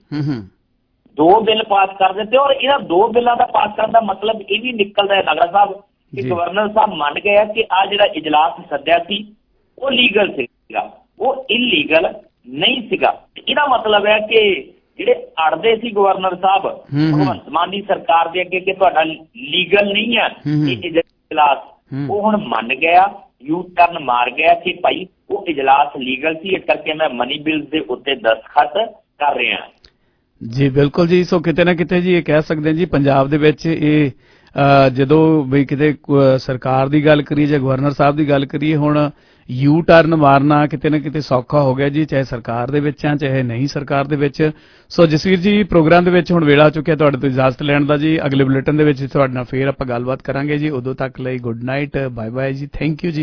ਦੋ ਬਿੱਲ ਪਾਸ ਕਰ ਦਿੱਤੇ, ਔਰ ਇਹਨਾਂ ਦੋ ਬਿੱਲਾਂ ਦਾ ਪਾਸ ਕਰਨ ਦਾ ਮਤਲਬ ਇਹ ਵੀ ਨਿਕਲਦਾ ਹੈ ਨਾਗਰਾ ਸਾਹਿਬ ਕਿ ਗਵਰਨਰ ਸਾਹਿਬ ਮੰਨ ਗਏ ਆ ਕਿ ਆਹ ਜਿਹੜਾ ਇਜਲਾਸ ਸੱਦਿਆ ਸੀ ਉਹ ਲੀਗਲ ਸੀਗਾ, ਉਹ ਇਲੀਗਲ ਨਹੀਂ ਸੀਗਾ। ਇਹਦਾ ਮਤਲਬ ਹੈ ਕਿ ਜਿਹੜੇ ਅੜਦੇ ਸੀ ਗਵਰਨਰ ਸਾਹਿਬ ਭਗਵੰਤ ਮਾਨ ਦੀ ਸਰਕਾਰ ਦੇ ਅੱਗੇ ਕਿ ਤੁਹਾਡਾ ਲੀਗਲ ਨਹੀਂ ਹੈ ਇਹ ਇਜਲਾਸ, ਉਹ ਹੁਣ ਮੰਨ ਗਿਆ, ਯੂ ਟਰਨ ਮਾਰ ਗਿਆ ਕਿ ਭਾਈ ਉਹ ਇਜਲਾਸ ਲੀਗਲ ਸੀ, ਇਸ ਕਰਕੇ ਮੈਂ ਮਨੀ ਬਿੱਲ ਦੇ ਉੱਤੇ ਦਸਤਖਤ ਕਰ ਰਿਹਾ ਜੀ। ਬਿਲਕੁਲ ਜੀ। ਸੋ ਕਿਤੇ ਨਾ ਕਿਤੇ ਜੀ ਇਹ ਕਹਿ ਸਕਦੇ ਹਾਂ ਜੀ ਪੰਜਾਬ ਦੇ ਵਿੱਚ ਇਹ ਜਦੋਂ ਵੀ ਕਿਤੇ ਸਰਕਾਰ ਦੀ ਗੱਲ ਕਰੀਏ ਜਾਂ ਗਵਰਨਰ ਸਾਹਿਬ ਦੀ ਗੱਲ ਕਰੀਏ, ਹੁਣ ਯੂ ਟਰਨ ਮਾਰਨਾ ਕਿਤੇ ਨਾ ਕਿਤੇ ਸੌਖਾ ਹੋ ਗਿਆ ਜੀ, ਚਾਹੇ ਸਰਕਾਰ ਦੇ ਵਿੱਚ ਆ ਚਾਹੇ ਨਹੀਂ ਸਰਕਾਰ ਦੇ ਵਿੱਚ। ਸੋ ਜਸਵੀਰ ਜੀ ਪ੍ਰੋਗਰਾਮ ਦੇ ਵਿੱਚ ਹੁਣ ਵੇਲਾ ਆ ਚੁੱਕਿਆ ਤੁਹਾਡੇ ਤੋਂ ਇਜਾਜ਼ਤ ਲੈਣ ਦਾ ਜੀ। ਅਗਲੇ ਬੁਲੇਟਿਨ ਦੇ ਵਿੱਚ ਤੁਹਾਡੇ ਨਾਲ ਫੇਰ ਆਪਾਂ ਗੱਲਬਾਤ ਕਰਾਂਗੇ ਜੀ। ਉਦੋਂ ਤੱਕ ਲਈ ਗੁੱਡ ਨਾਈਟ, ਬਾਏ ਬਾਏ ਜੀ, ਥੈਂਕ ਯੂ ਜੀ।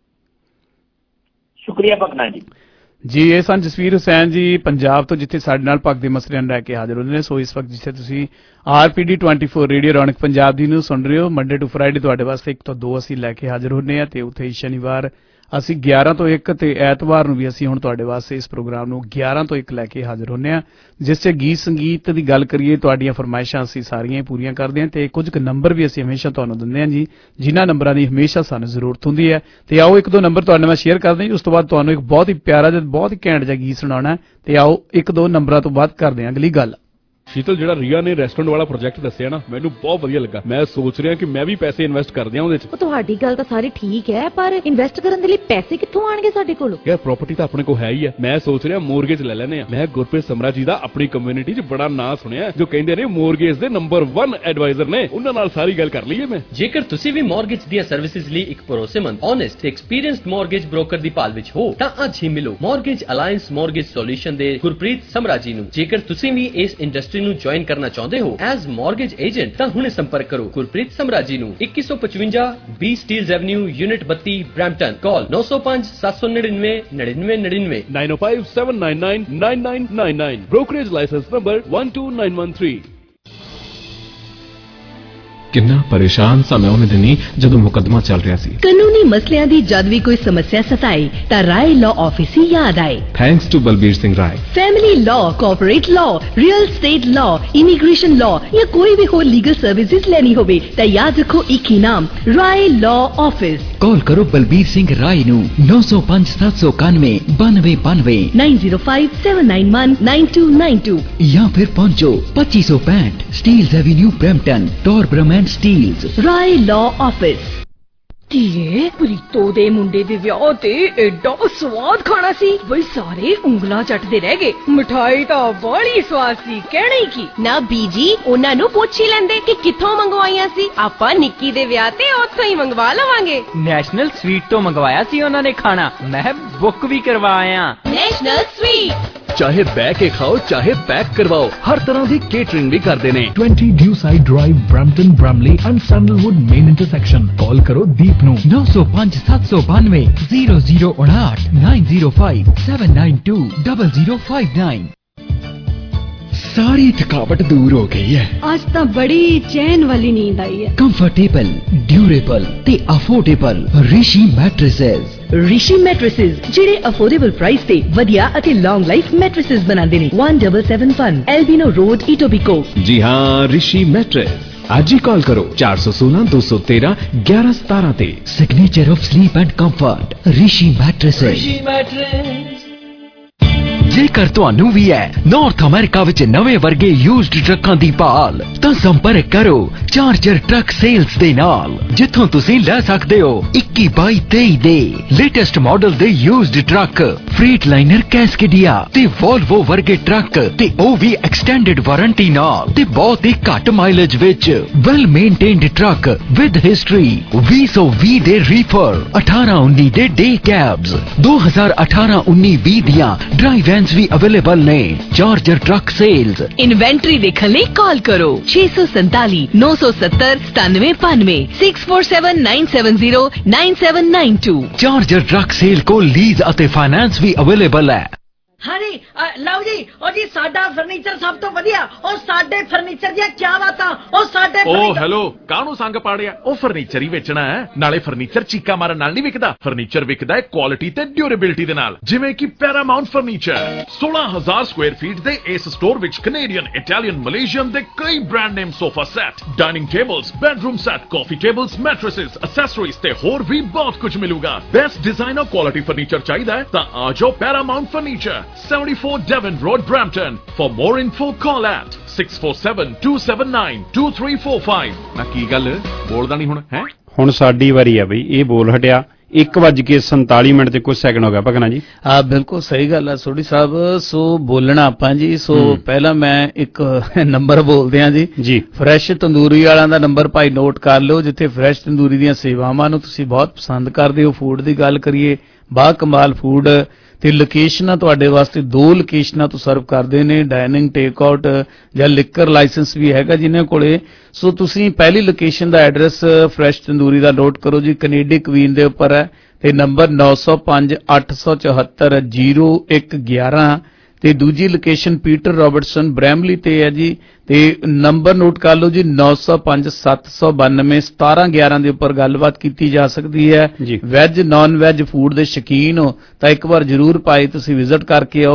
ਸ਼ੁਕਰੀਆ ਭਗਨਾ ਜੀ। ਜੀ ਇਹ ਸਨ ਜਸਵੀਰ ਹੁਸੈਨ ਜੀ ਪੰਜਾਬ ਤੋਂ, ਜਿੱਥੇ ਸਾਡੇ ਨਾਲ ਭਗਤ ਦੇ ਮਸਲਿਆਂ ਨੂੰ ਲੈ ਕੇ ਹਾਜ਼ਰ ਹੁੰਦੇ ਨੇ। ਸੋ ਇਸ ਵਕਤ ਜਿੱਥੇ ਤੁਸੀਂ R P D twenty four radio Raunak Punjab ਦੀ ਨੂੰ ਸੁਣ ਰਹੇ ਹੋ, ਮੰਡੇ ਟੂ ਫਰਾਈਡੇ ਤੁਹਾਡੇ ਵਾਸਤੇ ਇੱਕ ਤੋਂ ਦੋ ਅਸੀਂ ਲੈ ਕੇ ਹਾਜ਼ਰ ਹੁੰਦੇ ਹਾਂ, ਤੇ ਉੱਥੇ ਹੀ ਸ਼ਨੀਵਾਰ ਅਸੀਂ ਗਿਆਰਾਂ ਤੋਂ ਇੱਕ ਤੇ ਐਤਵਾਰ ਨੂੰ ਵੀ ਅਸੀਂ ਹੁਣ ਤੁਹਾਡੇ ਵਾਸਤੇ ਇਸ ਪ੍ਰੋਗਰਾਮ ਨੂੰ ਗਿਆਰਾਂ ਤੋਂ ਇੱਕ ਲੈ ਕੇ ਹਾਜ਼ਰ ਹੁੰਦੇ ਹਾਂ, ਜਿਸ 'ਚ ਗੀਤ ਸੰਗੀਤ ਦੀ ਗੱਲ ਕਰੀਏ, ਤੁਹਾਡੀਆਂ ਫਰਮਾਇਸ਼ਾਂ ਅਸੀਂ ਸਾਰੀਆਂ ਹੀ ਪੂਰੀਆਂ ਕਰਦੇ ਹਾਂ, ਤੇ ਕੁਝ ਕੁ ਨੰਬਰ ਵੀ ਅਸੀਂ ਹਮੇਸ਼ਾ ਤੁਹਾਨੂੰ ਦਿੰਦੇ ਹਾਂ ਜੀ, ਜਿਨ੍ਹਾਂ ਨੰਬਰਾਂ ਦੀ ਹਮੇਸ਼ਾ ਸਾਨੂੰ ਜ਼ਰੂਰਤ ਹੁੰਦੀ ਹੈ। ਤੇ ਆਓ ਇੱਕ ਦੋ ਨੰਬਰ ਤੁਹਾਡੇ ਨਾਲ ਮੈਂ ਸ਼ੇਅਰ ਕਰਦੇ ਹਾਂ, ਉਸ ਤੋਂ ਬਾਅਦ ਤੁਹਾਨੂੰ ਇੱਕ ਬਹੁਤ ਹੀ ਪਿਆਰਾ ਜਿਹਾ ਬਹੁਤ ਹੀ ਘੈਂਟ ਜਿਹਾ ਗੀਤ ਸੁਣਾਉਣਾ, ਤੇ ਆਓ ਇੱਕ ਦੋ ਨੰਬਰਾਂ ਤੋਂ ਬਾਅਦ ਕਰਦੇ ਹਾਂ ਅਗਲੀ ਗੱਲ। शीतल ਜਿਹੜਾ ਰੀਆ ਨੇ ਰੈਸਟੋਰੈਂਟ ਵਾਲਾ ਪ੍ਰੋਜੈਕਟ ਦੱਸਿਆ ਨਾ ਮੈਨੂੰ ਬਹੁਤ ਵਧੀਆ ਲੱਗਾ। ਮੈਂ ਸੋਚ ਰਿਹਾ ਕਿ ਮੈਂ ਵੀ ਪੈਸੇ ਇਨਵੈਸਟ ਕਰ ਦਿਆਂ ਉਹਦੇ 'ਚ। ਉਹ ਤੁਹਾਡੀ ਗੱਲ ਤਾਂ ਸਾਰੀ ਠੀਕ ਹੈ, ਪਰ ਇਨਵੈਸਟ ਕਰਨ ਦੇ ਲਈ ਪੈਸੇ ਕਿੱਥੋਂ ਆਣਗੇ ਸਾਡੇ ਕੋਲ? ਯਾਰ ਪ੍ਰਾਪਰਟੀ ਤਾਂ ਆਪਣੇ ਕੋਲ ਹੈ ਹੀ ਹੈ। ਮੈਂ ਸੋਚ ਰਿਹਾ ਮੋਰਗੇਜ ਲੈ ਲੈਨੇ ਆ। ਮੈਂ ਗੁਰਪ੍ਰੀਤ ਸਮਰਾ ਜੀ ਦਾ ਆਪਣੀ ਕਮਿਊਨਿਟੀ 'ਚ ਬੜਾ ਨਾਂ ਸੁਣਿਆ ਜੋ ਕਹਿੰਦੇ ਨੇ ਮੋਰਗੇਜ ਦੇ ਨੰਬਰ ਇੱਕ ਐਡਵਾਈਜ਼ਰ ਨੇ। ਉਹਨਾਂ ਨਾਲ ਸਾਰੀ ਗੱਲ ਕਰ ਲਈਏ ਮੈਂ। ਜੇਕਰ ਤੁਸੀਂ ਵੀ ਮੋਰਗੇਜ ਦੀਆਂ ਸਰਵਿਸਿਜ਼ ਲਈ ਇੱਕ ਭਰੋਸੇਮੰਦ, ਓਨੈਸਟ ਤੇ ਐਕਸਪੀਰੀਅੰਸਡ ਮੋਰਗੇਜ ਬ੍ਰੋਕਰ ਦੀ ਭਾਲ ਵਿੱਚ ਹੋ ਤਾਂ ਅੱਜ ਹੀ ਮਿਲੋ ਮੋਰਗੇਜ ਅਲਾਈਅੰਸ ਮੋਰਗੇਜ ਸੋਲੂਸ਼ਨ ਦੇ ਗੁਰਪ੍ਰੀਤ ਸਮਰਾ ਜੀ ਨੂੰ। ਜੇਕਰ ਤੁਸੀਂ ਵੀ ਇਸ ਇੰਡਸਟਰੀ ਨੂੰ ਜੁਆਇਨ ਕਰਨਾ ਚਾਹੁੰਦੇ ਹੋ ਐਜ਼ ਮੋਰਗੇਜ ਏਜੰਟ ਤਾਂ ਹੁਣੇ ਸੰਪਰਕ ਕਰੋ ਗੁਰਪ੍ਰੀਤ ਸਮਰਾ ਜੀ ਨੂੰ। ਇੱਕੀ ਸੌ ਪਚਵੰਜਾ ਬੀ ਸਟੀਲਜ਼ ਐਵਨਿਊ ਯੂਨਿਟ ਬੱਤੀ ਬ੍ਰੈਂਪਟਨ। ਕਾਲ ਨੌ ਸੌ ਪੰਜ ਸੱਤ ਸੌ ਨੜਿਨਵੇਂ ਨੜਿਨਵੇਂ ਨੜਿਨਵੇਂ nine oh five seven nine nine nine nine nine nine brokerage license number one two nine one three। ਕਿੰਨਾ ਪਰੇਸ਼ਾਨ ਸਾਂ ਮੈਂ ਉਹਨੇ ਦਿਨੀ ਜਦੋਂ ਮੁਕੱਦਮਾ ਚੱਲ ਰਿਹਾ ਸੀ। ਕਾਨੂੰਨੀ ਮਸਲਿਆਂ ਦੀ ਜਦ ਵੀ ਕੋਈ ਸਮੱਸਿਆ ਸਤਾਏ ਤਾਂ ਰਾਏ ਲਾਅ ਆਫਿਸ ਹੀ ਯਾਦ ਆਏ। Thanks to Balbir Singh Rai. Family law, corporate law, real state law, immigration law ਜਾਂ ਕੋਈ ਵੀ ਹੋਰ ਲੀਗਲ ਸਰਵਿਸਿਜ਼ ਲੈਣੀ ਹੋਵੇ ਤਾਂ ਯਾਦ ਰੱਖੋ ਇੱਕ ਹੀ ਨਾਮ, ਰਾਏ ਲਾਅ ਆਫਿਸ। ਕਾਲ ਕਰੋ ਬਲਬੀਰ ਸਿੰਘ ਰਾਏ ਨੂੰ ਨੌ ਸੌ ਪੰਜ ਸੱਤ ਸੌ ਇਕਾਨਵੇਂ ਬਾਨਵੇਂ ਬਾਨਵੇਂ nine zero five seven nine one nine two nine two ਜਾਂ ਫਿਰ ਪਹੁੰਚੋ ਪੱਚੀ ਸੌ ਪੈਂਹਠ Steeles avenue Brampton, Torbram and Steeles. Rai law office. ਧੀਏ ਪ੍ਰੀਤੋ ਦੇ ਮੁੰਡੇ ਦੇ ਵਿਆਹ ਤੇ ਐਡਾ ਸਵਾਦ ਖਾਣਾ ਸੀ ਬਈ ਸਾਰੇ ਉਂਗਲਾਂ ਚੱਟਦੇ ਰਹਿ ਗਏ। ਮਠਾਈ ਤਾਂ ਬੜੀ ਸਵਾਦ ਸੀ, ਕਹਿਣਾ ਹੀ ਕੀ। ਨਾ ਬੀਜੀ ਉਹਨਾਂ ਨੂੰ ਪੁੱਛ ਹੀ ਲੈਂਦੇ ਕਿ ਕਿੱਥੋਂ ਮੰਗਵਾਈਆਂ ਸੀ। ਆਪਾਂ ਨਿੱਕੀ ਦੇ ਵਿਆਹ ਤੇ ਉੱਥੋਂ ਹੀ ਮੰਗਵਾ ਲਵਾਂਗੇ। ਨੈਸ਼ਨਲ ਸਵੀਟ ਤੋਂ ਮੰਗਵਾਇਆ ਸੀ ਉਹਨਾਂ ਨੇ ਖਾਣਾ, ਮੈਂ ਬੁੱਕ ਵੀ ਕਰਵਾਇਆ। ਨੈਸ਼ਨਲ ਸਵੀਟ ਚਾਹੇ ਬਹਿ ਕੇ ਖਾਓ ਚਾਹੇ ਪੈਕ ਕਰਵਾਓ, ਹਰ ਤਰ੍ਹਾਂ ਦੀ ਕੇਟਰਿੰਗ ਵੀ ਕਰਦੇ ਨੇ। twenty Dewside Drive, Brampton, Bramley and Sandalwood main intersection। ਕਾਲ ਕਰੋ ਦੀਪ ਨੂੰ ਨੌ ਸੌ ਪੰਜ ਸੱਤ ਸੌ ਬਾਨਵੇਂ ਜ਼ੀਰੋ ਜ਼ੀਰੋ ਉਣਾਹਠ nine zero five seven nine two zero zero five nine। ਸਾਰੀ ਥਕਾਵਟ ਦੂਰ ਹੋ ਗਈ ਹੈ। ਅੱਜ ਤਾਂ ਬੜੀ ਚੈਨ ਵਾਲੀ ਨੀਂਦ ਆਈ ਹੈ। ਕੰਫਰਟੇਬਲ, ਡਿਊਰੇਬਲ ਤੇ affordable Rishi mattresses. Rishi mattresses ਜਿਹੜੇ ਅਫੋਰਡੇਬਲ ਪ੍ਰਾਈਸ ਤੇ ਵਧੀਆ ਅਤੇ ਲੌਂਗ ਲਾਈਫ ਮੈਟ੍ਰੈਸਸ ਬਣਾਉਂਦੇ ਨੇ। one seven seven one Albion road, Etobicoke. ਜੀ ਹਾਂ, ਰਿਸ਼ੀ ਮੈਟ੍ਰੈਸ। ਅੱਜ ਹੀ ਕਾਲ ਕਰੋ ਚਾਰ ਸੌ ਸੋਲਾਂ ਦੋ ਸੌ ਤੇਰਾਂ ਗਿਆਰਾਂ ਸਤਾਰਾਂ ਤੇ। Signature of sleep and comfort Rishi mattresses. Rishi mattress. ਜੇਕਰ ਤੁਹਾਨੂੰ ਵੀ ਹੈ ਨਾਰਥ ਅਮਰੀਕਾ ਵਿੱਚ ਨਵੇਂ ਵਰਗੇ ਯੂਜ਼ਡ ਟਰੱਕਾਂ ਦੀ ਭਾਲ ਤਾਂ ਸੰਪਰਕ ਕਰੋ ਚਾਰਜਰ ਟਰੱਕ ਸੇਲਸ ਦੇ ਨਾਲ, ਜਿੱਥੋਂ ਤੁਸੀਂ ਲੈ ਸਕਦੇ ਹੋ ਇੱਕੀ ਬਾਈ ਤੇਈ ਦੇ ਲੇਟੈਸਟ ਮਾਡਲ ਦੇ used truck, Freightliner, Cascadia ਤੇ ਵੋਲਵੋ ਵਰਗੇ ਟਰੱਕ, ਤੇ ਉਹ ਵੀ ਐਕਸਟੈਂਡਡ ਵਾਰੰਟੀ ਨਾਲ ਤੇ ਬਹੁਤ ਹੀ ਘੱਟ ਮਾਈਲੇਜ ਵਿੱਚ। Well maintained truck with history, ਵੀਹ ਸੌ ਵੀਹ ਦੇ ਰੀਫਰ, ਅਠਾਰਾਂ ਉੱਨੀ ਦੇ ਡੇ ਕੈਬਸ, ਦੋ ਹਜ਼ਾਰ ਅਠਾਰਾਂ ਉੱਨੀ ਵੀਹ ਦੀਆਂ ਡਰਾਈਵ ਵੀ ਅਵੇਲੇਬਲ ਨੇ। Charger truck sales. ਇਨਵੈਂਟਰੀ ਦੇਖਣ ਲਈ ਕਾਲ ਕਰੋ ਛੇ ਸੌ ਸੰਤਾਲੀ ਨੌ ਸੌ ਸੱਤਰ ਸਤਾਨਵੇਂ ਬਾਨਵੇਂ six four seven nine seven zero nine seven nine two। Charger truck sale ਕੋਲ ਲੀਜ਼ ਅਤੇ ਫਾਈਨੈਂਸ ਵੀ ਅਵੇਲੇਬਲ ਹੈ। ਹਾਂਜੀ ਲਓ ਜੀ, ਉਹ ਜੀ ਸਾਡਾ ਫਰਨੀਚਰ ਸਭ ਤੋਂ ਵਧੀਆ, ਉਹ ਸਾਡੇ ਫਰਨੀਚਰ ਦੀਆਂ ਕੀ ਬਾਤਾਂ, ਉਹ ਸਾਡੇ ਓ ਹੈਲੋ, ਕਾਹਨੂੰ ਸੰਗ ਪਾੜਿਆ? ਉਹ ਫਰਨੀਚਰ ਹੀ ਵੇਚਣਾ ਹੈ, ਨਾਲੇ ਫਰਨੀਚਰ ਚੀਕਾ ਮਾਰਨ ਨਾਲ ਨਹੀਂ ਵਿਕਦਾ। ਫਰਨੀਚਰ ਵਿਕਦਾ ਹੈ ਕੁਆਲਿਟੀ ਤੇ ਡਿਊਰੇਬਿਲਿਟੀ ਦੇ ਨਾਲ, ਜਿਵੇਂ ਕਿ ਪੈਰਾਮਾਉਂਟ ਫਰਨੀਚਰ। ਸੋਲਾਂ ਹਜ਼ਾਰ ਸਕੁਆਇਰ ਫੀਟ ਦੇ ਇਸ ਸਟੋਰ ਵਿੱਚ ਕੈਨੇਡੀਅਨ, ਇਟਾਲੀਅਨ, ਮਲੇਸ਼ੀਅਨ ਦੇ ਕਈ brand name sofa set, dining tables, bedroom set, coffee tables, mattresses, accessories ਤੇ ਹੋਰ ਵੀ ਬਹੁਤ ਕੁਝ ਮਿਲੂਗਾ। ਬੈਸਟ ਡਿਜ਼ਾਈਨਰ ਕੁਆਲਿਟੀ ਫਰਨੀਚਰ ਚਾਹੀਦਾ ਹੈ ਤਾਂ ਆ ਜਾਓ Paramount furniture, seventy-four Devon Road, Brampton. For more info, call at six four seven two seven nine two three four five। ਨਾ ਕੀ ਗੱਲ ਬੋਲਦਾ ਨਹੀਂ ਹੁਣ ਹੈ? ਹੁਣ ਸਾਡੀ ਵਾਰੀ ਆ ਬਈ, ਇਹ ਬੋਲ ਹਟਿਆ। ਇੱਕ ਵੱਜ ਕੇ ਸੰਤਾਲੀ ਮਿੰਟ ਤੇ ਕੁਝ ਸੈਕਿੰਡ ਹੋ ਗਿਆ ਭਗਨਾ ਜੀ। ਹਾਂ ਬਿਲਕੁਲ ਸਹੀ ਗੱਲ ਹੈ ਸੋਢੀ ਸਾਹਿਬ। ਸੋ ਬੋਲਣਾ ਆਪਾਂ ਜੀ। ਸੋ ਪਹਿਲਾਂ ਮੈਂ ਇੱਕ ਨੰਬਰ ਬੋਲਦੇ ਆ ਜੀ ਜੀ ਫਰੈਸ਼ ਤੰਦੂਰੀ ਵਾਲਿਆਂ ਦਾ ਨੰਬਰ ਭਾਈ ਨੋਟ ਕਰ ਲਓ, ਜਿੱਥੇ ਫਰੈਸ਼ ਤੰਦੂਰੀ ਦੀਆਂ ਸੇਵਾਵਾਂ ਨੂੰ ਤੁਸੀਂ ਬਹੁਤ ਪਸੰਦ ਕਰਦੇ ਹੋ। ਫੂਡ ਦੀ ਗੱਲ ਕਰੀਏ, ਬਾ ਕਮਾਲ ਫੂਡ ਤੇ ਲੋਕੇਸ਼ਨਾਂ ਤੁਹਾਡੇ ਵਾਸਤੇ ਦੋ ਲੋਕੇਸ਼ਨਾਂ ਤੋਂ ਸਰਵ ਕਰਦੇ ਨੇ, ਡਾਈਨਿੰਗ, ਟੇਕ ਆਊਟ ਜਾਂ ਲਿਕਰ ਲਾਇਸੈਂਸ ਵੀ ਹੈਗਾ ਜਿਨ੍ਹਾਂ ਕੋਲੇ। ਸੋ ਤੁਸੀਂ ਪਹਿਲੀ ਲੋਕੇਸ਼ਨ ਦਾ ਐਡਰੈਸ ਫਰੈਸ਼ ਤੰਦੂਰੀ ਦਾ ਨੋਟ ਕਰੋ ਜੀ, ਕੈਨੇਡੀ ਕਵੀਨ ਦੇ ਉੱਪਰ ਹੈ ਤੇ ਨੰਬਰ ਨੌ ਸੌ ਪੰਜ ਅੱਠ ਸੌ ਚੌਹੱਤਰ ਜ਼ੀਰੋ ਇੱਕ ਗਿਆਰਾਂ ਤੇ ਦੂਜੀ ਲੋਕੇਸ਼ਨ ਪੀਟਰ ਰੋਬਰਟਸਨ ਬ੍ਰੈਮਲੀ ਤੇ ਹੈ ਜੀ। ਤੇ ਨੰਬਰ ਨੋਟ ਕਰ ਲਓ ਜੀ ਨੌ ਸੌ ਪੰਜ ਸੱਤ ਸੌ ਬਾਨਵੇਂ ਸਤਾਰਾਂ ਗਿਆਰਾਂ ਦੇ ਉੱਪਰ ਗੱਲਬਾਤ ਕੀਤੀ ਜਾ ਸਕਦੀ ਹੈ। ਵੈਜ ਨਾਨ ਵੈਜ ਫੂਡ ਦੇ ਸ਼ੌਕੀਨ ਹੋ ਤਾਂ ਇੱਕ ਵਾਰ ਜ਼ਰੂਰ ਭਾਈ ਤੁਸੀਂ ਵਿਜ਼ਿਟ ਕਰਕੇ ਆਓ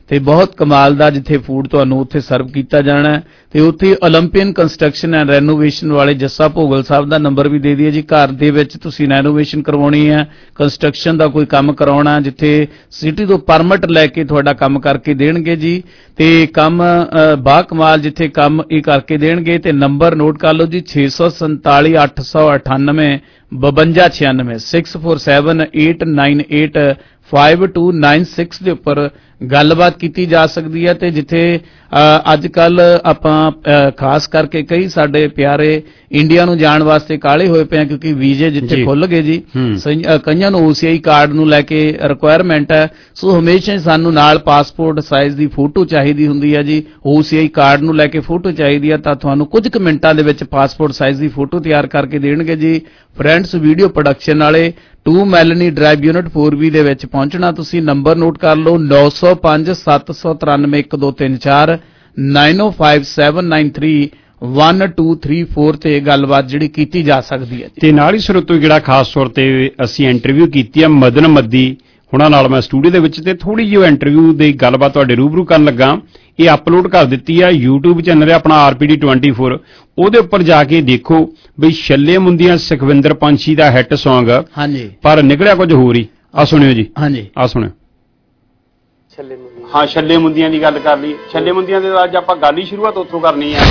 ਤੇ ਬਹੁਤ ਕਮਾਲ ਦਾ ਜਿੱਥੇ ਫੂਡ ਤੁਹਾਨੂੰ ਉੱਥੇ ਸਰਵ ਕੀਤਾ ਜਾਣਾ ਹੈ ਤੇ ਉੱਥੇ 올림픽 ਕੰਸਟਰਕਸ਼ਨ ਐਂਡ ਰੈਨੋਵੇਸ਼ਨ ਵਾਲੇ ਜੱਸਾ ਭੋਗਲ ਸਾਹਿਬ ਦਾ ਨੰਬਰ ਵੀ ਦੇ ਦਈਏ ਜੀ। ਘਰ ਦੇ ਵਿੱਚ ਤੁਸੀਂ ਰੈਨੋਵੇਸ਼ਨ ਕਰਵਾਉਣੀ ਹੈ, ਕੰਸਟਰਕਸ਼ਨ ਦਾ ਕੋਈ ਕੰਮ ਕਰਾਉਣਾ, ਜਿੱਥੇ ਸਿਟੀ ਤੋਂ ਪਰਮਿਟ ਲੈ ਕੇ ਤੁਹਾਡਾ ਕੰਮ ਕਰਕੇ ਦੇਣਗੇ ਜੀ ਤੇ ਕੰਮ ਬਾ ਕਮਾਲ ਜਿੱਥੇ ਕੰਮ ਇਹ ਕਰਕੇ ਦੇਣਗੇ। ਤੇ ਨੰਬਰ ਨੋਟ ਕਰ ਲਓ ਜੀ ਛੇ ਸੌ ਸੰਤਾਲੀ ਅੱਠ ਸੌ ਅਠਾਨਵੇਂ ਬਵੰਜਾ ਛਿਆਨਵੇਂ six four seven eight nine eight five two nine six ਦੇ ਉੱਪਰ ਗੱਲਬਾਤ ਕੀਤੀ ਜਾ ਸਕਦੀ ਹੈ। ਤੇ ਜਿੱਥੇ ਅੱਜ ਕੱਲ ਆਪਾਂ ਖਾਸ ਕਰਕੇ ਕਈ ਸਾਡੇ ਪਿਆਰੇ ਇੰਡੀਆ ਨੂੰ ਜਾਣ ਵਾਸਤੇ ਕਾਲੇ ਹੋਏ ਪਏ ਆ ਕਿਉਂਕਿ ਵੀਜ਼ੇ ਜਿੱਥੇ ਖੁੱਲ ਗਏ ਜੀ, ਕਈਆਂ ਨੂੰ ਓਸੀਆਈ ਕਾਰਡ ਨੂੰ ਲੈ ਕੇ ਰਿਕੁਆਇਰਮੈਂਟ ਹੈ। ਸੋ ਹਮੇਸ਼ਾ ਸਾਨੂੰ ਨਾਲ ਪਾਸਪੋਰਟ ਸਾਈਜ਼ ਦੀ ਫੋਟੋ ਚਾਹੀਦੀ ਹੁੰਦੀ ਹੈ ਜੀ। ਓਸੀਆਈ ਕਾਰਡ ਨੂੰ ਲੈ ਕੇ ਫੋਟੋ ਚਾਹੀਦੀ ਹੈ ਤਾਂ ਤੁਹਾਨੂੰ ਕੁਝ ਕੁ ਮਿੰਟਾਂ ਦੇ ਵਿੱਚ ਪਾਸਪੋਰਟ ਸਾਈਜ਼ ਦੀ ਫੋਟੋ ਤਿਆਰ ਕਰਕੇ ਦੇਣਗੇ ਜੀ। ਫਰੈਂਡਸ ਵੀਡੀਓ ਪ੍ਰੋਡਕਸ਼ਨ ਵਾਲੇ two Melanie drive unit four B ਦੇ ਵਿੱਚ ਪਹੁੰਚਣਾ। ਤੁਸੀਂ ਨੰਬਰ ਨੋਟ ਕਰ ਲਓ ਨੌ ਸੌ ਪੰਜ ਸੱਤ ਸੌ ਤਰਾਨਵੇਂ ਇੱਕ ਦੋ ਤਿੰਨ ਚਾਰ nine O five seven nine three one two three four ਤੇ ਗੱਲਬਾਤ ਜਿਹੜੀ ਕੀਤੀ ਜਾ ਸਕਦੀ ਹੈ। ਤੇ ਨਾਲ ਹੀ ਸਰੋਤੋ ਜਿਹੜਾ ਖਾਸ ਤੌਰ ਤੇ ਅਸੀਂ ਇੰਟਰਵਿਊ ਕੀਤੀ ਆ ਮਦਨ ਮੱਦੀ ਹੁਣਾਂ ਨਾਲ ਮੈਂ ਸਟੂਡੀਓ ਦੇ ਵਿੱਚ ਤੇ ਥੋੜੀ ਜਿਹੀ ਇੰਟਰਵਿਊ ਦੀ ਗੱਲਬਾਤ ਤੁਹਾਡੇ ਰੂਬਰੂ ਕਰਨ ਲੱਗਾ। ਇਹ ਅਪਲੋਡ ਕਰ ਦਿੱਤੀ ਆ YouTube ਚੈਨਲ ਹੈ ਆਪਣਾ R P D twenty four, ਉਹਦੇ ਉੱਪਰ ਜਾ ਕੇ ਦੇਖੋ ਬਈ ਛੱਲੇ ਮੁੰਦੀਆਂ ਸੁਖਵਿੰਦਰ ਪੰਛੀ ਦਾ ਹਿੱਟ ਸੌਂਗ ਹਾਂਜੀ ਪਰ ਨਿਕਲਿਆ ਕੁਝ ਹੋਰ ਹੀ। ਆ ਸੁਣਿਓ ਜੀ, ਹਾਂਜੀ ਆ ਸੁਣਿਓ। ਛੱਲੇ ਮੁੰਦੀਆਂ, ਹਾਂ ਛੱਲੇ ਮੁੰਦੀਆਂ ਦੀ ਗੱਲ ਕਰ ਲਈ। ਛੱਲੇ ਮੁੰਦੀਆਂ ਦੇ ਅੱਜ ਆਪਾਂ ਗੱਲ ਹੀ ਸ਼ੁਰੂਆਤ ਉੱਥੋਂ ਕਰਨੀ ਆ।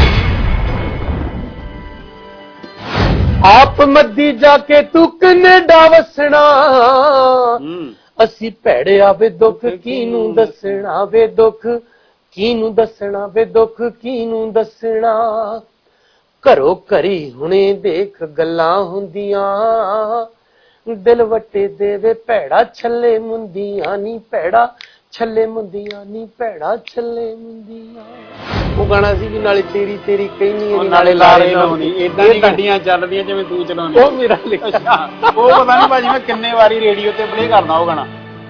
ਆਪ ਮੱਦੀ ਜਾ ਕੇ ਤੂੰ ਕੈਨੇਡਾ ਵਸਣਾ, ਅਸੀਂ ਭੈੜਿਆ ਵੇ ਦੁੱਖ ਕਿਹਨੂੰ ਦੱਸਣਾ ਵੇ ਦੁੱਖ ਕਿਹਨੂੰ ਦੱਸਣਾ ਵੇ ਦੁੱਖ ਕਿਹਨੂੰ ਦੱਸਣਾ। ਘਰੋ ਘਰੀ ਹੁਣੇ ਦੇਖ ਗੱਲਾਂ ਹੁੰਦੀਆਂ, ਦਿਲ ਵੱਟੇ ਦੇਵੇ ਭੈੜਾ ਛੱਲੇ ਮੁੰਦੀਆਂ ਨੀ ਭੈੜਾ ਛੱਲੇ ਮੁੰਦੀਆਂ ਨੀ ਭੈੜਾ ਛੱਲੇ ਮੁੰਦੀਆਂ। ਉਹ ਗਾਣਾ ਸੀ ਵੀ ਨਾਲੇ ਤੇਰੀ ਤੇਰੀ ਕਹਿਨੀ ਨਾਲੇ ਲਾਰੇ ਲਾਉਣੀ। ਇਦਾਂ ਦੀ ਗੱਡੀਆਂ ਚੱਲਦੀਆਂ ਜਿਵੇਂ ਤੂੰ ਚਲਾਉਣੀ। ਉਹ ਮੇਰਾ ਲਿਖਿਆ ਉਹ ਪਤਾ ਨਹੀਂ ਭਾਜੀ ਮੈਂ ਕਿੰਨੇ ਵਾਰੀ ਰੇਡੀਓ ਤੇ ਪਲੇ ਕਰਦਾ ਉਹ ਗਾਣਾ।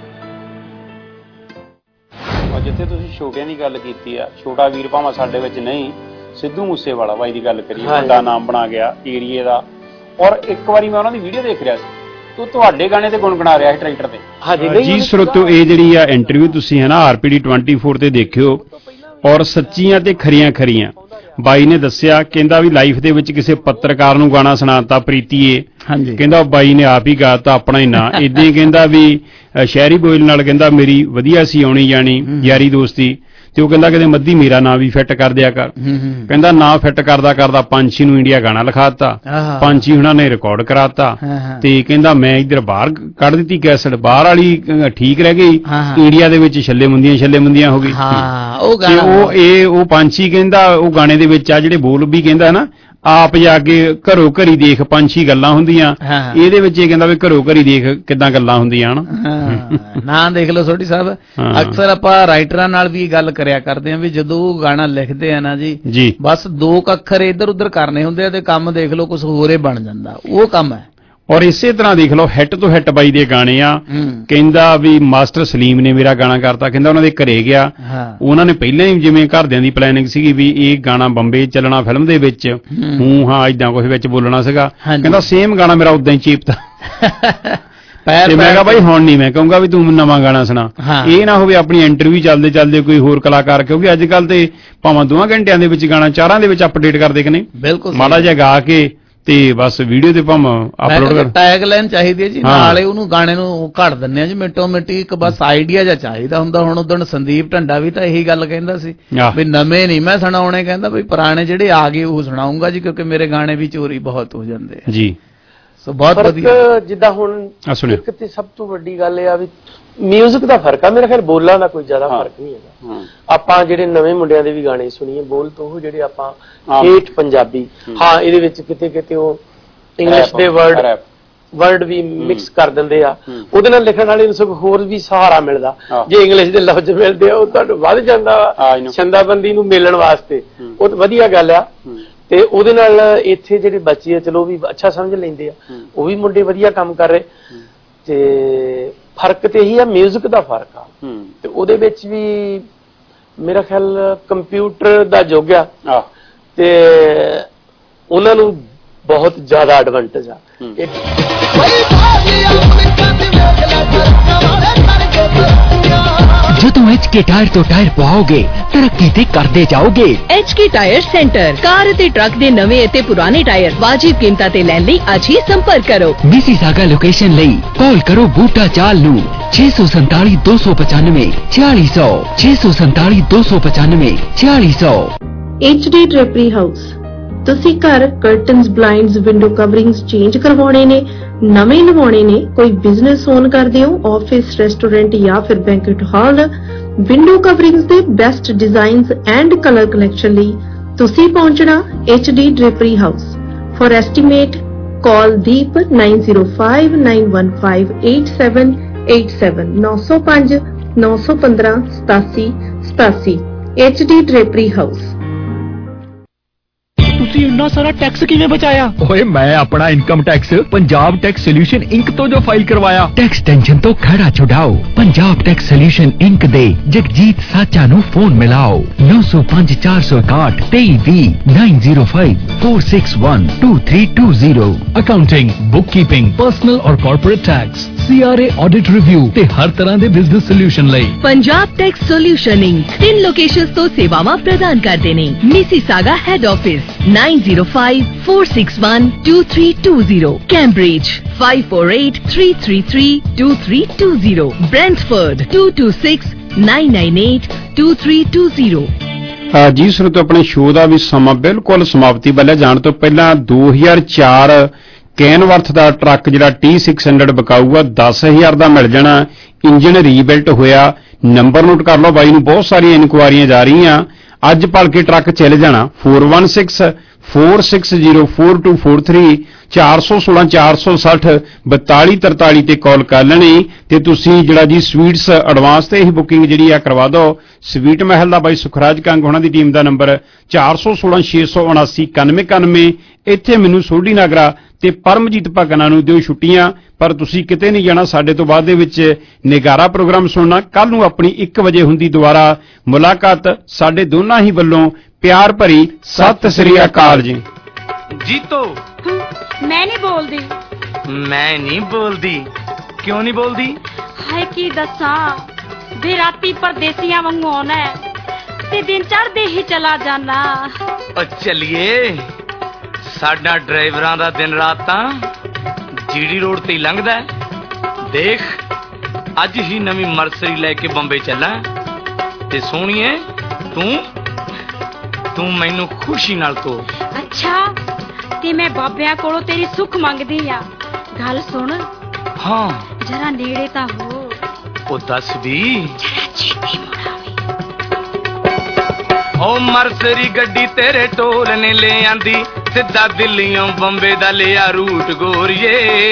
ਔਰ ਜਿੱਥੇ ਤੁਸੀਂ ਛੋਟਿਆਂ ਦੀ ਗੱਲ ਕੀਤੀ ਆ, ਛੋਟਾ ਵੀਰ ਭਾਵੇਂ ਸਾਡੇ ਵਿੱਚ ਨਹੀਂ, ਸਿੱਧੂ ਮੂਸੇਵਾਲਾ ਬਾਈ ਦੀ ਗੱਲ ਕਰੀਏ, ਵੱਡਾ ਨਾਮ ਬਣਾ ਗਿਆ ਏਰੀਏ ਦਾ। ਔਰ ਇੱਕ ਵਾਰੀ ਮੈਂ ਉਹਨਾਂ ਦੀ ਵੀਡੀਓ ਦੇਖ ਰਿਹਾ ਸੀ, ਤੂੰ ਤੁਹਾਡੇ ਗਾਣੇ ਤੇ ਗੁਣਗੁਣਾ ਰਿਹਾ ਸੀ ਟਰੈਕਟਰ ਤੇ। ਹਾਂਜੀ ਜੀ ਸਰੋਤੋ ਇਹ ਜਿਹੜੀ ਆ ਇੰਟਰਵਿਊ ਤੁਸੀਂ ਹੈ ਨਾ R P D twenty four ਤੇ ਦੇਖਿਓ ਔਰ ਸੱਚੀਆਂ ਤੇ ਖਰੀਆਂ ਖਰੀਆਂ। ਬਾਈ ਨੇ ਦੱਸਿਆ ਕਹਿੰਦਾ ਵੀ ਲਾਈਫ ਦੇ ਵਿੱਚ ਕਿਸੇ ਪੱਤਰਕਾਰ ਨੂੰ ਗਾਣਾ ਸੁਣਾਤਾ ਪ੍ਰੀਤੀਏ, ਕਹਿੰਦਾ ਬਾਈ ਨੇ ਆਪ ਹੀ ਗਾਤਾ ਆਪਣਾ ਹੀ ਨਾਂ। ਇਦਾਂ ਹੀ ਕਹਿੰਦਾ ਵੀ ਸ਼ਹਿਰੀ ਬੋਇਲ ਨਾਲ ਕਹਿੰਦਾ ਮੇਰੀ ਵਧੀਆ ਸੀ ਆਉਣੀ ਜਾਣੀ ਯਾਰੀ ਦੋਸਤੀ, ਤੇ ਉਹ ਕਹਿੰਦਾ ਕਿਤੇ ਮੱਦੀ ਮੇਰਾ ਨਾਂ ਵੀ ਫਿੱਟ ਕਰ ਦਿਆ ਕਰ। ਕਹਿੰਦਾ ਨਾਂ ਫਿੱਟ ਕਰਦਾ ਕਰਦਾ ਪੰਛੀ ਨੂੰ ਇੰਡੀਆ ਗਾਣਾ ਲਿਖਾਤਾ, ਪੰਛੀ ਉਹਨਾਂ ਨੇ ਰਿਕਾਰਡ ਕਰਾਤਾ ਤੇ ਕਹਿੰਦਾ ਮੈਂ ਇੱਧਰ ਬਾਹਰ ਕੱਢ ਦਿੱਤੀ ਕੈਸਟ, ਬਾਹਰ ਵਾਲੀ ਠੀਕ ਰਹਿ ਗਈ, ਇੰਡੀਆ ਦੇ ਵਿੱਚ ਛੱਲੇ ਮੁੰਦੀਆਂ ਛੱਲੇ ਮੁੰਦੀਆਂ ਹੋ ਗਈ। ਤੇ ਉਹ ਇਹ ਉਹ ਪੰਛੀ ਕਹਿੰਦਾ ਉਹ ਗਾਣੇ ਦੇ ਵਿੱਚ ਆ ਜਿਹੜੇ ਬੋਲ ਵੀ ਕਹਿੰਦਾ ਨਾ ਆਪ ਜਾ ਕੇ ਘਰੋਂ ਘਰੀ ਦੇਖ ਪੰਛੀ ਗੱਲਾਂ ਹੁੰਦੀਆਂ, ਇਹਦੇ ਵਿੱਚ ਇਹ ਕਹਿੰਦਾ ਵੀ ਘਰੋਂ ਘਰੀ ਦੇਖ ਕਿੱਦਾਂ ਗੱਲਾਂ ਹੁੰਦੀਆਂ ਹਨ। ਨਾ ਦੇਖ ਲਓ ਸੋਢੀ ਸਾਹਿਬ, ਅਕਸਰ ਆਪਾਂ ਰਾਈਟਰਾਂ ਨਾਲ ਵੀ ਗੱਲ ਕਰਿਆ ਕਰਦੇ ਆਂ ਵੀ ਜਦੋਂ ਉਹ ਗਾਣਾ ਲਿਖਦੇ ਆ ਨਾ ਜੀ ਬਸ ਦੋ ਅੱਖਰ ਇੱਧਰ ਉੱਧਰ ਕਰਨੇ ਹੁੰਦੇ ਆ ਤੇ ਕੰਮ ਦੇਖ ਲਓ ਕੁਝ ਹੋਰੇ ਬਣ ਜਾਂਦਾ, ਉਹ ਕੰਮ ਹੈ। ਔਰ ਇਸੇ ਤਰ੍ਹਾਂ ਦੇਖ ਲਓ ਹਿੱਟ ਤੋਂ ਹਿੱਟ ਬਾਈ ਦੇ ਗਾਣੇ ਆ। ਕਹਿੰਦਾ ਵੀ ਮਾਸਟਰ ਸਲੀਮ ਨੇ ਮੇਰਾ ਗਾਣਾ ਕਰਤਾ, ਕਹਿੰਦਾ ਉਹਨਾਂ ਦੇ ਘਰੇ ਗਿਆ, ਉਹਨਾਂ ਨੇ ਪਹਿਲਾਂ ਹੀ ਜਿਵੇਂ ਘਰਦਿਆਂ ਦੀ ਪਲੈਨਿੰਗ ਸੀਗੀ ਵੀ ਇਹ ਗਾਣਾ ਬੰਬੇ ਚੱਲਣਾ ਫਿਲਮ ਦੇ ਵਿੱਚ, ਹੂੰ ਹਾਂ ਏਦਾਂ ਕੁਝ ਵਿੱਚ ਬੋਲਣਾ ਸੀਗਾ, ਕਹਿੰਦਾ ਸੇਮ ਗਾਣਾ ਮੇਰਾ ਉਦਾਂ ਹੀ ਚੇਪਤਾ। ਤੇ ਮੈਂ ਕਿਹਾ ਬਾਈ ਹੁਣ ਨਹੀਂ ਮੈਂ ਕਹੂੰਗਾ ਵੀ ਤੂੰ ਨਵਾਂ ਗਾਣਾ ਸੁਣਾ, ਇਹ ਨਾ ਹੋਵੇ ਆਪਣੀ ਇੰਟਰਵਿਊ ਚੱਲਦੇ ਚੱਲਦੇ ਕੋਈ ਹੋਰ ਕਲਾਕਾਰ, ਕਿਉਂਕਿ ਅੱਜ ਕੱਲ ਤੇ ਭਾਵੇਂ ਦੋਵਾਂ ਘੰਟਿਆਂ ਦੇ ਵਿੱਚ ਗਾਣਾ ਚਾਰਾਂ ਦੇ ਵਿੱਚ ਅਪਡੇਟ ਕਰਦੇ ਕਿ ਨਹੀਂ, ਮਾੜਾ ਜਿਹਾ ਗਾ ਕੇ ਤੇ ਬਸ ਵੀਡੀਓ ਤੇ ਭਾਵੇਂ ਅਪਲੋਡ ਕਰ। ਟੈਗ ਲਾਈਨ ਚਾਹੀਦੀ ਹੈ ਜੀ, ਨਾਲੇ ਉਹਨੂੰ ਗਾਣੇ ਨੂੰ ਘੜ ਦਿੰਦੇ ਆ ਜੀ ਮਿੰਟੋ ਮਿੰਟੀ, ਇੱਕ ਬਸ ਆਈਡੀਆ ਜਿਹਾ ਚਾਹੀਦਾ ਹੁੰਦਾ। ਹੁਣ ਉਦੋਂ ਸੰਦੀਪ ਢੰਡਾ ਵੀ ਤਾਂ ਇਹੀ ਗੱਲ ਕਹਿੰਦਾ ਸੀ ਵੀ ਨਵੇਂ ਨਹੀਂ ਮੈਂ ਸੁਣਾਉਣੇ, ਕਹਿੰਦਾ ਵੀ ਪੁਰਾਣੇ ਜਿਹੜੇ ਆ ਗਏ ਉਹ ਸੁਣਾਉਂਗਾ ਜੀ ਕਿਉਂਕਿ ਮੇਰੇ ਗਾਣੇ ਵੀ ਚੋਰੀ ਬਹੁਤ ਹੋ ਜਾਂਦੇ ਆ ਜੀ। ਸੋ ਬਹੁਤ ਵਧੀਆ। ਜਿੱਦਾਂ ਹੁਣ ਇੱਕ ਤੇ ਸਭ ਤੋਂ ਵੱਡੀ ਗੱਲ ਇਹ ਆ ਵੀ ਮਿਊਜ਼ਿਕ ਦਾ ਫਰਕ ਆ, ਮੇਰਾ ਖਿਆਲ ਬੋਲਾਂ ਦਾ ਕੋਈ ਜ਼ਿਆਦਾ ਫਰਕ ਨਹੀਂ ਹੈਗਾ। ਆਪਾਂ ਜਿਹੜੇ ਨਵੇਂ ਮੁੰਡਿਆਂ ਦੇ ਵੀ ਗਾਣੇ ਸੁਣੀਏ ਬੋਲ ਤੋਂ ਉਹ ਜਿਹੜੇ ਆਪਾਂ ਠੇਠ ਪੰਜਾਬੀ, ਹਾਂ ਇਹਦੇ ਵਿੱਚ ਕਿਤੇ ਕਿਤੇ ਉਹ ਇੰਗਲਿਸ਼ ਦੇ ਵਰਡ ਵਰਡ ਵੀ ਮਿਕਸ ਕਰ ਦਿੰਦੇ ਆ, ਉਹਦੇ ਨਾਲ ਲਿਖਣ ਵਾਲੇ ਨੂੰ ਸਗੋਂ ਹੋਰ ਵੀ ਸਹਾਰਾ ਮਿਲਦਾ। ਜੇ ਇੰਗਲਿਸ਼ ਦੇ ਲਫ਼ਜ਼ ਮਿਲਦੇ ਆ ਉਹ ਤੁਹਾਨੂੰ ਵੱਧ ਜਾਂਦਾ ਛੰਦਾਬੰਦੀ ਨੂੰ ਮਿਲਣ ਵਾਸਤੇ, ਉਹ ਵਧੀਆ ਗੱਲ ਆ। ਤੇ ਉਹਦੇ ਨਾਲ ਇੱਥੇ ਜਿਹੜੇ ਬੱਚੇ ਆ ਚਲੋ ਵੀ ਅੱਛਾ ਸਮਝ ਲੈਂਦੇ ਆ, ਉਹ ਵੀ ਮੁੰਡੇ ਵਧੀਆ ਕੰਮ ਕਰ ਰਹੇ। ਤੇ ਫਰਕ ਤੇ ਇਹੀ ਆ ਮਿਊਜ਼ਿਕ ਦਾ ਫਰਕ ਆ, ਤੇ ਉਹਦੇ ਵਿੱਚ ਵੀ ਮੇਰਾ ਖਿਆਲ ਕੰਪਿਊਟਰ ਦਾ ਯੁੱਗ ਆ ਤੇ ਉਹਨਾਂ ਨੂੰ ਬਹੁਤ ਜ਼ਿਆਦਾ ਐਡਵਾਂਟੇਜ ਆ। ਜਦੋਂ ਐਚ ਕੇ ਟਾਇਰ ਤੋਂ ਟਾਇਰ ਪਵਾਓਗੇ ਤਰੱਕੀ ਤੇ ਕਰਦੇ ਜਾਓਗੇ। H K tyre centre, car ਅਤੇ ਟਰੱਕ ਦੇ ਨਵੇਂ ਅਤੇ ਪੁਰਾਣੇ ਟਾਇਰ ਵਾਜਿਬ ਕੀਮਤਾਂ ਤੇ ਲੈਣ ਲਈ ਅੱਜ ਹੀ ਸੰਪਰਕ ਕਰੋ। ਮਿਸੀਸਾਗਾ ਲੋਕੇਸ਼ਨ ਲਈ ਕਾਲ ਕਰੋ ਬੂਟਾ ਚਾਲ ਨੂੰ ਛੇ ਸੌ ਸੰਤਾਲੀ ਦੋ ਸੌ ਪਚਾਨਵੇਂ छियालीस सौ छे सौ संताली दो सौ पचानवे छियालीस सौ। एच डी ड्रेपरी हाउस, ਤੁਸੀਂ ਘਰ curtains, blinds, window coverings change ਕਰਵਾਉਣੇ ਨੇ, ਨਵੇਂ ਲਵਾਉਣੇ ਨੇ, ਕੋਈ ਬਿਜ਼ਨਸ ਓਨ ਕਰਦੇ ਹੋ, ਆਫਿਸ, ਰੈਸਟੋਰੈਂਟ ਜਾਂ ਫਿਰ ਬੈਂਕਟ ਹਾਲ, ਵਿੰਡੋ ਕਵਰਿੰਗਸ ਦੇ best designs and colour collection ਲਈ ਤੁਸੀਂ ਪਹੁੰਚਣਾ H D drapery house. For estimate call ਦੀਪ nine zero five nine one five eight seven eight seven nine zero five nine one five सतासी सतासी। H D drapery house. ਤੁਸੀਂ ਇੰਨਾ ਸਾਰਾ ਟੈਕਸ ਕਿਵੇਂ ਬਚਾਇਆ? ਓਏ ਮੈਂ ਆਪਣਾ income tax Punjab tax solution Inc ਤੋਂ ਜੋ ਫਾਈਲ ਕਰਵਾਇਆ। ਟੈਕਸ ਟੈਨਸ਼ਨ ਤੋਂ ਖੜਾ ਛੁਡਾਓ। ਪੰਜਾਬ ਟੈਕਸ ਸੋਲੂਸ਼ਨ ਇੰਕ ਦੇ ਜਗਜੀਤ ਸਾਚਾ ਨੂੰ ਫੋਨ ਮਿਲਾਓ ਨੌ ਸੌ ਪੰਜ ਚਾਰ ਸੌ ਇਕਾਹਠ ਤੇਈ ਵੀਹ nine zero five four six one two three two zero। Accounting, bookkeeping, personal ਔਰ corporate tax, C R A audit review ਤੇ ਹਰ ਤਰ੍ਹਾਂ ਦੇ ਬਿਜ਼ਨਸ ਸੋਲੂਸ਼ਨ ਲਈ ਪੰਜਾਬ ਟੈਕਸ ਸੋਲੂਸ਼ਨ ਇੰਕ ਤਿੰਨ ਲੋਕੇਸ਼ਨਸ ਤੋਂ ਸੇਵਾਵਾਂ ਪ੍ਰਦਾਨ ਕਰਦੇ ਨੇ। Mississauga head office nine zero five four six one two three two zero, Cambridge five four eight three three three two three two zero, Brentford two two six nine nine eight two three two zero। ਜੀ ਸਰੋਤੋ, ਆਪਣੇ ਸ਼ੋਅ ਦਾ ਵੀ ਸਮਾਂ ਬਿਲਕੁਲ ਸਮਾਪਤੀ ਵੱਲ ਜਾਣ ਤੋਂ ਪਹਿਲਾਂ ਦੋ ਹਜ਼ਾਰ ਚਾਰ ਕੈਨਵਰਥ ਦਾ ਟਰੱਕ ਜਿਹੜਾ ਟੀ six hundred ਵਿਕਾਊਗਾ ਦਸ ਹਜ਼ਾਰ ਦਾ ਮਿਲ ਜਾਣਾ। ਇੰਜਨ ਰੀਬਿਲਟ ਹੋਇਆ। ਨੰਬਰ ਨੋਟ ਕਰ ਲਓ, ਬਾਈ ਨੂੰ ਬਹੁਤ ਸਾਰੀਆਂ ਇਨਕੁਆਰੀਆਂ ਜਾ ਰਹੀਆਂ। ਅੱਜ ਭਲਕੇ ਟਰੱਕ ਚੱਲ ਜਾਣਾ four one six four six zero four two four three ਚਾਰ ਸੌ ਸੋਲਾਂ ਚਾਰ ਸੌ ਸੱਠ ਬਤਾਲੀ ਤਰਤਾਲੀ ਤੇ ਕਾਲ ਕਰ ਲੈਣੀ ਤੇ ਤੁਸੀਂ ਜਿਹੜਾ ਜੀ ਸਵੀਟਸ ਐਡਵਾਂਸ ਤੇ ਹੀ ਬੁਕਿੰਗ ਜਿਹੜੀ ਆ ਕਰਵਾ ਦਿਓ। ਸਵੀਟ ਮਹਿਲ ਦਾ ਬਾਈ ਸੁਖਰਾਜ ਕੰਗ ਉਹਨਾਂ ਦੀ ਟੀਮ ਦਾ ਨੰਬਰ ਚਾਰ ਸੌ ਸੋਲਾਂ ਛੇ ਸੌ ਉਨਾਸੀ ਇਕਾਨਵੇਂ ਇਕਾਨਵੇਂ। ਇੱਥੇ ਮੈਨੂੰ ਸੋਢੀ ਨਾਗਰਾ ਤੇ ਪਰਮਜੀਤ ਭਗਨਾ ਨੂੰ ਦਿਓ ਛੁੱਟੀਆਂ, ਪਰ ਤੁਸੀਂ ਕਿਤੇ ਨਹੀਂ ਜਾਣਾ। ਸਾਡੇ ਤੋਂ ਬਾਅਦ ਦੇ ਵਿੱਚ ਨਿਗਾਰਾ ਪ੍ਰੋਗਰਾਮ ਸੁਣਨਾ। ਕੱਲ ਨੂੰ ਆਪਣੀ ਇੱਕ ਵਜੇ ਹੁੰਦੀ ਦੁਬਾਰਾ ਮੁਲਾਕਾਤ। ਸਾਡੇ ਦੋਨਾਂ ਹੀ ਵੱਲੋਂ ਪਿਆਰ ਭਰੀ ਸਤਿ ਸ੍ਰੀ ਅਕਾਲ ਜੀ। जीतो मैं नहीं बोलदी। मैं नहीं बोलदी। क्यों नहीं बोलदी? हाय की दसा भी राती परदेसियां वांगू आना है ते दिन चढ़दे ही चला जाना। ओ चलिए, साडा ड्राइवरां दा दिन रात तां जीडी रोड ते ही लंघदा है। देख अज ही नवी मर्सरी लेके बंबे चला ते सोहणीए तू तू मैनू खुशी नाल तो। अच्छा ते मैं बाबिया कोलों तेरी सुख मंगदी आ। गल सुन। हाँ जरा नेड़े ता हो। ओ दस भी जरा छेती मुड़ावी। ओ मर्सरी गड्डी तेरे टोल ने ले आंदी सिद्धा दिल्लियों बंबे दा लिया रूट गोरिए।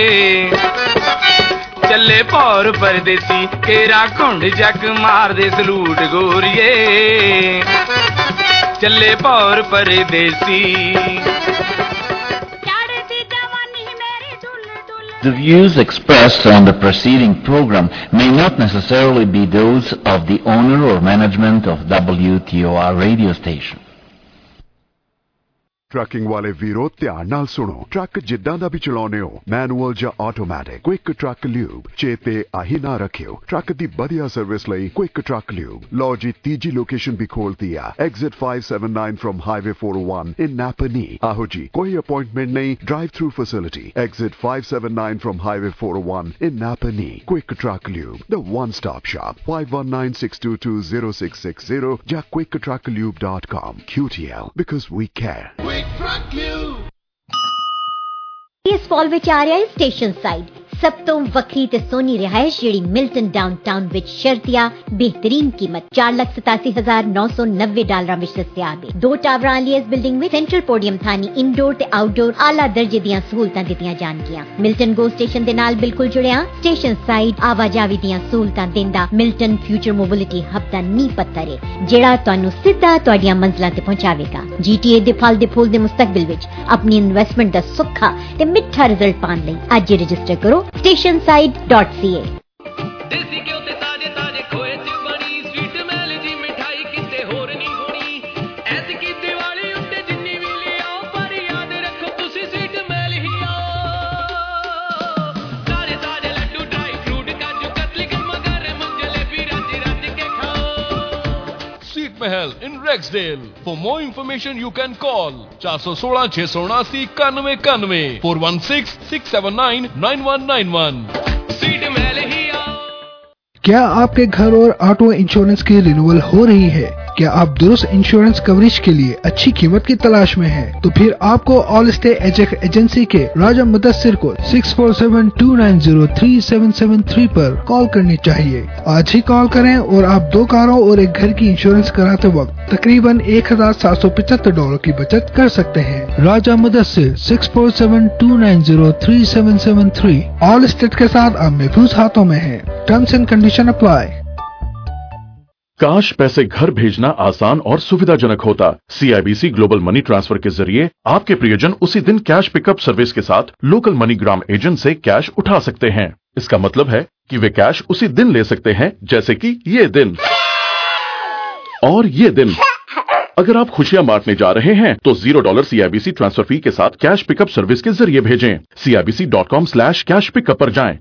चले पौर परदेसी केरा घुंड जग मार दे सलूट गोरिए। चले पौर परदेसी। The views expressed on the preceding program may not necessarily be those of the owner or management of W T O R radio station. Trucking ਵਾਲੇ ਵੀਰੋ ਧਿਆਨ ਨਾਲ ਸੁਣੋ। ਟਰੱਕ ਜਿੱਦਾਂ ਦਾ ਵੀ ਚਲਾਉਨੇ ਹੋ, ਮੈਨੂਅਲ ਜਾਂ ਆਟੋਮੈਟਿਕ, ਕੁਇਕ ਟਰੱਕ ਲਿਊਬ ਚੇਤੇ ਆਹੀ ਨਾ ਰੱਖਿਓ। ਟਰੱਕ ਦੀ ਵਧੀਆ ਸਰਵਿਸ ਲਈ ਕੁਇਕ ਟਰੱਕ ਲਿਊਬ। ਲਓ ਜੀ, ਤੀਜੀ ਲੋਕੇਸ਼ਨ ਵੀ ਖੋਲਤੀ ਆ, exit five seven nine from Highway four oh one in Napanee। ਆਹੋ ਜੀ, ਕੋਈ ਅਪਾਇੰਟਮੈਂਟ ਨਹੀਂ, drive through facility. Exit five seven nine from Highway four oh one in Napanee। Quick truck lube, the one stop shop। five one nine six two two zero six six zero ਜਾਂ quick truck lube dot com। Q T L, because we care। ਇਸ ਫਾਲ ਵਿੱਚ ਆ ਰਿਹਾ ਹੈ ਸਟੇਸ਼ਨ ਸਾਈਡ ਸਭ ਤੋਂ ਵੱਖਰੀ ਤੇ ਸੋਹਣੀ ਰਿਹਾਇਸ਼ ਜਿਹੜੀ ਮਿਲਟਨ ਡਾਊਨਟਾਊਨ ਵਿੱਚ ਸ਼ਰਤੀਆ ਬਿਹਤਰੀਨ ਕੀਮਤ ਚਾਰ ਲੱਖ ਸਤਾਸੀ ਹਜ਼ਾਰ ਨੌ ਸੌ ਨੱਬੇ ਡਾਲਰਾਂ ਵਿੱਚ ਦਸਤਿਆਬ ਹੈ। ਦੋ ਟਾਵਰਾਂ ਵਾਲੀ ਇਸ ਬਿਲਡਿੰਗ ਵਿੱਚ ਸੈਂਟਰਲ ਪੋਡੀਅਮ ਥਾਨੀ ਇੰਡੋਰ ਤੇ ਆਊਟਡੋਰ ਆਲਾ ਦਰਜੇ ਦੀਆਂ ਸਹੂਲਤਾਂ ਦਿੱਤੀਆਂ ਜਾਣਗੀਆਂ। ਮਿਲਟਨ ਗੋ ਸਟੇਸ਼ਨ ਦੇ ਨਾਲ ਬਿਲਕੁਲ ਜੁੜਿਆ ਸਟੇਸ਼ਨ ਸਾਈਡ ਆਵਾਜਾਵੀ ਦੀਆਂ ਸਹੂਲਤਾਂ ਦਿੰਦਾ ਮਿਲਟਨ ਫਿਊਚਰ ਮੋਬਿਲਿਟੀ ਹੱਬ ਦਾ ਨੀਂਹ ਪੱਥਰ ਹੈ ਜਿਹੜਾ ਤੁਹਾਨੂੰ ਸਿੱਧਾ ਤੁਹਾਡੀਆਂ ਮੰਜ਼ਿਲਾਂ ਤੇ ਪਹੁੰਚਾਵੇਗਾ। ਜੀਟੀਏ ਦੇ ਫਲ ਦੇ ਫੁੱਲ ਦੇ ਮੁਸਤਕਬਲ ਵਿੱਚ ਆਪਣੀ ਇਨਵੈਸਟਮੈਂਟ ਦਾ ਸੁੱਖਾ ਤੇ ਮਿੱਠਾ ਰਿਜ਼ਲਟ ਪਾਉਣ ਲਈ ਅੱਜ ਹੀ ਰਜਿਸਟਰ ਕਰੋ stationside dot c a। ਦੇਸੀ ਘਿਓ ਤੇ ਤਾਜ਼ੇ ਤਾਜ਼ੇ ਖੋਏ ਚ ਬਣੀ ਸਵੀਟ ਮੈਲ ਜੀ ਮਿਠਾਈ ਕਿਤੇ ਹੋਰ ਨਹੀਂ ਹੋਣੀ। ਐਤਕੀ ਦੀਵਾਲੀ ਉੱਤੇ ਜਿੰਨੀ ਵੀ ਲਿਆਓ ਪਰ ਯਾਦ ਰੱਖੋ ਤੁਸੀਂ ਸਵੀਟ ਮੈਲ ਹੀ ਆਓ। ਤਾਜ਼ੇ ਤਾਜ਼ੇ ਲੱਡੂ ਡਰਾਈ ਫਰੂਟ ਕਾਜੂ ਕਤਲੀ ਮਗਰ ਮੁੰਜਲੇ ਵੀ ਰੱਜ ਰੱਜ ਕੇ Rexdale. For more information, you can call चार सौ सोलह छह सौ उनासी इक्यानवे इक्यानवे four one six six seven nine nine one nine one. सीट मैल ही आओ। क्या आपके घर और ऑटो इंश्योरेंस की रिन्यूअल हो रही है? क्या आप दुरुस्त इंश्योरेंस कवरेज के लिए अच्छी कीमत की तलाश में हैं? तो फिर आपको ऑल स्टे एजेक एजेंसी के राजा मुदस्सिर को six four seven two nine zero three seven seven three पर कॉल करनी चाहिए। आज ही कॉल करें और आप दो कारों और एक घर की इंश्योरेंस कराते वक्त तकरीबन एक हजार सात सौ पचहत्तर डॉलर की बचत कर सकते हैं। Raja Mudassir six four seven two nine zero three seven seven three. Allstate के साथ अब महफूज हाथों में है। Terms and condition apply. काश पैसे घर भेजना आसान और सुविधाजनक होता। सीआईबीसी ग्लोबल मनी ट्रांसफर के जरिए आपके प्रियजन उसी दिन कैश पिकअप सर्विस के साथ लोकल मनीग्राम एजेंट से कैश उठा सकते हैं। इसका मतलब है कि वे कैश उसी दिन ले सकते हैं, जैसे कि ये दिन और ये दिन। अगर आप खुशियां बांटने जा रहे हैं तो zero dollar CIBC transfer fee के साथ कैश पिकअप सर्विस के जरिए भेजें। CIBC dot com slash cash pickup पर जाएं।